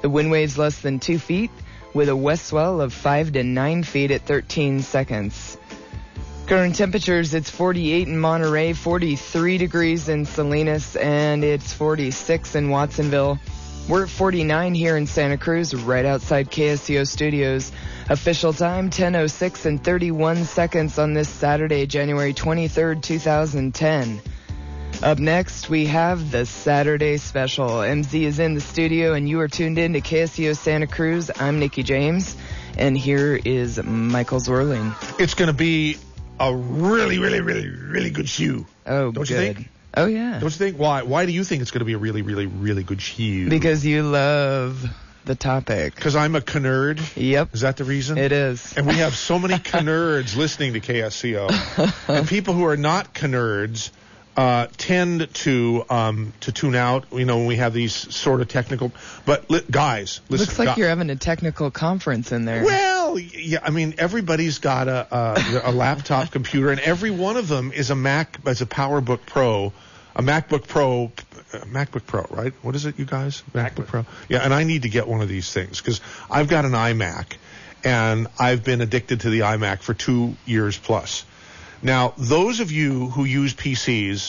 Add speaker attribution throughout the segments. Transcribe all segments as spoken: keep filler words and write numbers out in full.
Speaker 1: The wind wave's less than two feet, with a west swell of five to nine feet at thirteen seconds. Current temperatures, it's forty-eight in Monterey, forty-three degrees in Salinas, and it's forty-six in Watsonville. We're at forty-nine here in Santa Cruz, right outside K S C O Studios. Official time, ten oh six and thirty-one seconds on this Saturday, January twenty-third, two thousand ten. Up next, we have the Saturday Special. M Z is in the studio, and you are tuned in to K S C O Santa Cruz. I'm Nikki James, and here is Michael Zorling.
Speaker 2: It's going to be a really, really, really, really good shoe.
Speaker 1: Oh,
Speaker 2: Don't
Speaker 1: good.
Speaker 2: you think?
Speaker 1: Oh, yeah.
Speaker 2: Don't you think? Why? Why do you think it's going to be a really, really, really good shoe?
Speaker 1: Because you love the topic.
Speaker 2: Because I'm a canerd?
Speaker 1: Yep.
Speaker 2: Is that the reason?
Speaker 1: It is.
Speaker 2: And we have so many canerds listening to K S C O. And people who are not canerds uh, tend to um, to tune out, you know, when we have these sort of technical. But li- guys, listen.
Speaker 1: Looks like
Speaker 2: gu-
Speaker 1: you're having a technical conference in there.
Speaker 2: Well, yeah, I mean, everybody's got a, a, a laptop computer, and every one of them is a Mac, as a PowerBook Pro, a MacBook Pro, uh, MacBook Pro, right? What is it, you guys? MacBook Pro. Yeah, and I need to get one of these things because I've got an iMac, and I've been addicted to the iMac for two years plus. Now, those of you who use P Cs,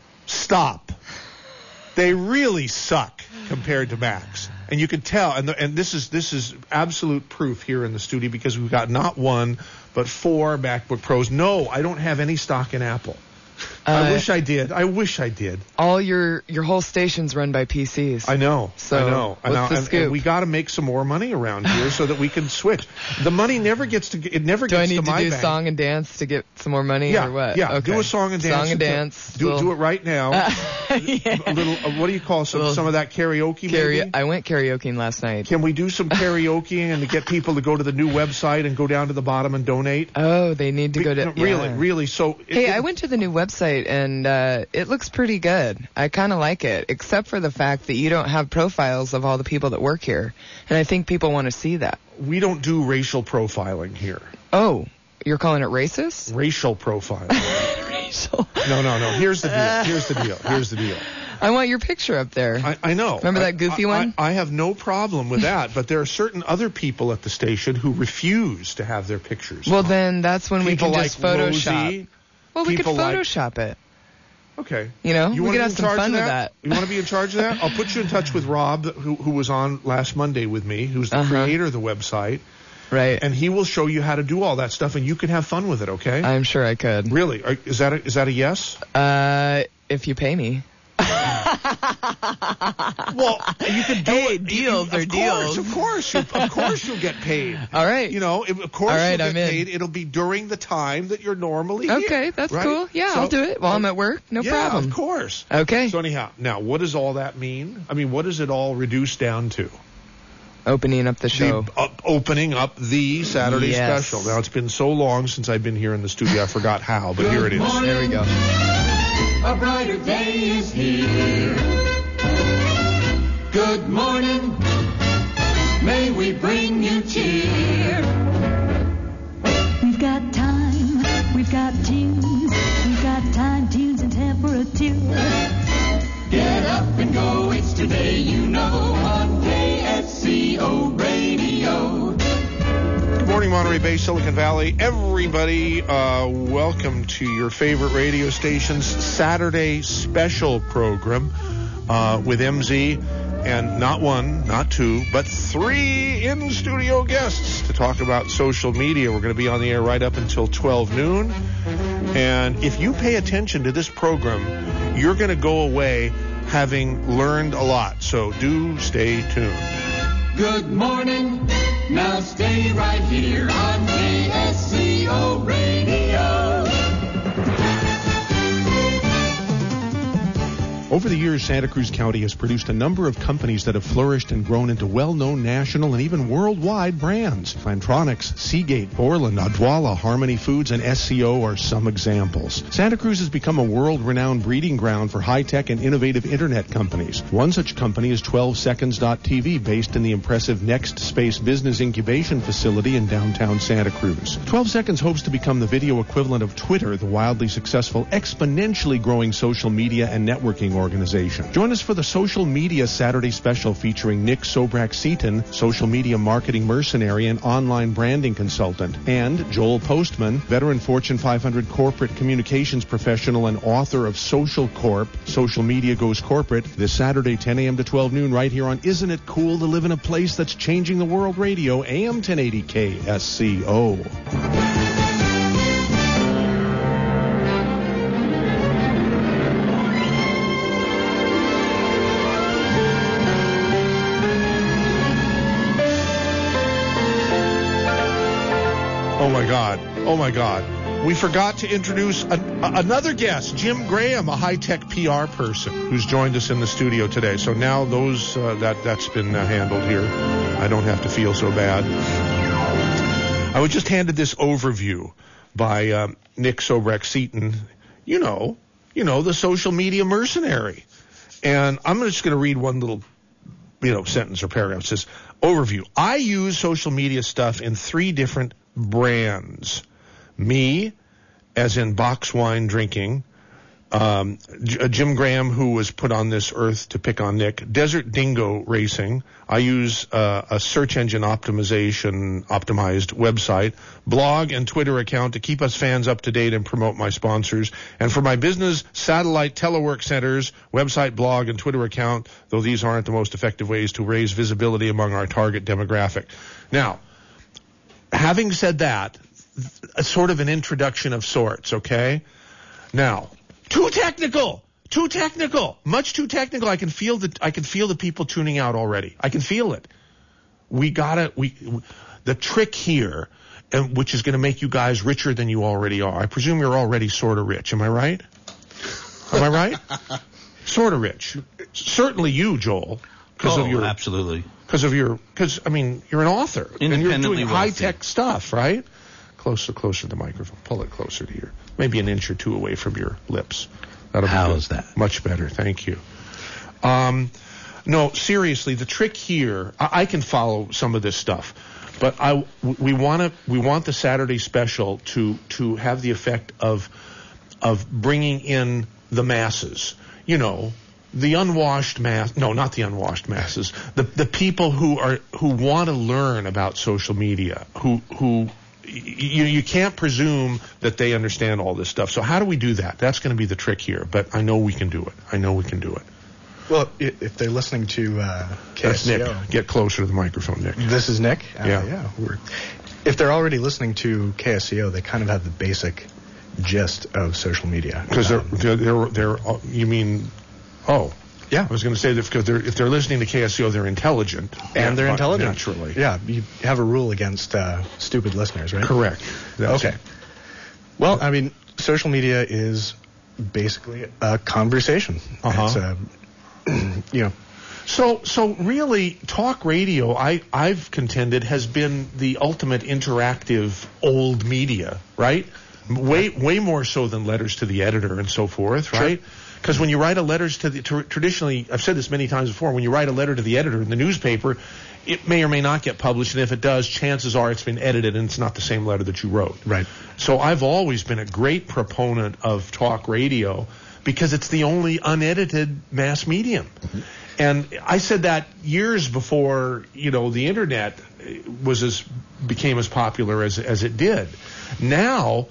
Speaker 2: stop. They really suck compared to Macs. And you can tell, and, the, and this is this is absolute proof here in the studio because we've got not one, but four MacBook Pros. No, I don't have any stock in Apple. Uh, I wish I did. I wish I did.
Speaker 1: All your your whole station's run by P Cs.
Speaker 2: I know.
Speaker 1: So
Speaker 2: I know.
Speaker 1: what's
Speaker 2: I know.
Speaker 1: the
Speaker 2: and,
Speaker 1: scoop?
Speaker 2: and we got to make some more money around here so that we can switch. The money never gets to. It never
Speaker 1: do
Speaker 2: gets
Speaker 1: I need
Speaker 2: to
Speaker 1: to
Speaker 2: my
Speaker 1: do
Speaker 2: bank.
Speaker 1: song and dance to get some more money,
Speaker 2: Yeah,
Speaker 1: or what?
Speaker 2: yeah.
Speaker 1: Okay.
Speaker 2: Do a song and dance.
Speaker 1: Song and
Speaker 2: until-
Speaker 1: dance.
Speaker 2: Do,
Speaker 1: little,
Speaker 2: do it right now.
Speaker 1: Uh, yeah.
Speaker 2: A little. Uh, what do you call some
Speaker 1: Little
Speaker 2: some of that karaoke?
Speaker 1: Carry,
Speaker 2: maybe?
Speaker 1: I went karaokeing last night.
Speaker 2: Can we do some karaoke and to get people to go to the new website and go down to the bottom and donate?
Speaker 1: Oh, they need to
Speaker 2: Be-
Speaker 1: go to.
Speaker 2: no, really,
Speaker 1: yeah.
Speaker 2: really. So. It,
Speaker 1: Hey,
Speaker 2: it,
Speaker 1: I went to the new website, and uh, it looks pretty good. I kind of like it, except for the fact that you don't have profiles of all the people that work here. And I think people want to see that.
Speaker 2: We don't do racial profiling here.
Speaker 1: Oh, you're calling it racist?
Speaker 2: Racial profiling.
Speaker 1: Racial.
Speaker 2: No, no, no. Here's the deal. Here's the deal. Here's the deal.
Speaker 1: I want your picture up there.
Speaker 2: I, I know.
Speaker 1: Remember
Speaker 2: I,
Speaker 1: that goofy
Speaker 2: I,
Speaker 1: one?
Speaker 2: I, I have no problem with that, but there are certain other people at the station who refuse to have their pictures.
Speaker 1: Well,
Speaker 2: on.
Speaker 1: then that's when
Speaker 2: people
Speaker 1: we can just
Speaker 2: like
Speaker 1: Photoshop.
Speaker 2: Rosie,
Speaker 1: well, we could
Speaker 2: people like-
Speaker 1: Photoshop it.
Speaker 2: Okay.
Speaker 1: You know,
Speaker 2: you
Speaker 1: we
Speaker 2: wanna
Speaker 1: could
Speaker 2: be
Speaker 1: have
Speaker 2: in
Speaker 1: some
Speaker 2: charge
Speaker 1: fun
Speaker 2: of
Speaker 1: with that.
Speaker 2: You want to be in charge of that? I'll put you in touch with Rob, who, who was on last Monday with me, who's the
Speaker 1: Uh-huh.
Speaker 2: creator of the website,
Speaker 1: Right.
Speaker 2: and he will show you how to do all that stuff, and you can have fun with it, okay?
Speaker 1: I'm sure I could.
Speaker 2: Really? Are, is that a, is that a yes?
Speaker 1: Uh, if you pay me.
Speaker 2: Well, you can do
Speaker 1: Hey,
Speaker 2: it.
Speaker 1: deals
Speaker 2: you,
Speaker 1: are
Speaker 2: of
Speaker 1: deals.
Speaker 2: Course, of course, you, of course, you'll get paid.
Speaker 1: All right.
Speaker 2: You know, if, of course
Speaker 1: All right,
Speaker 2: you'll get
Speaker 1: I'm in.
Speaker 2: paid. It'll be during the time that you're normally here.
Speaker 1: Okay, that's
Speaker 2: right?
Speaker 1: cool. Yeah,
Speaker 2: So-
Speaker 1: I'll do it while I'm at work. No
Speaker 2: yeah,
Speaker 1: problem.
Speaker 2: of course.
Speaker 1: Okay.
Speaker 2: So anyhow, now what does all that mean? I mean, what does it all reduce down to?
Speaker 1: Opening up the show.
Speaker 2: The, up, opening up the Saturday
Speaker 1: Yes.
Speaker 2: special. Now, it's been so long since I've been here in the studio, I forgot how, but here it is.
Speaker 1: There we go.
Speaker 3: A brighter day is here. Good morning. May we bring you cheer.
Speaker 4: We've got time, we've got tunes, we've got time, tunes, and temperature.
Speaker 3: Get up and go. It's today, you know, on K S C O Radio.
Speaker 2: Good morning, Monterey Bay, Silicon Valley. Everybody, uh, welcome to your favorite radio station's Saturday special program uh, with M Z. And not one, not two, but three in-studio guests to talk about social media. We're going to be on the air right up until twelve noon. And if you pay attention to this program, you're going to go away having learned a lot. So do stay tuned.
Speaker 3: Good morning. Now stay right here on K S C O Radio.
Speaker 2: Over the years, Santa Cruz County has produced a number of companies that have flourished and grown into well-known national and even worldwide brands. Plantronics, Seagate, Borland, Odwalla, Harmony Foods, and S C O are some examples. Santa Cruz has become a world-renowned breeding ground for high-tech and innovative internet companies. One such company is twelve seconds dot T V, based in the impressive Next Space Business Incubation Facility in downtown Santa Cruz. twelve seconds hopes to become the video equivalent of Twitter, the wildly successful, exponentially growing social media and networking organization. Join us for the Social Media Saturday special featuring Nick Sobrak-Seaton, social media marketing mercenary and online branding consultant, and Joel Postman, veteran Fortune five hundred corporate communications professional and author of Social Corp, Social Media Goes Corporate, this Saturday, ten a.m. to twelve noon, right here on Isn't It Cool to Live in a Place That's Changing the World Radio, A M ten eighty K S C O. Oh my God. Oh my God. We forgot to introduce an, a, another guest, Jim Graham, a high-tech P R person who's joined us in the studio today. So now those uh, that, that's been uh, handled here. I don't have to feel so bad. I was just handed this overview by um, Nick Sobrak-Seaton, you know, you know, the social media mercenary. And I'm just going to read one little, you know, sentence or paragraph. It says, overview. I use social media stuff in three different brands. Me, as in box wine drinking, um, J- Jim Graham, who was put on this earth to pick on Nick, Desert Dingo Racing. I use uh, a search engine optimization optimized website, blog and Twitter account to keep us fans up to date and promote my sponsors. And for my business, satellite telework centers, website, blog, and Twitter account, though these aren't the most effective ways to raise visibility among our target demographic. Now, having said that, a sort of an introduction of sorts, okay? Now, too technical, too technical, much too technical. I can feel the I can feel the people tuning out already. I can feel it. We gotta we the trick here, and which is going to make you guys richer than you already are. I presume you're already sort of rich. Am I right? Am I right? Sort of rich. Certainly you, Joel, because
Speaker 5: oh,
Speaker 2: of your
Speaker 5: absolutely.
Speaker 2: Because of your because I mean you're an author and you're doing high tech stuff, right? Closer, closer to the microphone. Pull it closer to your, maybe an inch or two away from your lips. That'll be
Speaker 5: How
Speaker 2: good.
Speaker 5: is that?
Speaker 2: Much better. Thank you. Um, no, seriously, the trick here, I, I can follow some of this stuff, but I, we want to, we want the Saturday special to, to have the effect of, of bringing in the masses. You know, the unwashed mass, no, not the unwashed masses, the, the people who are, who want to learn about social media, who, who, You, you can't presume that they understand all this stuff. So how do we do that? That's going to be the trick here. But I know we can do it. I know we can do it.
Speaker 6: Well, if they're listening to uh, K S C O.
Speaker 2: That's Nick. Get closer to the microphone, Nick.
Speaker 6: This is Nick? Uh,
Speaker 2: yeah.
Speaker 6: yeah we're, if they're already listening to K S C O, they kind of have the basic gist of social media.
Speaker 2: Because
Speaker 6: um,
Speaker 2: they're, they're, they're, they're, you mean, oh.
Speaker 6: Yeah.
Speaker 2: I was going to say that because they're, if they're listening to K S C O, they're intelligent.
Speaker 6: And they're intelligent.
Speaker 2: Naturally.
Speaker 6: Yeah, you have a rule against uh, stupid listeners, right?
Speaker 2: Correct. That's
Speaker 6: okay. Well, I mean, social media is basically a conversation.
Speaker 2: Uh-huh.
Speaker 6: It's a, you know.
Speaker 2: So, so really, talk radio, I, I've contended, has been the ultimate interactive old media, right? Way, way more so than letters to the editor and so forth, right? Because when you write a letters to the, to, traditionally, I've said this many times before, when you write a letter to the editor in the newspaper, it may or may not get published, and if it does, chances are it's been edited and it's not the same letter that you wrote.
Speaker 6: Right.
Speaker 2: So I've always been a great proponent of talk radio because it's the only unedited mass medium. Mm-hmm. And I said that years before, you know, the internet was as became as popular as as it did. Now,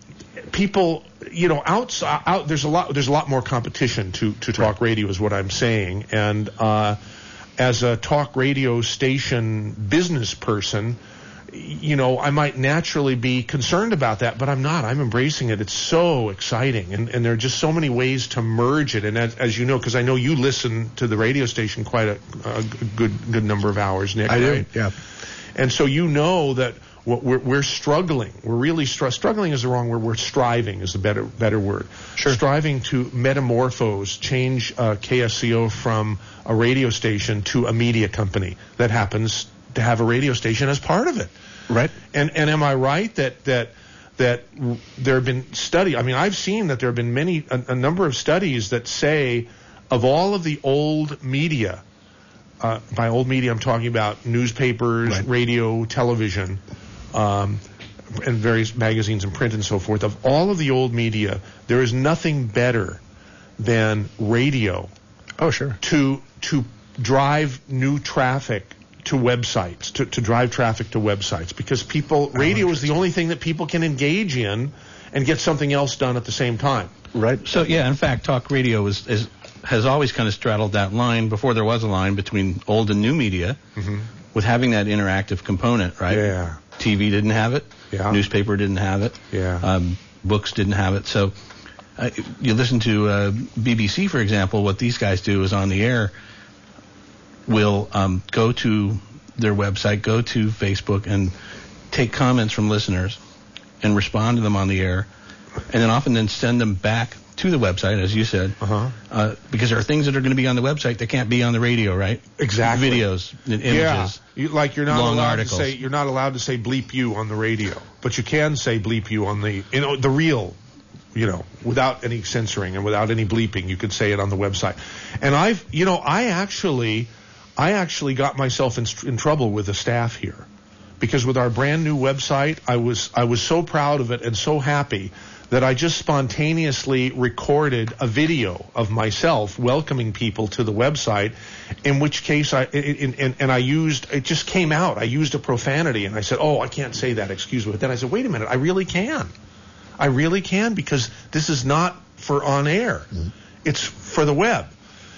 Speaker 2: people, you know, outside, out, there's a lot, there's a lot more competition to, to talk radio is what I'm saying. And, uh, as a talk radio station business person, you know, I might naturally be concerned about that, but I'm not. I'm embracing it. It's so exciting. And, and there are just so many ways to merge it. And as, as you know, because I know you listen to the radio station quite a, a good, good number of hours, Nick.
Speaker 6: I
Speaker 2: right?
Speaker 6: do, yeah.
Speaker 2: And so you know that what we're, we're struggling. We're really str- struggling is the wrong word. We're striving is a better better word.
Speaker 6: Sure.
Speaker 2: Striving to metamorphose, change uh, K S C O from a radio station to a media company that happens to have a radio station as part of it.
Speaker 6: Right.
Speaker 2: And and am I right that that that there have been study? I mean, I've seen that there have been many a, a number of studies that say of all of the old media. Uh, by old media, I'm talking about newspapers,
Speaker 6: right.
Speaker 2: radio, television. Um, and various magazines and print and so forth. Of all of the old media, there is nothing better than radio
Speaker 6: Oh, sure.
Speaker 2: to to drive new traffic to websites, to, to drive traffic to websites, because people radio is the only thing that people can engage in and get something else done at the same time.
Speaker 6: Right.
Speaker 5: So yeah, in fact, talk radio is, is has always kind of straddled that line before there was a line between old and new media,
Speaker 2: Mm-hmm.
Speaker 5: with having that interactive component, right?
Speaker 2: Yeah.
Speaker 5: T V didn't have it.
Speaker 2: Yeah.
Speaker 5: Newspaper didn't have it.
Speaker 2: Yeah.
Speaker 5: Um, books didn't have it. So uh, you listen to uh, B B C, for example. What these guys do is on the air will um, go to their website, go to Facebook, and take comments from listeners and respond to them on the air, and then often then send them back to the website, as you said,
Speaker 2: Uh-huh.
Speaker 5: uh, because there are things that are going to be on the website that can't be on the radio, right?
Speaker 2: Exactly.
Speaker 5: Videos, and images.
Speaker 2: Yeah, you, like you're not
Speaker 5: long
Speaker 2: allowed
Speaker 5: articles.
Speaker 2: to say you're not allowed to say bleep you on the radio, but you can say bleep you on the you know the real, you know, without any censoring and without any bleeping. You could say it on the website. And I've you know I actually I actually got myself in, in trouble with the staff here, because with our brand new website, I was I was so proud of it and so happy that I just spontaneously recorded a video of myself welcoming people to the website, in which case I, in, in, and I used, it just came out, I used a profanity, and I said, oh, I can't say that, excuse me. But then I said, wait a minute, I really can. I really can, because this is not for on air. Mm-hmm. It's for the web.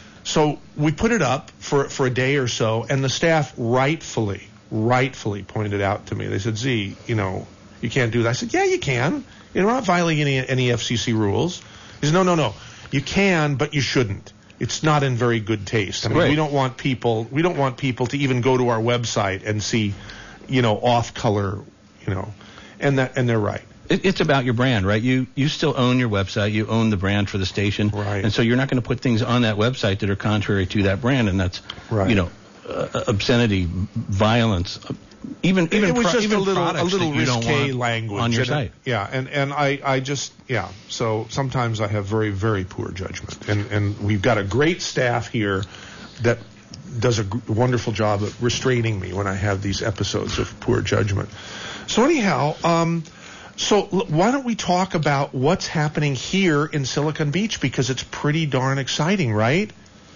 Speaker 2: So we put it up for, for a day or so, and the staff rightfully, rightfully pointed out to me, they said, Z, you know, you can't do that. I said, yeah, you can. You're not violating any, any F C C rules. He said, no, no, no. You can, but you shouldn't. It's not in very good taste. I mean,
Speaker 5: Right.
Speaker 2: we don't want people, we don't want people to even go to our website and see, you know, off-color, you know, and that, and they're right.
Speaker 5: It, it's about your brand, right? You you still own your website. You own the brand for the station.
Speaker 2: Right.
Speaker 5: And so you're not going to put things on that website that are contrary to that brand, and that's,
Speaker 2: Right.
Speaker 5: you know, uh, obscenity, violence, uh, even even
Speaker 2: it was
Speaker 5: pro-
Speaker 2: just
Speaker 5: even
Speaker 2: a little, a
Speaker 5: products
Speaker 2: little
Speaker 5: that you don't
Speaker 2: risque
Speaker 5: want
Speaker 2: language
Speaker 5: on your
Speaker 2: and it-
Speaker 5: site.
Speaker 2: yeah, and and I, I just yeah. So sometimes I have very very poor judgment, and and we've got a great staff here that does a g- wonderful job of restraining me when I have these episodes of poor judgment. So anyhow, um, so l- why don't we talk about what's happening here in Silicon Beach, because it's pretty darn exciting, right?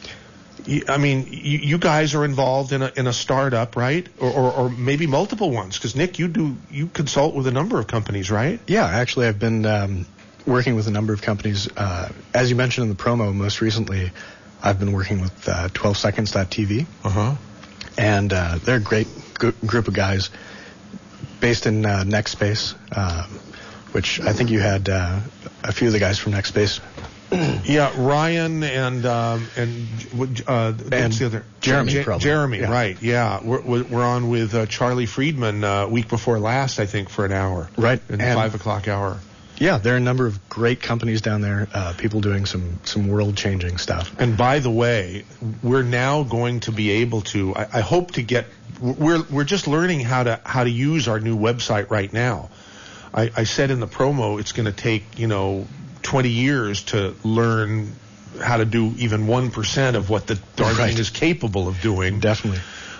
Speaker 2: You- I mean, you, you guys are involved in a in a startup, right? Or or, or maybe multiple ones. Because Nick, you do you consult with a number of companies, right?
Speaker 6: Yeah, actually, I've been um, working with a number of companies. Uh, as you mentioned in the promo, most recently, I've been working with uh, twelve seconds dot T V,
Speaker 2: Uh huh.
Speaker 6: and uh, they're a great g- group of guys based in uh, NextSpace, uh, which I think you had uh, a few of the guys from NextSpace.
Speaker 2: Yeah, Ryan and um, and uh, what's
Speaker 6: And
Speaker 2: the other?
Speaker 6: Jeremy,
Speaker 2: Je-
Speaker 6: probably.
Speaker 2: Jeremy,
Speaker 6: Yeah.
Speaker 2: right? Yeah, we're we're we're on with uh, Charlie Friedman uh, week before last, I think, for an hour.
Speaker 6: Right.
Speaker 2: In the
Speaker 6: And-
Speaker 2: five o'clock hour.
Speaker 6: Yeah, there are a number of great companies down there, uh, people doing some, some world-changing stuff.
Speaker 2: And by the way, we're now going to be able to. I, I hope to get. We're we're just learning how to how to use our new website right now. I, I said in the promo it's going to take you know twenty years to learn how to do even one percent of what the darn
Speaker 6: Right.
Speaker 2: thing is capable of doing.
Speaker 6: Definitely.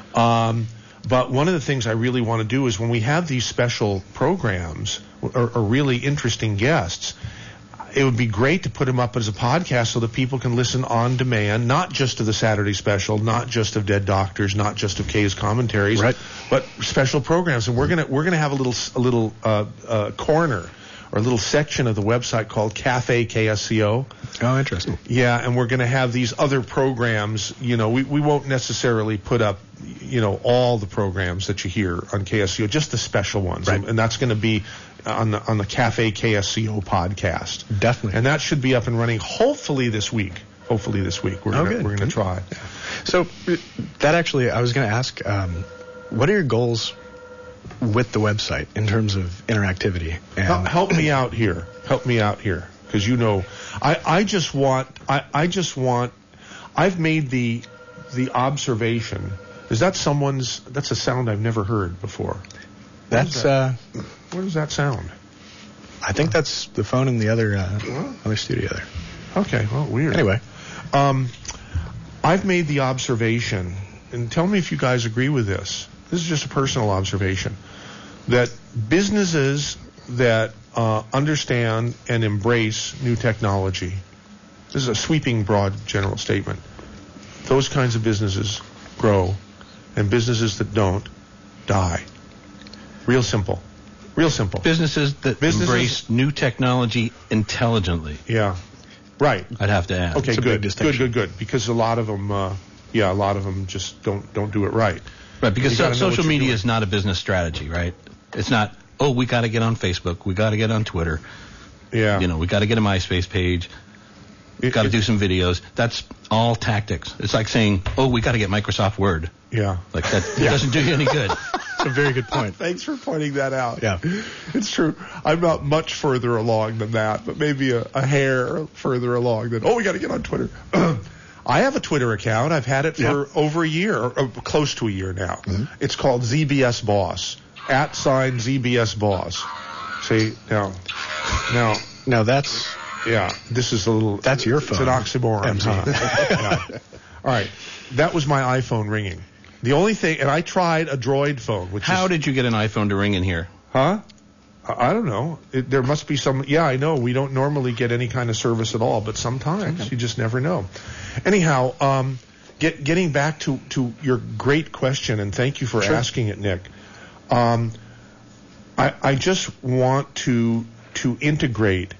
Speaker 2: Um, but one of the things I really want to do is when we have these special programs or, or really interesting guests, it would be great to put them up as a podcast so that people can listen on demand, not just to the Saturday special, not just of Dead Doctors, not just of Kay's commentaries,
Speaker 6: Right.
Speaker 2: but special programs. And we're gonna we're gonna have a little a little uh, uh, corner or a little section of the website called Cafe K S C O.
Speaker 6: Oh, interesting.
Speaker 2: Yeah, and we're going to have these other programs. You know, we, we won't necessarily put up, you know, all the programs that you hear on K S C O, just the special ones.
Speaker 6: Right.
Speaker 2: And, and that's going to be on the on the Cafe K S C O podcast.
Speaker 6: Definitely.
Speaker 2: And that should be up and running hopefully this week. Hopefully this week. We're
Speaker 6: Oh,
Speaker 2: gonna,
Speaker 6: good.
Speaker 2: we're going to try.
Speaker 6: So that actually, I was going to ask, um, what are your goals with the website in terms of interactivity? And
Speaker 2: Help, help me out here. Help me out here, because you know, I, I just want I, I just want I've made the the observation. Is that someone's? That's a sound I've never heard before.
Speaker 6: that's,
Speaker 2: that?
Speaker 6: uh,
Speaker 2: What does that sound?
Speaker 6: I think that's the phone in the other uh, other studio there.
Speaker 2: Okay, well, weird.
Speaker 6: Anyway,
Speaker 2: Um, I've made the observation, and tell me if you guys agree with this. This is just a personal observation, that businesses that uh, understand and embrace new technology, this is a sweeping, broad, general statement, those kinds of businesses grow, and businesses that don't die. Real simple. Real simple.
Speaker 5: Businesses that
Speaker 2: Businesses-
Speaker 5: embrace new technology intelligently,
Speaker 2: Yeah. Right.
Speaker 5: I'd have to add.
Speaker 2: Okay,
Speaker 6: It's a big
Speaker 2: good. Good,
Speaker 6: distinction.
Speaker 2: good, good. Because a lot of them, uh, yeah, a lot of them just don't don't do it right.
Speaker 5: Right, because
Speaker 2: You
Speaker 5: so,
Speaker 2: gotta know what
Speaker 5: social
Speaker 2: you're
Speaker 5: media
Speaker 2: doing.
Speaker 5: is not a business strategy, right? It's not, oh, we got to get on Facebook, we got to get on Twitter,
Speaker 2: Yeah.
Speaker 5: you know, we got to get a MySpace page, we
Speaker 2: It-
Speaker 5: got to
Speaker 2: it-
Speaker 5: do some videos. That's all tactics. It's like saying, oh, we got to get Microsoft Word.
Speaker 2: Yeah.
Speaker 5: Like that it doesn't do you any good.
Speaker 6: It's a very good point.
Speaker 2: Thanks for pointing that out.
Speaker 6: Yeah.
Speaker 2: It's true. I'm not much further along than that, but maybe a, a hair further along than, oh, we got to get on Twitter. I have a Twitter account. I've had it for
Speaker 6: Yeah.
Speaker 2: over a year, or, or close to a year now. It's called Z B S Boss. At sign Z B S Boss. See, now, now,
Speaker 6: Now that's
Speaker 2: yeah, this is a little.
Speaker 6: That's your
Speaker 2: It's
Speaker 6: phone,
Speaker 2: an oxymoron.
Speaker 6: M T.
Speaker 2: Huh? Yeah. All right. That was my iPhone ringing. The only thing, and I tried a Droid phone, which
Speaker 5: How
Speaker 2: is.
Speaker 5: did you get an iPhone to ring in here?
Speaker 2: Huh? I I don't know. It, there must be some. Yeah, I know. We don't normally get any kind of service at all, but sometimes you just never know. Anyhow, um, get, getting back to, to your great question, and thank you for asking it, Nick. Um, I, I just want to to integrate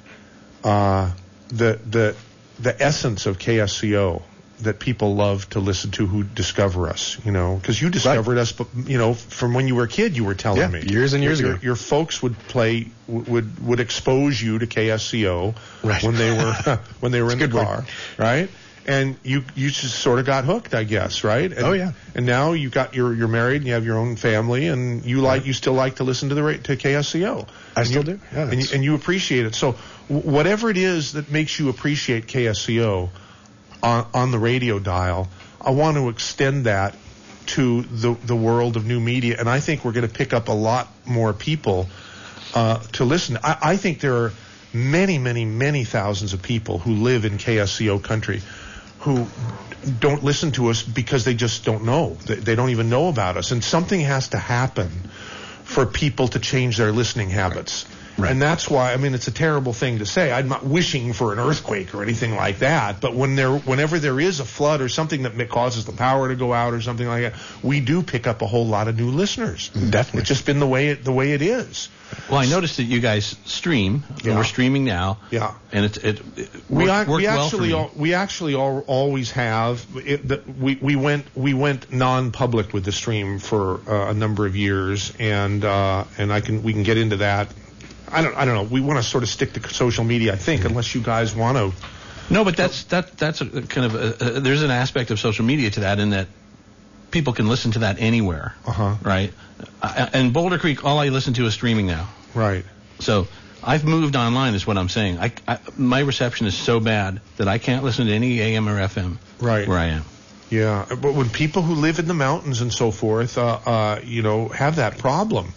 Speaker 2: uh, the the the essence of K S C O that people love to listen to who discover us, you know, because you discovered us, but you know, from when you were a kid, you were telling
Speaker 6: Yeah,
Speaker 2: me
Speaker 6: years and years
Speaker 2: your,
Speaker 6: ago.
Speaker 2: Your folks would play would would expose you to K S C O
Speaker 6: Right.
Speaker 2: when they were when they were in the
Speaker 6: That's a good
Speaker 2: car,
Speaker 6: word.
Speaker 2: right? And you you just sort of got hooked, I guess, right? And,
Speaker 6: Oh, yeah.
Speaker 2: And now you got you're you're married and you have your own family, and you like you still like to listen to the ra- to K S C O.
Speaker 6: I
Speaker 2: And
Speaker 6: still
Speaker 2: you-
Speaker 6: do. Yeah,
Speaker 2: and you,
Speaker 6: it's-
Speaker 2: and you appreciate it. So w- whatever it is that makes you appreciate K S C O on, on the radio dial, I want to extend that to the the world of new media, and I think we're going to pick up a lot more people uh, to listen. I, I think there are many, many, many thousands of people who live in K S C O country who don't listen to us because they just don't know. They, they don't even know about us, and something has to happen for people to change their listening habits.
Speaker 6: Right.
Speaker 2: And that's why, I mean, it's a terrible thing to say. I'm not wishing for an earthquake or anything like that, but when there, whenever there is a flood or something that ma- causes the power to go out or something like that, we do pick up a whole lot of new listeners.
Speaker 6: Definitely.
Speaker 2: It's just been the way it, the way it is.
Speaker 5: Well, I noticed that you guys stream. and
Speaker 2: Yeah.
Speaker 5: We're streaming now.
Speaker 2: Yeah.
Speaker 5: And it, it, it
Speaker 2: We,
Speaker 5: worked,
Speaker 2: ac-
Speaker 5: worked
Speaker 2: we
Speaker 5: well
Speaker 2: actually
Speaker 5: for me.
Speaker 2: al- we actually al- always have it, the, we we went we went non-public with the stream for uh, a number of years, and uh, and I can we can get into that. I don't I don't know. We want to sort of stick to social media, I think, unless you guys want to.
Speaker 5: No, but that's that that's a, kind of a, a, there's an aspect of social media to that in that people can listen to that anywhere,
Speaker 2: Uh-huh.
Speaker 5: right? I, and Boulder Creek, all I listen to is streaming now.
Speaker 2: Right.
Speaker 5: So I've moved online, is what I'm saying. I, I, my reception is so bad that I can't listen to any A M or F M
Speaker 2: Right.
Speaker 5: where I am.
Speaker 2: Yeah, but when people who live in the mountains and so forth, uh, uh, you know, have that problem,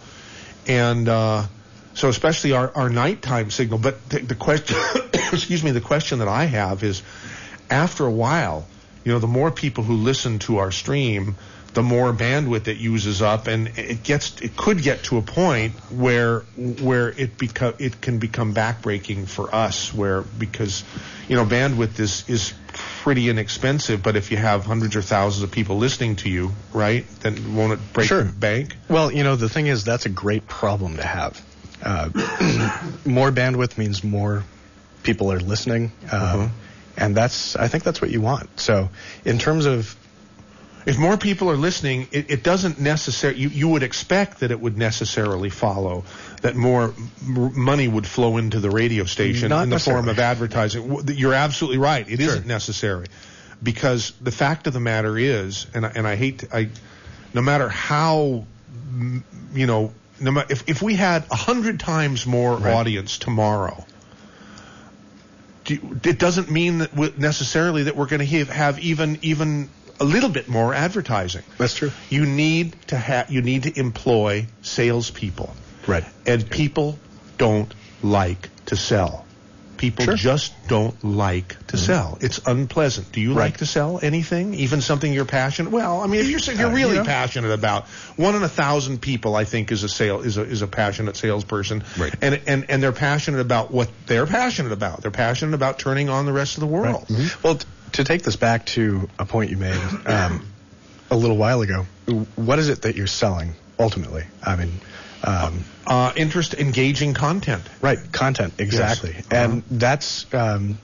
Speaker 2: and uh, so especially our, our nighttime signal. But the, the question, excuse me, the question that I have is, after a while, you know, the more people who listen to our stream, the more bandwidth it uses up, and it gets, it could get to a point where where it become it can become backbreaking for us, where because, you know, bandwidth is is pretty inexpensive, but if you have hundreds or thousands of people listening to you, right, then won't it break
Speaker 6: Sure.
Speaker 2: the bank?
Speaker 6: Well, you know, the thing is, that's a great problem to have. Uh, more bandwidth means more people are listening, uh,
Speaker 2: Uh-huh.
Speaker 6: and that's I think that's what you want. So, in terms of
Speaker 2: If more people are listening, it, it doesn't necessarily, you, you would expect that it would necessarily follow that more m- money would flow into the radio station
Speaker 6: Not
Speaker 2: in the form
Speaker 6: necessarily.
Speaker 2: of advertising. W- You're absolutely right. It
Speaker 6: Sure.
Speaker 2: not necessary. Because the fact of the matter is, and I, and I hate to, I, no matter how, mm, you know, no matter, if, if we had a hundred times more
Speaker 6: Right.
Speaker 2: audience tomorrow, do you- it doesn't mean that we- necessarily that we're going to have, have even, even a little bit more advertising.
Speaker 6: That's true.
Speaker 2: You need to have, you need to employ salespeople.
Speaker 6: Right.
Speaker 2: And people don't like to sell. People
Speaker 6: Sure.
Speaker 2: just don't like to sell. It's unpleasant. Do you
Speaker 6: Right.
Speaker 2: like to sell anything? Even something you're passionate? Well, I mean, if you're if you're
Speaker 6: Uh,
Speaker 2: really
Speaker 6: you know.
Speaker 2: passionate about, one in a thousand people, I think, is a sale is a is a passionate salesperson.
Speaker 5: Right.
Speaker 2: And and and they're passionate about what they're passionate about. They're passionate about turning on the rest of the world.
Speaker 6: Well, t- to take this back to a point you made um, a little while ago, what is it that you're selling ultimately? I mean, um,
Speaker 2: uh, interest, engaging content.
Speaker 6: Right, content, exactly.
Speaker 2: Yes. Uh-huh.
Speaker 6: And that's um,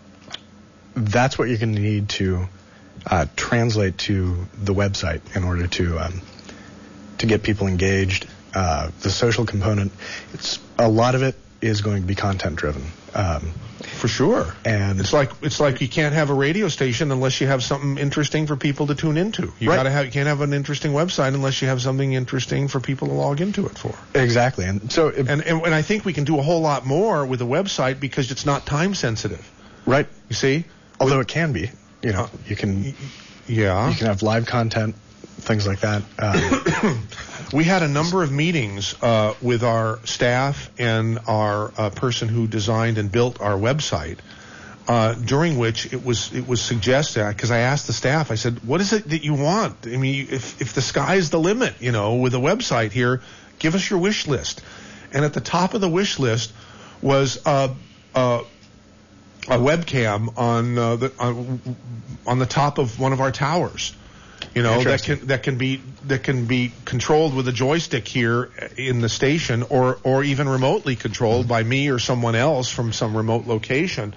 Speaker 6: that's what you're going to need to uh, translate to the website in order to um, to get people engaged. Uh, the social component, it's a lot of it is going to be content driven. Um,
Speaker 2: For sure.
Speaker 6: And
Speaker 2: it's like it's like you can't have a radio station unless you have something interesting for people to tune into. You
Speaker 6: Right.
Speaker 2: gotta have you can't have an interesting website unless you have something interesting for people to log into it for.
Speaker 6: Exactly. And so it,
Speaker 2: And, and and I think we can do a whole lot more with a website because it's not time sensitive.
Speaker 6: right.
Speaker 2: You see?
Speaker 6: Although it can be, you know, you can
Speaker 2: Yeah.
Speaker 6: you can have live content, things like that. Uh,
Speaker 2: We had a number of meetings uh, with our staff and our uh, person who designed and built our website, uh, during which it was it was suggested, because I asked the staff, I said, "What is it that you want? I mean, if if the sky's the limit, you know, with a website here, give us your wish list." And at the top of the wish list was uh, uh, a webcam on uh, the on, on the top of one of our towers. You know, that can that can be that can be controlled with a joystick here in the station, or or even remotely controlled by me or someone else from some remote location.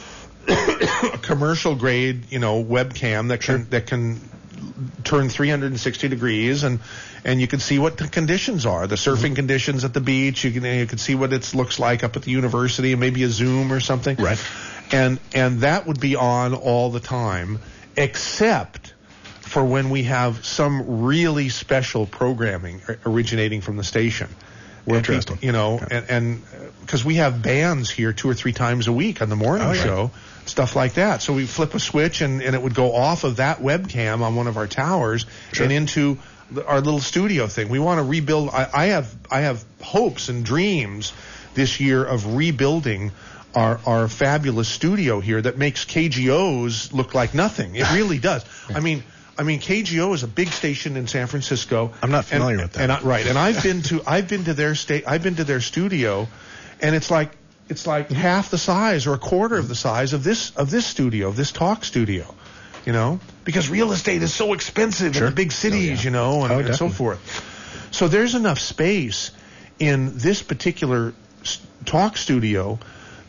Speaker 2: A commercial grade, you know, webcam that can that can turn three hundred sixty degrees, and and you can see what the conditions are, the surfing conditions at the beach. You can you can see what it looks like up at the university, and maybe a Zoom or something.
Speaker 6: Right.
Speaker 2: And and that would be on all the time, except for when we have some really special programming originating from the station. Where
Speaker 6: Interesting.
Speaker 2: people, you know,
Speaker 6: Yeah.
Speaker 2: and because we have bands here two or three times a week on the morning
Speaker 6: Oh, yeah.
Speaker 2: show, stuff like that. So we flip a switch and, and it would go off of that webcam on one of our towers
Speaker 6: Sure.
Speaker 2: and into the, our little studio thing. We want to rebuild. I, I have I have hopes and dreams this year of rebuilding our our fabulous studio here that makes K G O's look like nothing. It really does. I mean. I mean, K G O is a big station in San Francisco.
Speaker 6: I'm not familiar
Speaker 2: and,
Speaker 6: with that.
Speaker 2: And I, right, and I've been to I've been to their state I've been to their studio, and it's like it's like half the size or a quarter of the size of this of this studio, of this talk studio, you know, because real estate is so expensive
Speaker 6: Sure.
Speaker 2: in the big cities, you know, and,
Speaker 6: Oh,
Speaker 2: and so
Speaker 6: definitely.
Speaker 2: forth. So there's enough space in this particular s- talk studio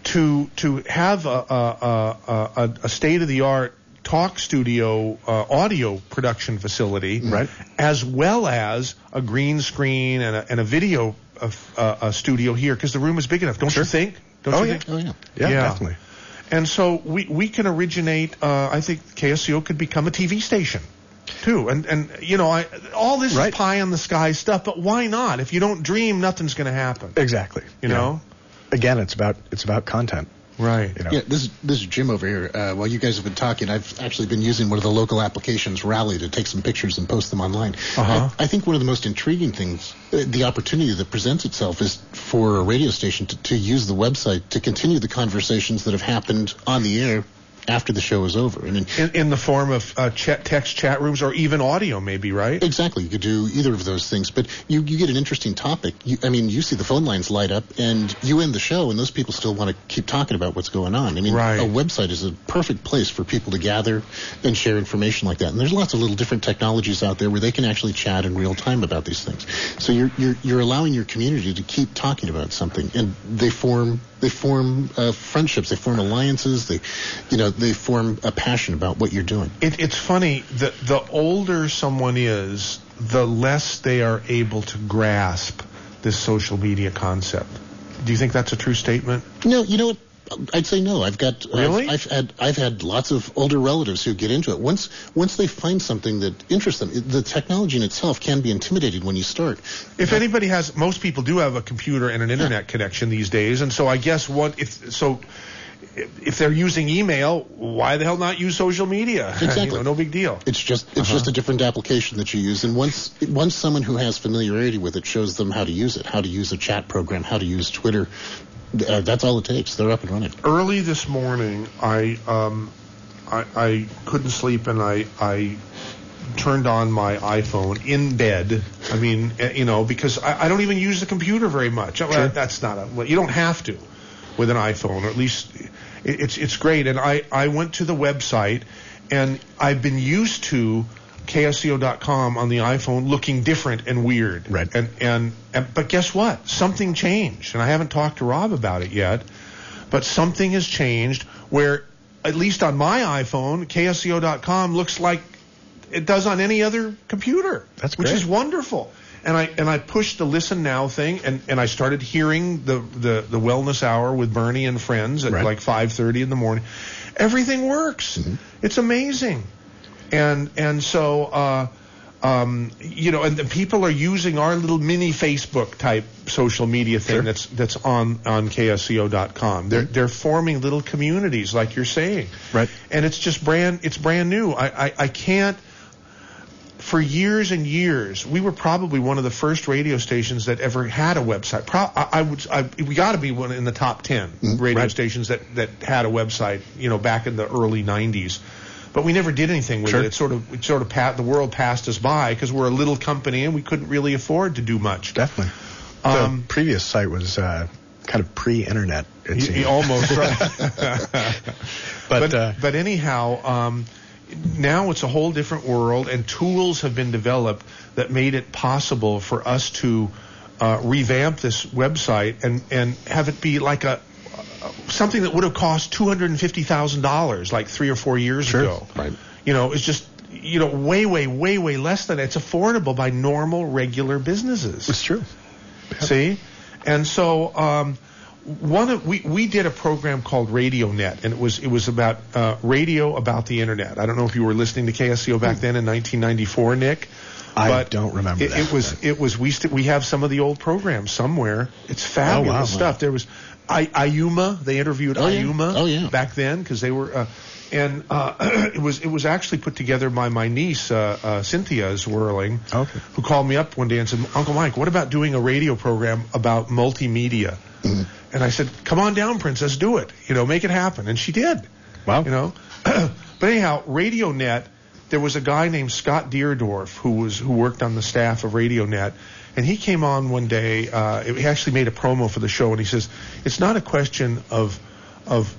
Speaker 2: to to have a a, a, a, a state of the art talk studio uh, audio production facility,
Speaker 6: Right.
Speaker 2: as well as a green screen and a, and a video of, uh, a studio here, because the room is big enough. Don't
Speaker 6: Sure.
Speaker 2: you think? Don't
Speaker 6: Oh,
Speaker 2: you
Speaker 6: yeah.
Speaker 2: think?
Speaker 7: Oh, yeah.
Speaker 6: yeah,
Speaker 2: Yeah.
Speaker 6: definitely.
Speaker 2: And so we, we can originate, uh, I think K S C O could become a T V station, too. And, and you know, I, all this
Speaker 6: Right.
Speaker 2: is pie on the sky stuff, but why not? If you don't dream, nothing's going to happen.
Speaker 6: Exactly.
Speaker 2: You
Speaker 6: Yeah.
Speaker 2: know?
Speaker 6: Again, it's about it's about content.
Speaker 2: Right.
Speaker 6: You know.
Speaker 7: Yeah, this is, this is Jim over here. Uh, while you guys have been talking, I've actually been using one of the local applications, Rally, to take some pictures and post them online.
Speaker 2: Uh-huh.
Speaker 7: I, I think one of the most intriguing things, uh, the opportunity that presents itself, is for a radio station to, to use the website to continue the conversations that have happened on the air after the show is over. I mean,
Speaker 2: In, in the form of uh, chat, text chat rooms or even audio, maybe, right?
Speaker 7: exactly. You could do either of those things, but you, you get an interesting topic. You, I mean, you see the phone lines light up, and you end the show, and those people still want to keep talking about what's going on. I mean,
Speaker 2: Right.
Speaker 7: a website is a perfect place for people to gather and share information like that. And there's lots of little different technologies out there where they can actually chat in real time about these things. So you're you're you're allowing your community to keep talking about something, and they form they form uh, friendships, they form alliances, they, you know, they form a passion about what you're doing.
Speaker 2: It, it's funny that the older someone is, the less they are able to grasp this social media concept. Do you think that's a true statement?
Speaker 7: No, you know what? I'd say no. I've got
Speaker 2: Really?
Speaker 7: I've, I've had I've had lots of older relatives who get into it. Once once they find something that interests them, it, the technology in itself can be intimidating when you start.
Speaker 2: If anybody has, most people do have a computer and an internet connection these days, and so I guess what if so. If they're using email, why the hell not use social media?
Speaker 7: Exactly.
Speaker 2: You know, no big deal.
Speaker 7: It's just it's just a different application that you use, and once once someone who has familiarity with it shows them how to use it, how to use a chat program, how to use Twitter, uh, that's all it takes. They're up and running.
Speaker 2: Early this morning, I um, I, I couldn't sleep, and I I turned on my iPhone in bed. I mean, eh, you know, because I, I don't even use the computer very much. Well, that's not a. Well, you don't have to with an iPhone, or at least. it, it's it's great. And I I went to the website, and I've been used to K S C O dot com on the iPhone looking different and weird.
Speaker 6: Right.
Speaker 2: And, and and but guess what? Something changed, and I haven't talked to Rob about it yet. But something has changed where, at least on my iPhone, K S C O dot com looks like it does on any other computer.
Speaker 6: That's
Speaker 2: which
Speaker 6: great.
Speaker 2: is wonderful. And I and I pushed the Listen Now thing, and, and I started hearing the, the, the Wellness Hour with Bernie and friends at
Speaker 6: Right.
Speaker 2: like five thirty in the morning. Everything works.
Speaker 7: Mm-hmm.
Speaker 2: It's amazing. And and so uh, um, you know, and the people are using our little mini Facebook type social media thing
Speaker 6: Sure.
Speaker 2: that's that's on on K S C O dot com. They're they're forming little communities, like you're saying.
Speaker 6: Right.
Speaker 2: And it's just brand it's brand new. I I, I can't. For years and years, we were probably one of the first radio stations that ever had a website. Pro- I, I would, I, we got to be one in the top ten radio
Speaker 6: Right.
Speaker 2: stations that, that had a website. You know, back in the early nineties, but we never did anything with
Speaker 6: Sure.
Speaker 2: it. It sort of, it sort of, pat, the world passed us by because we're a little company and we couldn't really afford to do much.
Speaker 6: Definitely.
Speaker 2: Um,
Speaker 6: the previous site was uh, kind of pre-internet. It
Speaker 2: Y-
Speaker 6: seemed.
Speaker 2: y- almost right.
Speaker 6: but
Speaker 2: but
Speaker 6: uh,
Speaker 2: but anyhow, um, now it's a whole different world, and tools have been developed that made it possible for us to uh, revamp this website and, and have it be like a something that would have cost two hundred and fifty thousand dollars like three or four years
Speaker 6: Sure.
Speaker 2: ago.
Speaker 7: Right.
Speaker 2: You know, it's just you know way way way way less than it's affordable by normal regular businesses.
Speaker 6: it's true.
Speaker 2: See, and so um, one of we we did a program called RadioNet, and it was it was about uh, radio about the internet. I don't know if you were listening to K S C O back then in nineteen ninety-four, Nick.
Speaker 6: I
Speaker 2: but
Speaker 6: don't remember
Speaker 2: it,
Speaker 6: that.
Speaker 2: It was it was we st- we have some of the old programs somewhere. It's fabulous
Speaker 6: wow.
Speaker 2: stuff. There was I, Iuma. They interviewed
Speaker 7: Oh, yeah.
Speaker 2: Iuma
Speaker 7: Oh, yeah.
Speaker 2: back then because they were. Uh, and uh, it was it was actually put together by my niece uh, uh, Cynthia Zwirling,
Speaker 6: Okay.
Speaker 2: who called me up one day and said, "Uncle Mike, what about doing a radio program about multimedia?"
Speaker 7: Mm-hmm.
Speaker 2: And I said, "Come on down, Princess, do it. You know, make it happen." And she did.
Speaker 6: Wow.
Speaker 2: You know, but anyhow, RadioNet. There was a guy named Scott Deerdorf who was who worked on the staff of RadioNet, and he came on one day. Uh, he actually made a promo for the show, and he says, "It's not a question of of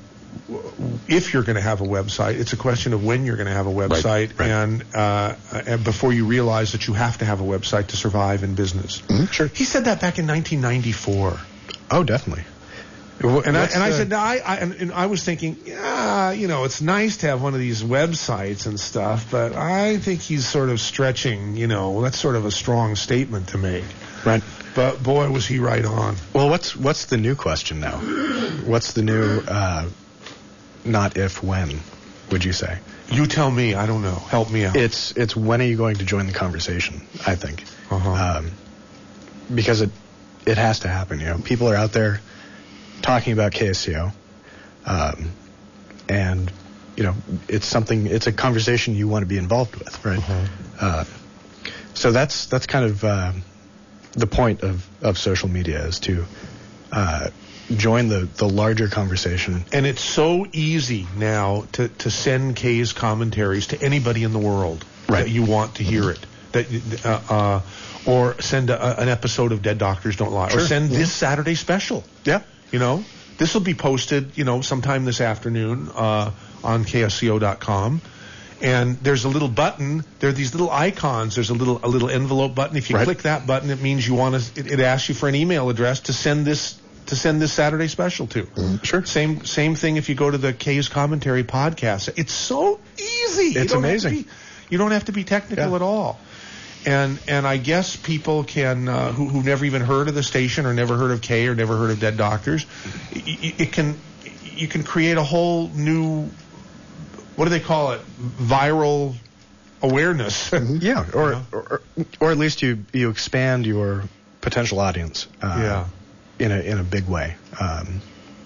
Speaker 2: if you're going to have a website. It's a question of when you're going to have a website,
Speaker 6: right.
Speaker 2: and uh, and before you realize that you have to have a website to survive in business."
Speaker 6: Mhm, sure.
Speaker 2: He said that back in nineteen ninety-four.
Speaker 6: Oh, definitely.
Speaker 2: And I,
Speaker 6: What's
Speaker 2: and I
Speaker 6: the-
Speaker 2: said, no, I, I, and, and I was thinking, yeah, you know, it's nice to have one of these websites and stuff, but I think he's sort of stretching, you know, that's sort of a strong statement to make.
Speaker 6: right.
Speaker 2: But boy, was he right on.
Speaker 6: Well, what's what's the new question now? What's the new uh, not if when? Would you say?
Speaker 2: You tell me, I don't know. Help me out.
Speaker 6: It's it's when are you going to join the conversation? I think,
Speaker 2: Uh-huh.
Speaker 6: um, because it it has to happen. You know, people are out there talking about K S C O, um, and you know, it's something. It's a conversation you want to be involved with, right?
Speaker 2: Uh-huh.
Speaker 6: Uh, so that's that's kind of uh, the point of, of social media is to uh, join the, the larger conversation.
Speaker 2: And it's so easy now to, to send Kay's commentaries to anybody in the world
Speaker 6: Right.
Speaker 2: that you want to hear it. That uh, uh, or send a, an episode of Dead Doctors Don't Lie. Or
Speaker 6: Sure.
Speaker 2: send
Speaker 6: Yeah.
Speaker 2: this Saturday special.
Speaker 6: Yeah.
Speaker 2: You know, this will be posted, you know, sometime this afternoon uh, on K S C O dot com. And there's a little button. There are these little icons. There's a little a little envelope button. If you
Speaker 6: Right.
Speaker 2: click that button, it means you want to. It, it asks you for an email address to send this to send this Saturday special to.
Speaker 6: Sure.
Speaker 2: Same same thing if you go to the K's Commentary podcast. It's so easy. You
Speaker 6: It's
Speaker 2: don't have to
Speaker 6: amazing.
Speaker 2: be- you don't have to be technical
Speaker 6: Yeah.
Speaker 2: at all. And and I guess people can uh, who who've never even heard of the station or never heard of K or never heard of Dead Doctors, it, it can you can create a whole new, what do they call it, viral awareness.
Speaker 6: Yeah. Or,
Speaker 2: Yeah.
Speaker 6: or or at least you you expand your potential audience. Uh,
Speaker 2: Yeah.
Speaker 6: In a in a big way. Um,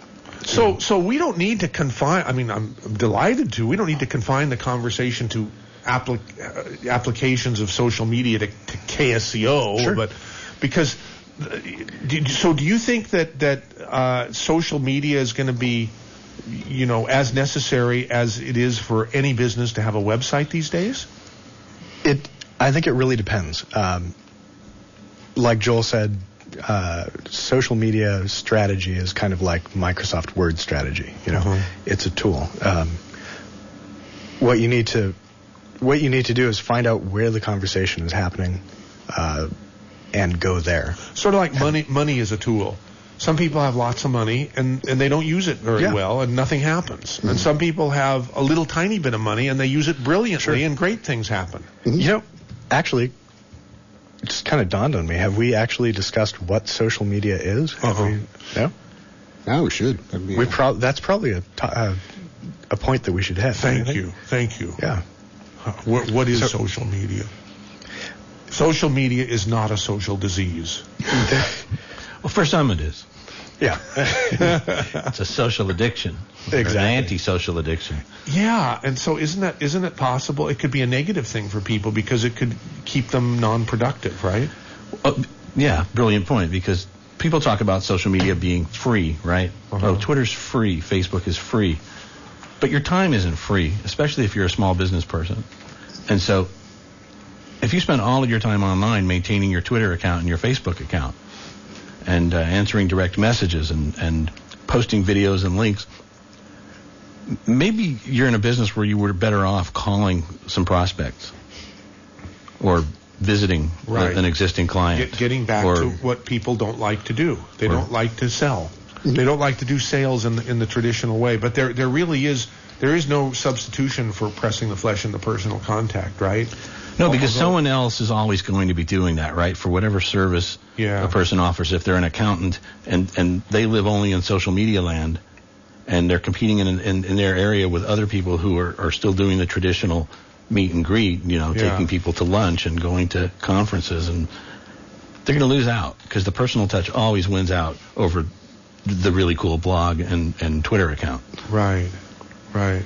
Speaker 2: So so we don't need to confine. I mean, I'm delighted to. We don't need to confine the conversation to applic- uh, applications of social media to, to K S C O.
Speaker 6: Sure.
Speaker 2: But because uh, do, so, do you think that that uh, social media is going to be, you know, as necessary as it is for any business to have a website these days?
Speaker 6: It, I think it really depends. Um, like Joel said, uh, social media strategy is kind of like Microsoft Word strategy. You know,
Speaker 2: Mhm.
Speaker 6: it's a tool. Um, what you need to what you need to do is find out where the conversation is happening, uh, and go there.
Speaker 2: Sort of like money. Money is a tool. Some people have lots of money and, and they don't use it very
Speaker 6: Yeah.
Speaker 2: well, and nothing happens. And some people have a little tiny bit of money and they use it brilliantly,
Speaker 6: Sure.
Speaker 2: and great things happen.
Speaker 6: You know, actually, it just kind of dawned on me. Have we actually discussed what social media is? Have
Speaker 2: Uh-uh.
Speaker 6: we? No.
Speaker 7: Now we should. That'd be
Speaker 6: We
Speaker 7: a-
Speaker 6: prob that's probably a to- uh, a point that we should have.
Speaker 2: Thank
Speaker 6: I think.
Speaker 2: you. Thank you.
Speaker 6: Yeah.
Speaker 2: Uh, What, what is
Speaker 6: So-
Speaker 2: social media? Social media is not a social disease.
Speaker 5: Well, for some it is.
Speaker 6: Yeah.
Speaker 5: It's a social addiction. Or
Speaker 6: Exactly.
Speaker 5: an anti-social addiction.
Speaker 2: Yeah, and so isn't that isn't it possible it could be a negative thing for people because it could keep them non-productive, right?
Speaker 5: Oh, yeah, brilliant point, because people talk about social media being free, right?
Speaker 2: Uh-huh.
Speaker 5: Oh, Twitter's free, Facebook is free. But your time isn't free, especially if you're a small business person. And so if you spend all of your time online maintaining your Twitter account and your Facebook account and uh, answering direct messages and, and posting videos and links, m- maybe you're in a business where you were better off calling some prospects or visiting a-
Speaker 2: Right.
Speaker 5: an existing client.
Speaker 2: Get, getting back
Speaker 5: or,
Speaker 2: to what people don't like to do. They
Speaker 5: or-
Speaker 2: don't like to sell. They don't like to do sales in the, in the traditional way. But there there really is there is no substitution for pressing the flesh and the personal contact, right?
Speaker 5: No, because
Speaker 2: Although-
Speaker 5: someone else is always going to be doing that, right? For whatever service
Speaker 2: Yeah.
Speaker 5: a person offers. If they're an accountant and, and they live only in social media land and they're competing in, in, in their area with other people who are, are still doing the traditional meet and greet, you know,
Speaker 2: Yeah.
Speaker 5: taking people to lunch and going to conferences, and they're going to lose out because the personal touch always wins out over the really cool blog and, and Twitter account.
Speaker 2: Right, right.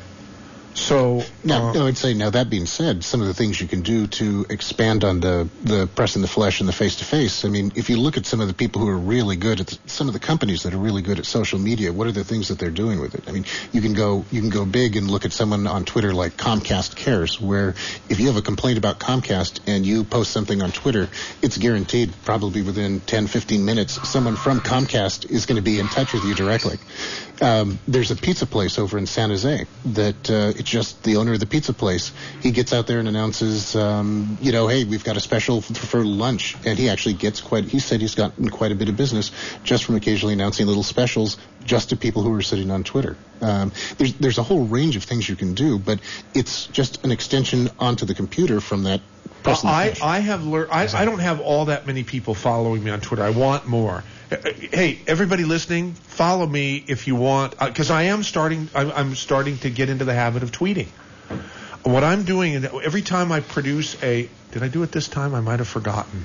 Speaker 2: So
Speaker 7: Now,
Speaker 2: uh,
Speaker 7: no, I'd say, now that being said, some of the things you can do to expand on the, the pressing the flesh and the face-to-face, I mean, if you look at some of the people who are really good at, the, some of the companies that are really good at social media, what are the things that they're doing with it? I mean, you can go, you can go big and look at someone on Twitter like Comcast Cares, where if you have a complaint about Comcast and you post something on Twitter, it's guaranteed probably within ten, fifteen minutes, someone from Comcast is going to be in touch with you directly. Um, there's a pizza place over in San Jose that uh, it's just the owner of the pizza place. He gets out there and announces, um, you know, hey, we've got a special for, for lunch, and he actually gets quite. He said he's gotten quite a bit of business just from occasionally announcing little specials just to people who are sitting on Twitter. Um, there's there's a whole range of things you can do, but it's just an extension onto the computer from that.
Speaker 2: Well, I, I have learned. I, I don't have all that many people following me on Twitter. I want more. Hey, everybody listening, follow me if you want, because I am starting. I'm, I'm starting to get into the habit of tweeting. What I'm doing, is every time I produce a, did I do it this time? I might have forgotten.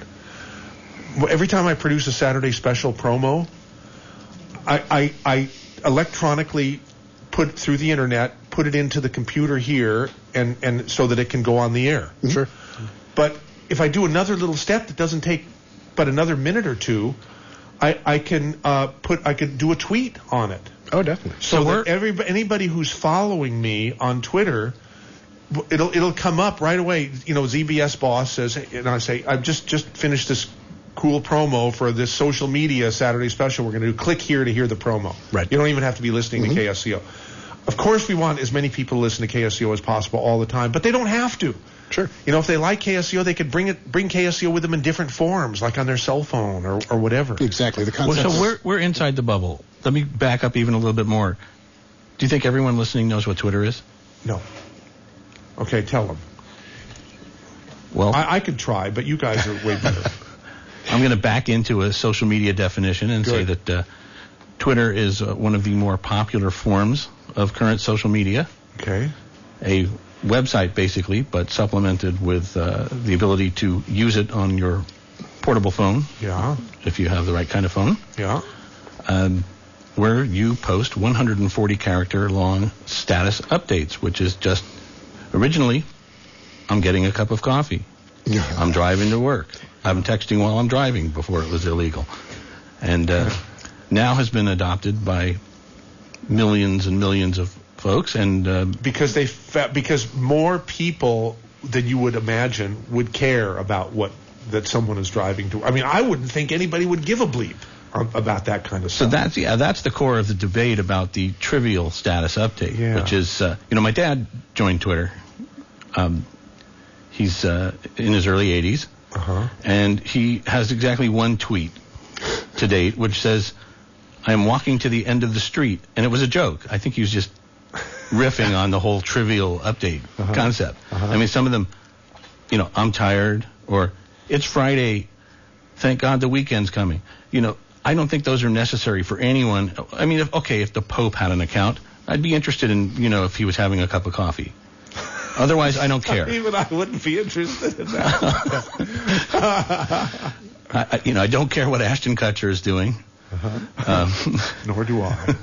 Speaker 2: Every time I produce a Saturday special promo, I, I, I electronically put through the internet, put it into the computer here, and, and so that it can go on the air.
Speaker 6: Sure.
Speaker 2: But if I do another little step that doesn't take but another minute or two, I, I can uh, put I could do a tweet on it.
Speaker 6: Oh, definitely.
Speaker 2: So,
Speaker 5: So
Speaker 2: that
Speaker 5: we're-
Speaker 2: every anybody who's following me on Twitter, w- it'll it'll come up right away. You know, Z B S boss says, and I say, I've just just finished this cool promo for this social media Saturday special we're going to do. Click here to hear the promo.
Speaker 6: Right.
Speaker 2: You don't even have to be listening to K S C O. Of course, we want as many people to listen to K S C O as possible all the time, but they don't have to.
Speaker 6: Sure.
Speaker 2: You know, if they like K S C O, they could bring it, bring K S C O with them in different forms, like on their cell phone or, or whatever.
Speaker 7: Exactly. The
Speaker 5: Well,
Speaker 7: concept.
Speaker 5: so we're we're inside the bubble. Let me back up even a little bit more. Do you think everyone listening knows what Twitter is?
Speaker 2: No. Okay, tell them.
Speaker 5: Well,
Speaker 2: I, I could try, but you guys are way better.
Speaker 5: I'm going to back into a social media definition and say
Speaker 2: Good.
Speaker 5: that uh, Twitter is uh, one of the more popular forms of current social media.
Speaker 2: Okay.
Speaker 5: A website, basically, but supplemented with uh, the ability to use it on your portable phone,
Speaker 2: Yeah.
Speaker 5: if you have the right kind of phone,
Speaker 2: Yeah.
Speaker 5: um, where you post one hundred forty character long status updates, which is just originally, I'm getting a cup of coffee. I'm driving to work. I'm texting while I'm driving before it was illegal. And uh, now has been adopted by millions and millions of folks. And uh,
Speaker 2: Because they fa- because more people than you would imagine would care about what that someone is driving to. I mean, I wouldn't think anybody would give a bleep about that kind of
Speaker 5: So
Speaker 2: stuff.
Speaker 5: that's yeah, that's the core of the debate about the trivial status update,
Speaker 2: Yeah.
Speaker 5: which is uh, you know, my dad joined Twitter. Um, he's uh, in his early eighties,
Speaker 2: Uh-huh.
Speaker 5: and he has exactly one tweet to date, which says, "I am walking to the end of the street," and it was a joke. I think he was just riffing on the whole trivial update
Speaker 2: Uh-huh.
Speaker 5: concept.
Speaker 2: Uh-huh.
Speaker 5: I mean, some of them, you know, "I'm tired," or "It's Friday, thank God the weekend's coming." You know, I don't think those are necessary for anyone. I mean, if, okay, if the Pope had an account, I'd be interested in, you know, if he was having a cup of coffee. Otherwise, I don't care.
Speaker 2: Even I wouldn't be interested in that.
Speaker 5: I, I, you know, I don't care what Ashton Kutcher is doing.
Speaker 2: Uh-huh.
Speaker 5: Um,
Speaker 2: Nor do I.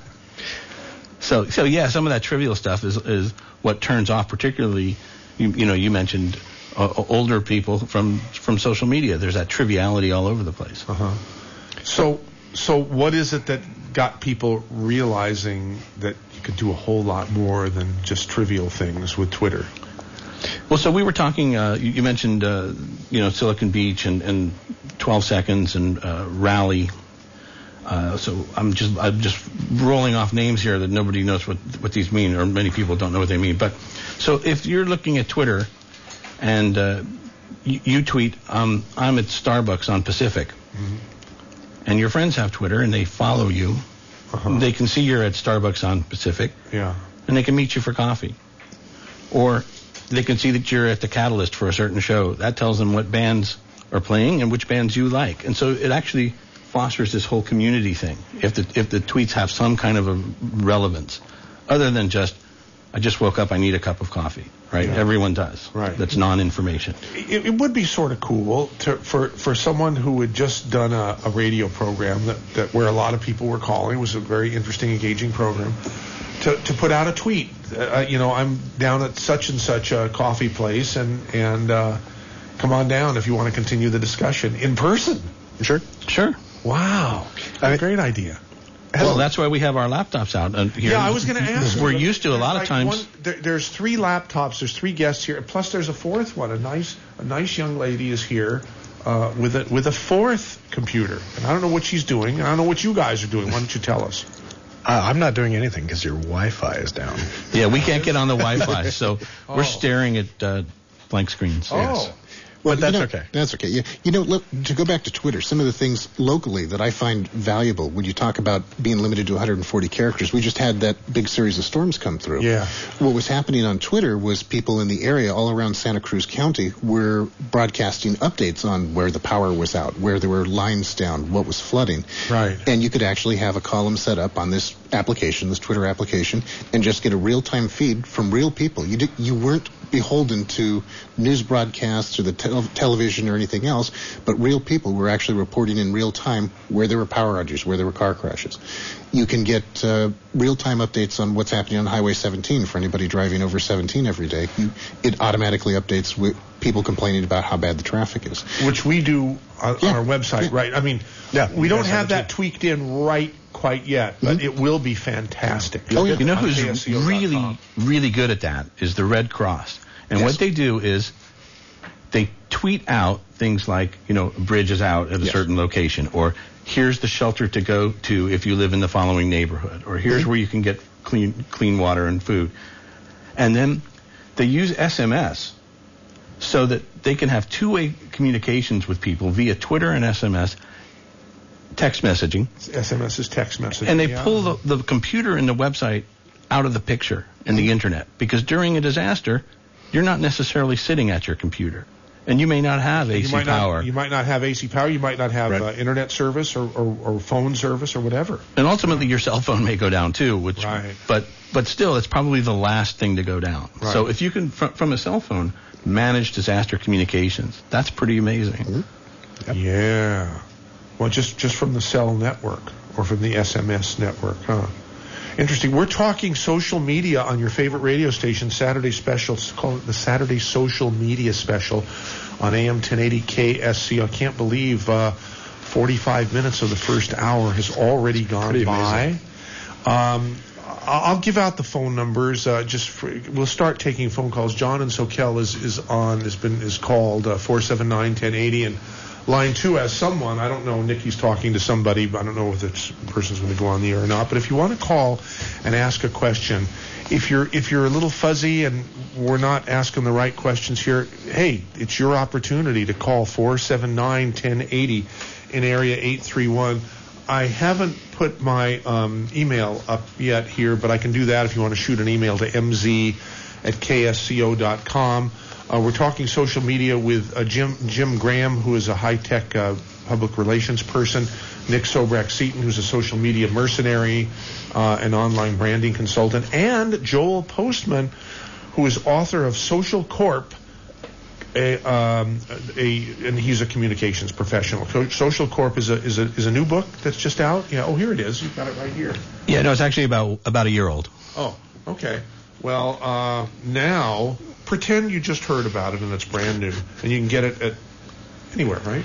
Speaker 5: so, so yeah, some of that trivial stuff is is what turns off, particularly, you, you know, you mentioned uh, older people from from social media. There's that triviality all over the place.
Speaker 2: Uh-huh. So, so what is it that got people realizing that you could do a whole lot more than just trivial things with Twitter?
Speaker 5: Well, so we were talking. Uh, you, you mentioned, uh, you know, Silicon Beach and, and twelve seconds and uh, Rally. Uh, so I'm just I'm just rolling off names here that nobody knows what what these mean, or many people don't know what they mean. But so if you're looking at Twitter and uh, you, you tweet, um, "I'm at Starbucks on Pacific,"
Speaker 2: Mm-hmm.
Speaker 5: and your friends have Twitter and they follow you,
Speaker 2: Uh-huh.
Speaker 5: they can see you're at Starbucks on Pacific,
Speaker 2: Yeah.
Speaker 5: and they can meet you for coffee, or they can see that you're at the Catalyst for a certain show. That tells them what bands are playing and which bands you like. And so it actually fosters this whole community thing if the if the tweets have some kind of a relevance, other than just, I just woke up, I need a cup of coffee, right?
Speaker 2: Yeah.
Speaker 5: Everyone does.
Speaker 2: Right.
Speaker 5: That's non-information.
Speaker 2: It, it would be sort of cool to, for for someone who had just done a, a radio program that, that where a lot of people were calling. It was a very interesting, engaging program. To, to put out a tweet, uh, you know, I'm down at such and such a coffee place, and and uh, come on down if you want to continue the discussion in person.
Speaker 6: Sure.
Speaker 5: Sure.
Speaker 2: Wow,
Speaker 6: I mean-
Speaker 2: great idea.
Speaker 5: Well, that's why we have our laptops out uh, here.
Speaker 2: Yeah, I was going to ask.
Speaker 5: We're
Speaker 2: you,
Speaker 5: used to a lot of
Speaker 2: like
Speaker 5: times.
Speaker 2: one- there, there's three laptops. There's three guests here. Plus, there's a fourth one. A nice, a nice young lady is here uh, with a with a fourth computer, and I don't know what she's doing. I don't know what you guys are doing. Why don't you tell us?
Speaker 6: Uh, I'm not doing anything because your Wi-Fi is down.
Speaker 5: Yeah, we can't get on the Wi-Fi, so
Speaker 2: Oh.
Speaker 5: we're staring at uh, blank screens.
Speaker 2: Oh,
Speaker 7: Well,
Speaker 6: But that's
Speaker 7: you know,
Speaker 6: okay.
Speaker 7: That's okay. Yeah, you know, look, to go back to Twitter, some of the things locally that I find valuable when you talk about being limited to one hundred forty characters. We just had that big series of storms come through.
Speaker 2: Yeah.
Speaker 7: What was happening on Twitter was people in the area all around Santa Cruz County were broadcasting updates on where the power was out, where there were lines down, what was flooding.
Speaker 2: Right.
Speaker 7: And you could actually have a column set up on this application, this Twitter application, and just get a real-time feed from real people. You did, you weren't beholden to news broadcasts or the tel- television or anything else, but real people were actually reporting in real time where there were power outages, where there were car crashes. You can get uh, real-time updates on what's happening on Highway seventeen for anybody driving over seventeen every day. You, it automatically updates with people complaining about how bad the traffic is.
Speaker 2: which we do on,
Speaker 7: Yeah.
Speaker 2: on our website,
Speaker 7: Yeah.
Speaker 2: right? I mean,
Speaker 6: Yeah,
Speaker 2: we
Speaker 6: you
Speaker 2: don't
Speaker 6: guys have
Speaker 2: have
Speaker 6: it
Speaker 2: that tweaked in right quite yet, but
Speaker 7: Mhm.
Speaker 2: it will be fantastic.
Speaker 7: Oh, yeah.
Speaker 5: You know
Speaker 2: On
Speaker 5: who's
Speaker 2: K S C O dot com.
Speaker 5: really, really good at that is the Red Cross. And
Speaker 7: Yes.
Speaker 5: what they do is they tweet out things like, you know, a bridge is out at a
Speaker 7: Yes.
Speaker 5: certain location, or here's the shelter to go to if you live in the following neighborhood, or here's
Speaker 7: Mhm.
Speaker 5: where you can get clean, clean water and food. And then they use S M S so that they can have two-way communications with people via Twitter and S M S, text messaging,
Speaker 2: S M S is text messaging.
Speaker 5: and they
Speaker 2: yeah.
Speaker 5: pull the, the computer and the website out of the picture and the internet, because during a disaster, you're not necessarily sitting at your computer, and you may not have A
Speaker 2: You
Speaker 5: C
Speaker 2: might
Speaker 5: power.
Speaker 2: Not, you might not have A C power. You might not have
Speaker 6: Right.
Speaker 2: uh, internet service or, or, or phone service or whatever.
Speaker 5: And ultimately, your cell phone may go down too. Which,
Speaker 2: Right.
Speaker 5: but but still, it's probably the last thing to go down.
Speaker 2: Right.
Speaker 5: So if you can, fr- from a cell phone, manage disaster communications, that's pretty amazing.
Speaker 2: Yeah. Well, just just from the cell network or from the S M S network, huh? Interesting. We're talking social media on your favorite radio station, Saturday Special. It's called the Saturday Social Media Special on A M ten eighty K S C. I can't believe uh, forty-five minutes of the first hour has already gone
Speaker 6: Pretty
Speaker 2: by. Um, I'll give out the phone numbers. Uh, just for, we'll start taking phone calls. John in Soquel is is on. Has been is called uh, four seven nine, one oh eight oh, and line two has someone. I don't know. Nikki's talking to somebody. But I don't know if this person's going to go on the air or not. But if you want to call and ask a question, if you're if you're a little fuzzy and we're not asking the right questions here, hey, it's your opportunity to call four seven nine, one oh eight oh in area eight three one. I haven't put my um, email up yet here, but I can do that if you want to shoot an email to m z at k s c o dot com. Uh, we're talking social media with uh, Jim Jim Graham, who is a high-tech uh, public relations person, Nick Sobrak-Seaton, who's a social media mercenary, uh, an online branding consultant, and Joel Postman, who is author of Social Corp, A, um, a, and he's a communications professional. Social Corp is a is a is a new book that's just out. Yeah. Oh, here it is. You've got it right here.
Speaker 5: Yeah. No, it's actually about about a year old.
Speaker 2: Oh, okay. Well, uh, now pretend you just heard about it and it's brand new, and you can get it at anywhere, right?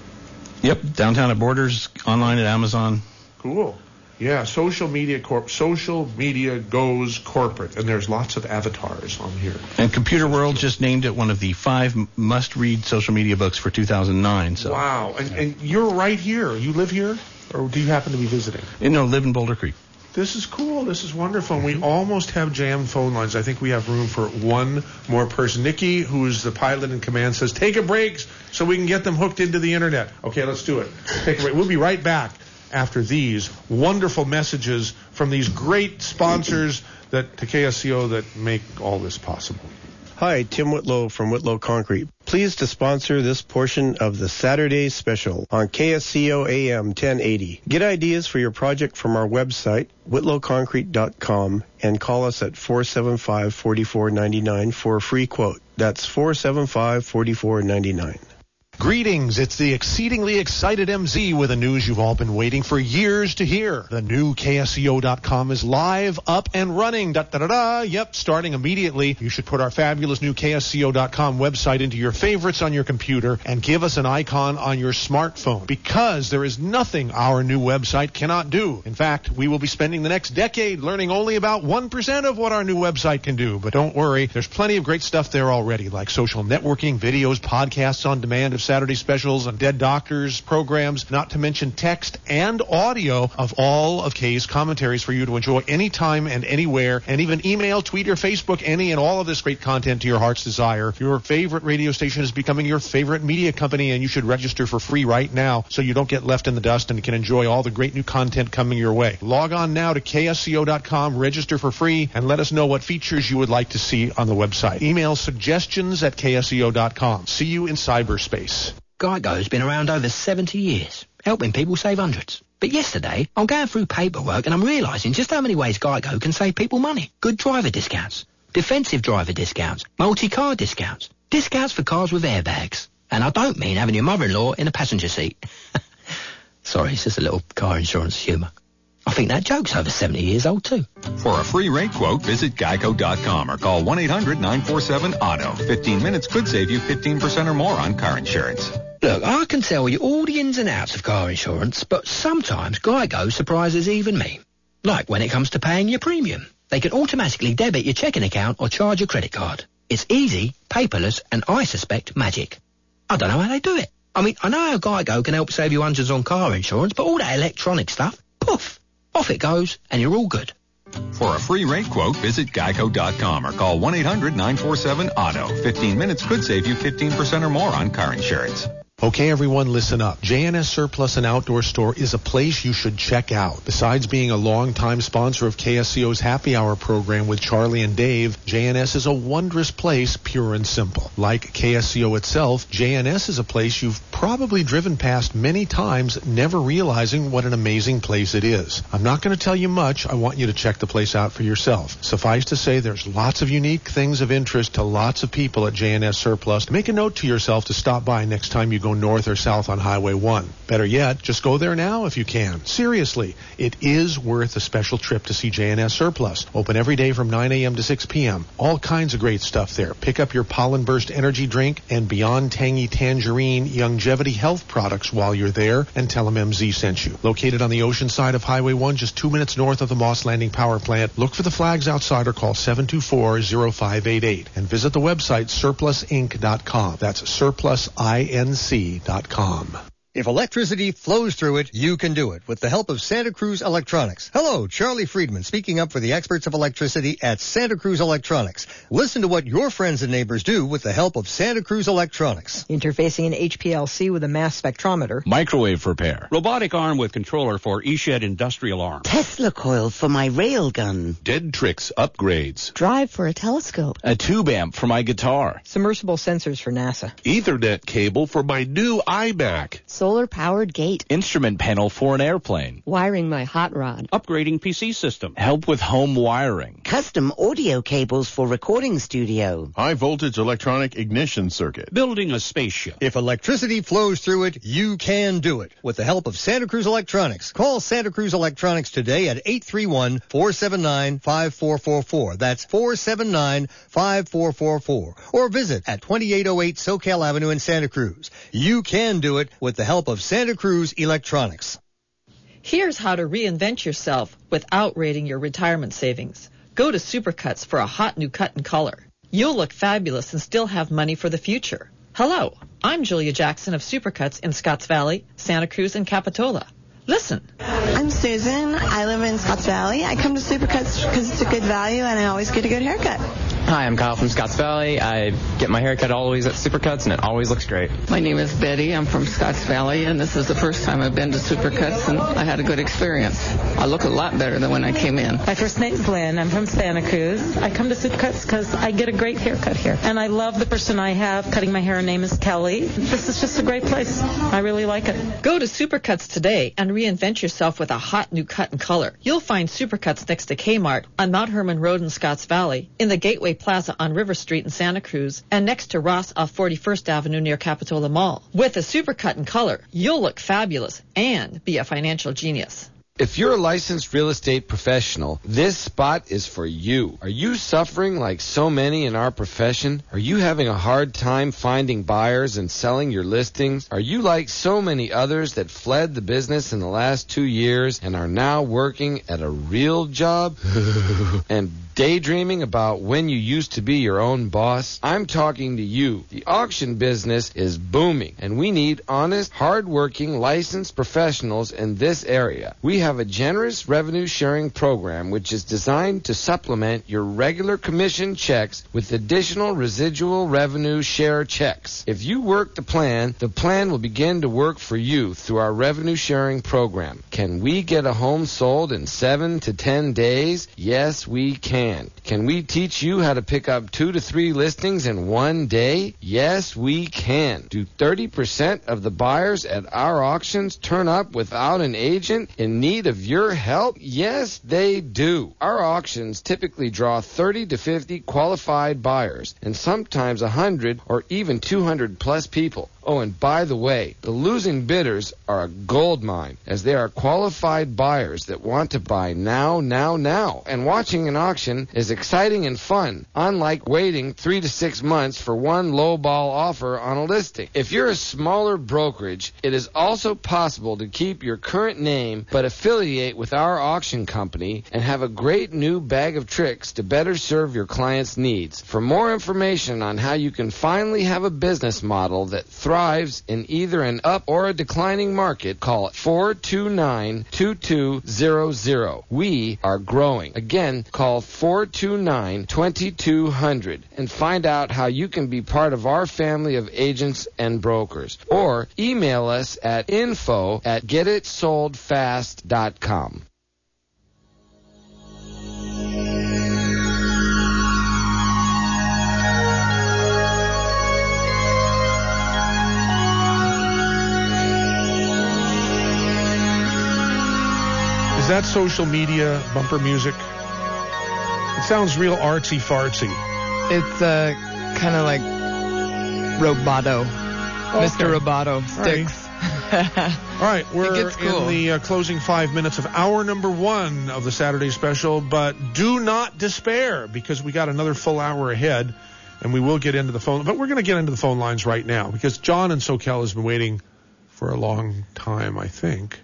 Speaker 5: Yep. Downtown at Borders, online at Amazon.
Speaker 2: Cool. Yeah, social media corp. Social media goes corporate, and there's lots of avatars on here.
Speaker 5: And Computer World just named it one of the five must-read social media books for two thousand nine. So.
Speaker 2: Wow, and, and you're right here. You live here, or do you happen to be visiting?
Speaker 5: You know, live in Boulder Creek.
Speaker 2: This is cool. This is wonderful. We almost have jammed phone lines. I think we have room for one more person. Nikki, who is the pilot in command, says, take a break so we can get them hooked into the internet. Okay, let's do it. Take a break. We'll be right back after these wonderful messages from these great sponsors that to K S C O that make all this possible.
Speaker 8: Hi, Tim Whitlow from Whitlow Concrete. Pleased to sponsor this portion of the Saturday Special on K S C O A M ten eighty. Get ideas for your project from our website, whitlow concrete dot com, and call us at four seven five, four four nine nine for a free quote. That's four seven five, four four nine nine.
Speaker 9: Greetings, it's the exceedingly excited M Z with the news you've all been waiting for years to hear. The new K S C O dot com is live, up, and running. Da da da da. Yep, starting immediately. You should put our fabulous new K S C O dot com website into your favorites on your computer and give us an icon on your smartphone, because there is nothing our new website cannot do. In fact, we will be spending the next decade learning only about one percent of what our new website can do. But don't worry, there's plenty of great stuff there already, like social networking, videos, podcasts on demand of Saturday specials on dead doctors, programs, not to mention text and audio of all of Kay's commentaries for you to enjoy anytime and anywhere, and even email, tweet, or Facebook any and all of this great content to your heart's desire. Your favorite radio station is becoming your favorite media company, and you should register for free right now so you don't get left in the dust and can enjoy all the great new content coming your way. Log on now to K S C O dot com, register for free, and let us know what features you would like to see on the website. Email suggestions at K S C O dot com. See you in cyberspace.
Speaker 10: Geico's been around over seventy years, helping people save hundreds. But yesterday, I'm going through paperwork and I'm realising just how many ways Geico can save people money. Good driver discounts, defensive driver discounts, multi-car discounts, discounts for cars with airbags. And I don't mean having your mother-in-law in a passenger seat. Sorry, it's just a little car insurance humour. I think that joke's over seventy years old too.
Speaker 11: For a free rate quote, visit geico dot com or call one eight hundred nine four seven auto. fifteen minutes could save you fifteen percent or more on car insurance.
Speaker 10: Look, I can tell you all the ins and outs of car insurance, but sometimes Geico surprises even me. Like when it comes to paying your premium. They can automatically debit your checking account or charge your credit card. It's easy, paperless, and I suspect magic. I don't know how they do it. I mean, I know how Geico can help save you hundreds on car insurance, but all that electronic stuff, poof, off it goes, and you're all good.
Speaker 11: For a free rate quote, visit geico dot com or call one eight hundred nine four seven auto. fifteen minutes could save you fifteen percent or more on car insurance.
Speaker 9: Okay, everyone, listen up. J N S Surplus and Outdoor Store is a place you should check out. Besides being a longtime sponsor of K S C O's Happy Hour program with Charlie and Dave, J N S is a wondrous place, pure and simple. Like K S C O itself, J N S is a place you've probably driven past many times, never realizing what an amazing place it is. I'm not going to tell you much. I want you to check the place out for yourself. Suffice to say, there's lots of unique things of interest to lots of people at J N S Surplus. Make a note to yourself to stop by next time you go north or south on Highway one. Better yet, just go there now if you can. Seriously, it is worth a special trip to see J and S Surplus. Open every day from nine a.m. to six p.m. All kinds of great stuff there. Pick up your Pollen Burst energy drink and Beyond Tangy Tangerine Longevity Health products while you're there, and tell them M Z sent you. Located on the ocean side of Highway one, just two minutes north of the Moss Landing Power Plant, look for the flags outside or call seven two four, zero five eight eight. And visit the website surplus inc dot com. That's surplus inc dot com.
Speaker 12: If electricity flows through it, you can do it with the help of Santa Cruz Electronics. Hello, Charlie Friedman speaking up for the experts of electricity at Santa Cruz Electronics. Listen to what your friends and neighbors do with the help of Santa Cruz Electronics.
Speaker 13: Interfacing an H P L C with a mass spectrometer.
Speaker 14: Microwave repair. Robotic arm with controller for eShed industrial arm.
Speaker 15: Tesla coil for my rail gun.
Speaker 16: Dead Tricks upgrades.
Speaker 15: Drive for a telescope.
Speaker 16: A tube amp for my guitar.
Speaker 13: Submersible sensors for NASA.
Speaker 16: Ethernet cable for my new iMac.
Speaker 15: Solar-powered gate.
Speaker 16: Instrument panel for an airplane.
Speaker 15: Wiring my hot rod.
Speaker 14: Upgrading P C system.
Speaker 16: Help with home wiring.
Speaker 15: Custom audio cables for recording studio.
Speaker 17: High voltage electronic ignition circuit.
Speaker 14: Building a spaceship.
Speaker 12: If electricity flows through it, you can do it with the help of Santa Cruz Electronics. Call Santa Cruz Electronics today at eight three one, four seven nine, five four four four. That's four seven nine, five four four four. Or visit at twenty-eight oh eight SoCal Avenue in Santa Cruz. You can do it with the help of Santa Cruz Electronics.
Speaker 18: Here's how to reinvent yourself without raiding your retirement savings. Go to Supercuts for a hot new cut and color. You'll look fabulous and still have money for the future. Hello, I'm Julia Jackson of Supercuts in Scotts Valley, Santa Cruz, and Capitola. Listen.
Speaker 19: I'm Susan. I live in Scotts Valley. I come to Supercuts because it's a good value and I always get a good haircut.
Speaker 20: Hi, I'm Kyle from Scotts Valley. I get my haircut always at Supercuts, and it always looks great.
Speaker 21: My name is Betty. I'm from Scotts Valley, and this is the first time I've been to Supercuts, and I had a good experience. I look a lot better than when I came in.
Speaker 22: My first name's Lynn. I'm from Santa Cruz. I come to Supercuts because I get a great haircut here, and I love the person I have cutting my hair. Her name is Kelly. This is just a great place. I really like it.
Speaker 18: Go to Supercuts today and reinvent yourself with a hot new cut and color. You'll find Supercuts next to Kmart on Mount Herman Road in Scotts Valley, in the Gateway Plaza on River Street in Santa Cruz, and next to Ross off forty-first Avenue near Capitola Mall. With a super cut and color, you'll look fabulous and be a financial genius.
Speaker 23: If you're a licensed real estate professional, this spot is for you. Are you suffering like so many in our profession? Are you having a hard time finding buyers and selling your listings? Are you like so many others that fled the business in the last two years and are now working at a real job? And daydreaming about when you used to be your own boss? I'm talking to you. The auction business is booming, and we need honest, hard-working, licensed professionals in this area. We have a generous revenue-sharing program which is designed to supplement your regular commission checks with additional residual revenue share checks. If you work the plan, the plan will begin to work for you through our revenue-sharing program. Can we get a home sold in seven to ten days? Yes, we can. Can we teach you how to pick up two to three listings in one day? Yes, we can. Do thirty percent of the buyers at our auctions turn up without an agent in need of your help? Yes, they do. Our auctions typically draw thirty to fifty qualified buyers, and sometimes one hundred or even two hundred plus people. Oh, and by the way, the losing bidders are a gold mine, as they are qualified buyers that want to buy now, now, now. And watching an auction is exciting and fun, unlike waiting three to six months for one low-ball offer on a listing. If you're a smaller brokerage, it is also possible to keep your current name but affiliate with our auction company and have a great new bag of tricks to better serve your clients' needs. For more information on how you can finally have a business model that thrives thrives in either an up or a declining market, call four two nine, two two zero zero. We are growing. Again, call four two nine, two two zero zero and find out how you can be part of our family of agents and brokers. Or email us at info at get it sold fast dot com.
Speaker 2: Is that social media bumper music? It sounds real artsy-fartsy.
Speaker 1: It's uh, kind of like roboto. Mister Roboto sticks.
Speaker 2: All right, we're
Speaker 1: It gets cool.
Speaker 2: in the uh, closing five minutes of hour number one of the Saturday special, but do not despair because we got another full hour ahead, and we will get into the phone. But we're going to get into the phone lines right now because John in SoCal has been waiting for a long time, I think.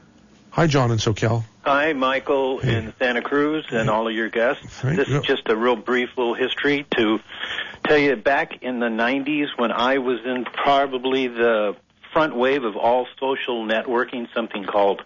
Speaker 2: Hi, John in SoCal.
Speaker 3: Hi, Michael
Speaker 2: Hey.
Speaker 3: in Santa Cruz and all of your guests.
Speaker 2: Thank
Speaker 3: This
Speaker 2: you.
Speaker 3: is just a real brief little history to tell you back in the nineties when I was in probably the front wave of all social networking, something called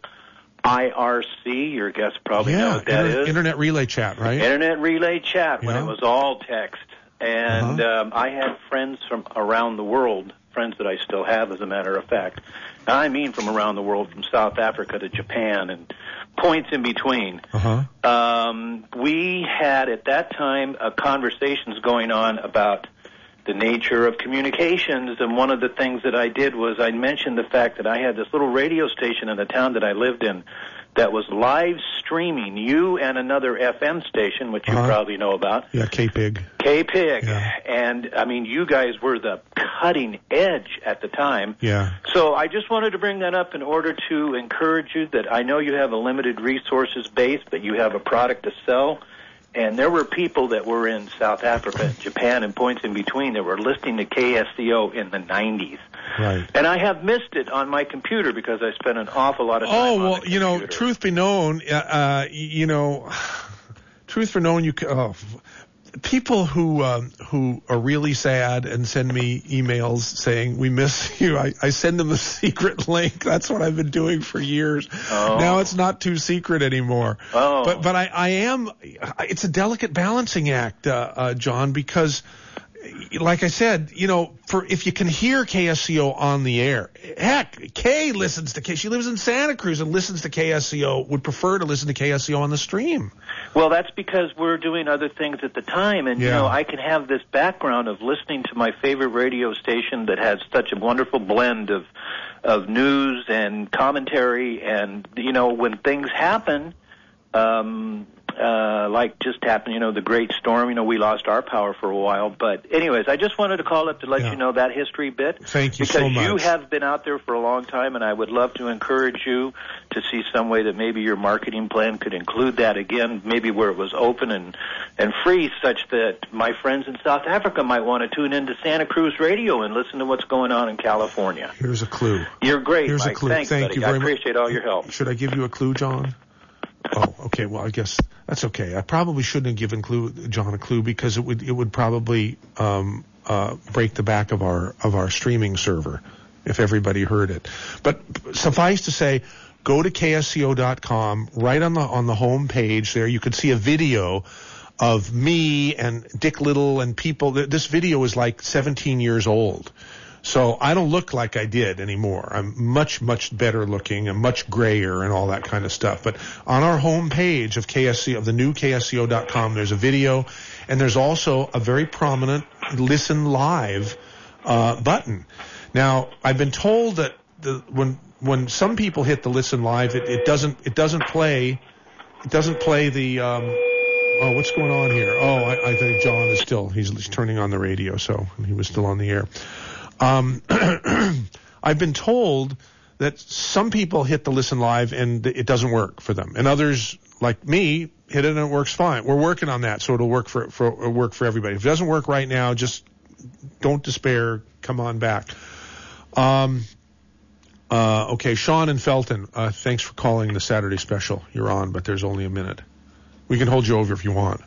Speaker 3: I R C. Your guests probably know
Speaker 2: Yeah,
Speaker 3: what that
Speaker 2: inter-
Speaker 3: is.
Speaker 2: internet relay chat, right?
Speaker 3: Internet relay chat when
Speaker 2: Yeah.
Speaker 3: it was all text. And
Speaker 2: Uh-huh.
Speaker 3: um, I had friends from around the world, friends that I still have, as a matter of fact. And I mean from around the world, from South Africa to Japan and points in between.
Speaker 2: Uh-huh.
Speaker 3: Um, we had, at that time, uh, conversations going on about the nature of communications, and one of the things that I did was I mentioned the fact that I had this little radio station in the town that I lived in that was live streaming you and another F M station, which you
Speaker 2: Uh-huh.
Speaker 3: probably know about,
Speaker 2: Yeah, K-Pig.
Speaker 3: K-Pig. And, I mean, you guys were the cutting edge at the time.
Speaker 2: Yeah.
Speaker 3: So I just wanted to bring that up in order to encourage you that I know you have a limited resources base, but you have a product to sell. And there were people that were in South Africa and Japan and points in between that were listening to K S C O in the nineties.
Speaker 2: Right.
Speaker 3: And I have missed it on my computer because I spent an awful lot of time
Speaker 2: Oh,
Speaker 3: on
Speaker 2: well,
Speaker 3: the
Speaker 2: you know,
Speaker 3: computer.
Speaker 2: truth be known, uh, uh, you know, truth for known, you c- oh, people who um, who are really sad and send me emails saying we miss you. I, I send them the secret link. That's what I've been doing for years.
Speaker 3: Oh.
Speaker 2: Now it's not too secret anymore.
Speaker 3: Oh.
Speaker 2: But but I, I am. It's a delicate balancing act, uh, uh, John, because. Like I said, you know, for if you can hear K S C O on the air, heck, Kay listens to K. She lives in Santa Cruz and listens to K S C O. Would prefer to listen to K S C O on the stream.
Speaker 3: Well, that's because we're doing other things at the time, and you
Speaker 2: Yeah.
Speaker 3: know, I can have this background of listening to my favorite radio station that has such a wonderful blend of of news and commentary, and you know, when things happen, um, uh, like just happened, you know, the great storm, you know, we lost our power for a while, but anyways, I just wanted to call up to let
Speaker 2: Yeah.
Speaker 3: you know that history bit.
Speaker 2: Thank you
Speaker 3: because
Speaker 2: so much.
Speaker 3: you have been out there for a long time, and I would love to encourage you to see some way that maybe your marketing plan could include that again, maybe where it was open and, and free, such that my friends in South Africa might want to tune into Santa Cruz Radio and listen to what's going on in California.
Speaker 2: Here's a clue.
Speaker 3: You're great,
Speaker 2: Here's
Speaker 3: Mike.
Speaker 2: a clue.
Speaker 3: Thanks,
Speaker 2: Thank
Speaker 3: buddy.
Speaker 2: you very
Speaker 3: I
Speaker 2: much.
Speaker 3: appreciate all your help.
Speaker 2: Should I give you a clue, John? Oh, okay. Well, I guess that's okay. I probably shouldn't have given clue, John a clue because it would it would probably um, uh, break the back of our of our streaming server if everybody heard it. But suffice to say, go to K S C O dot com. Right on the on the home page there, you could see a video of me and Dick Little and people. This video is like seventeen years old. So I don't look like I did anymore. I'm much, much better looking and much grayer and all that kind of stuff. But on our home page of K S C, of the new K S C O dot com, there's a video, and there's also a very prominent listen live uh, button. Now, I've been told that the, when when some people hit the listen live, it, it doesn't it doesn't play it doesn't play the. Um, oh, what's going on here? Oh, I, I think John is still he's, he's turning on the radio, so he was still on the air. Um, I've been told that some people hit the listen live and it doesn't work for them, and others, like me, hit it and it works fine. We're working on that, so it'll work for, for it'll work for everybody. If it doesn't work right now, just don't despair. Come on back. Um, uh, okay, Sean and Felton, uh, thanks for calling the Saturday special. You're on, but there's only a minute. We can hold you over if you want.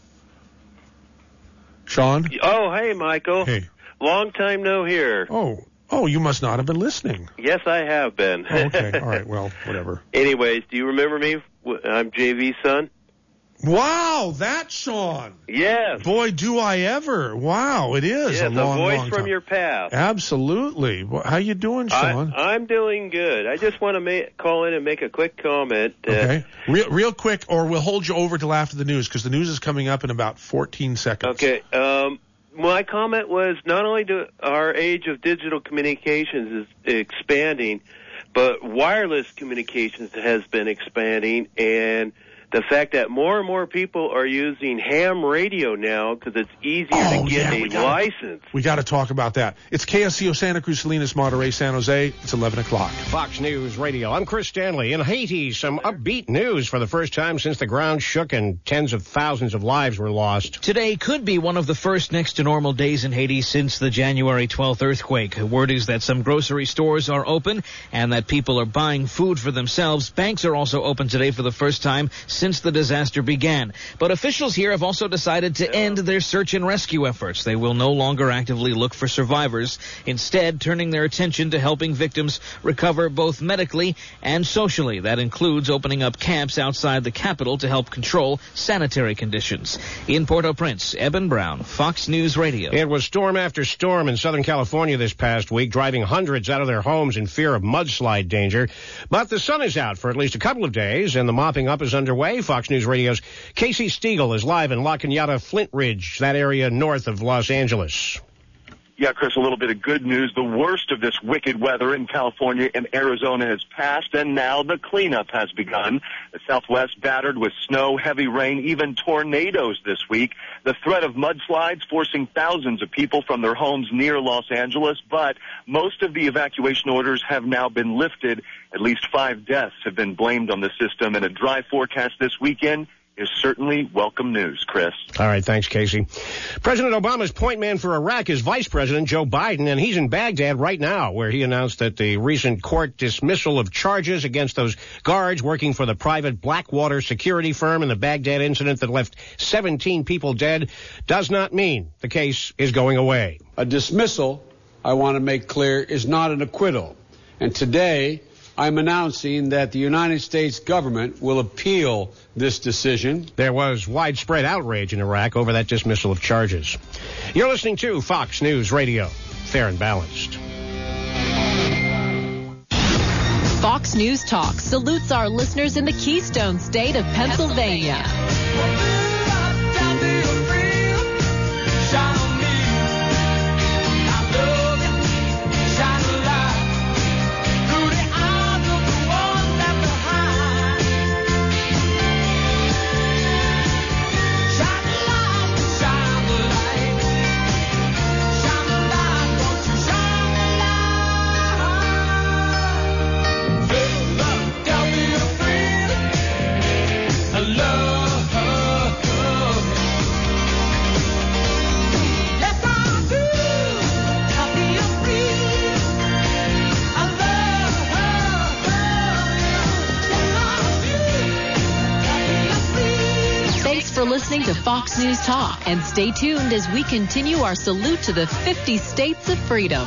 Speaker 2: Sean?
Speaker 4: Oh, hey, Michael.
Speaker 2: Hey.
Speaker 4: Long time no hear.
Speaker 2: Oh, oh, you must not have been listening.
Speaker 4: Yes, I have been.
Speaker 2: Oh, okay, all right, well, whatever.
Speaker 4: Anyways, do you remember me? I'm J V's son.
Speaker 2: Wow, that's Sean.
Speaker 4: Yes.
Speaker 2: Boy, do I ever. Wow, it is
Speaker 4: Yes,
Speaker 2: a long,
Speaker 4: a voice
Speaker 2: long
Speaker 4: from
Speaker 2: time.
Speaker 4: your past.
Speaker 2: Absolutely. Well, how you doing, Sean?
Speaker 4: I, I'm doing good. I just want to ma- call in and make a quick comment. Uh,
Speaker 2: Okay. Real, real quick, or we'll hold you over till after the news, because the news is coming up in about fourteen seconds.
Speaker 4: Okay. Um, my comment was not only do our age of digital communications is expanding, but wireless communications has been expanding, and the fact that more and more people are using ham radio now because it's easier
Speaker 2: Oh,
Speaker 4: to get
Speaker 2: yeah,
Speaker 4: a
Speaker 2: we gotta-
Speaker 4: license.
Speaker 2: We got to talk about that. It's K S C O Santa Cruz, Salinas, Monterey, San Jose. It's eleven o'clock.
Speaker 5: Fox News Radio. I'm Chris Stanley. In Haiti, some upbeat news for the first time since the ground shook and tens of thousands of lives were lost.
Speaker 6: Today could be one of the first next to normal days in Haiti since the January twelfth earthquake. Word is that some grocery stores are open and that people are buying food for themselves. Banks are also open today for the first time since the disaster began. But officials here have also decided to end their search and rescue efforts. They will no longer actively look for survivors, instead turning their attention to helping victims recover both medically and socially. That includes opening up camps outside the capital to help control sanitary conditions. In Port-au-Prince, Eben Brown, Fox News Radio.
Speaker 5: It was storm after storm in Southern California this past week, driving hundreds out of their homes in fear of mudslide danger. But the sun is out for at least a couple of days, and the mopping up is underway. Fox News Radio's Casey Stiegel is live in La Cañada, Flint Ridge, that area north of Los Angeles.
Speaker 7: Yeah, Chris, a little bit of good news. The worst of this wicked weather in California and Arizona has passed, and now the cleanup has begun. The Southwest battered with snow, heavy rain, even tornadoes this week. The threat of mudslides forcing thousands of people from their homes near Los Angeles, but most of the evacuation orders have now been lifted. At least five deaths have been blamed on the system, and a dry forecast this weekend is certainly welcome news, Chris.
Speaker 5: All right, thanks, Casey. President Obama's point man for Iraq is Vice President Joe Biden, and he's in Baghdad right now, where he announced that the recent court dismissal of charges against those guards working for the private Blackwater security firm in the Baghdad incident that left seventeen people dead does not mean the case is going away.
Speaker 24: A dismissal, I want to make clear, is not an acquittal. And today, I'm announcing that the United States government will appeal this decision.
Speaker 5: There was widespread outrage in Iraq over that dismissal of charges. You're listening to Fox News Radio, fair and balanced.
Speaker 25: Fox News Talk salutes our listeners in the Keystone State of Pennsylvania. Listening to Fox News Talk, and stay tuned as we continue our salute to the fifty states of freedom.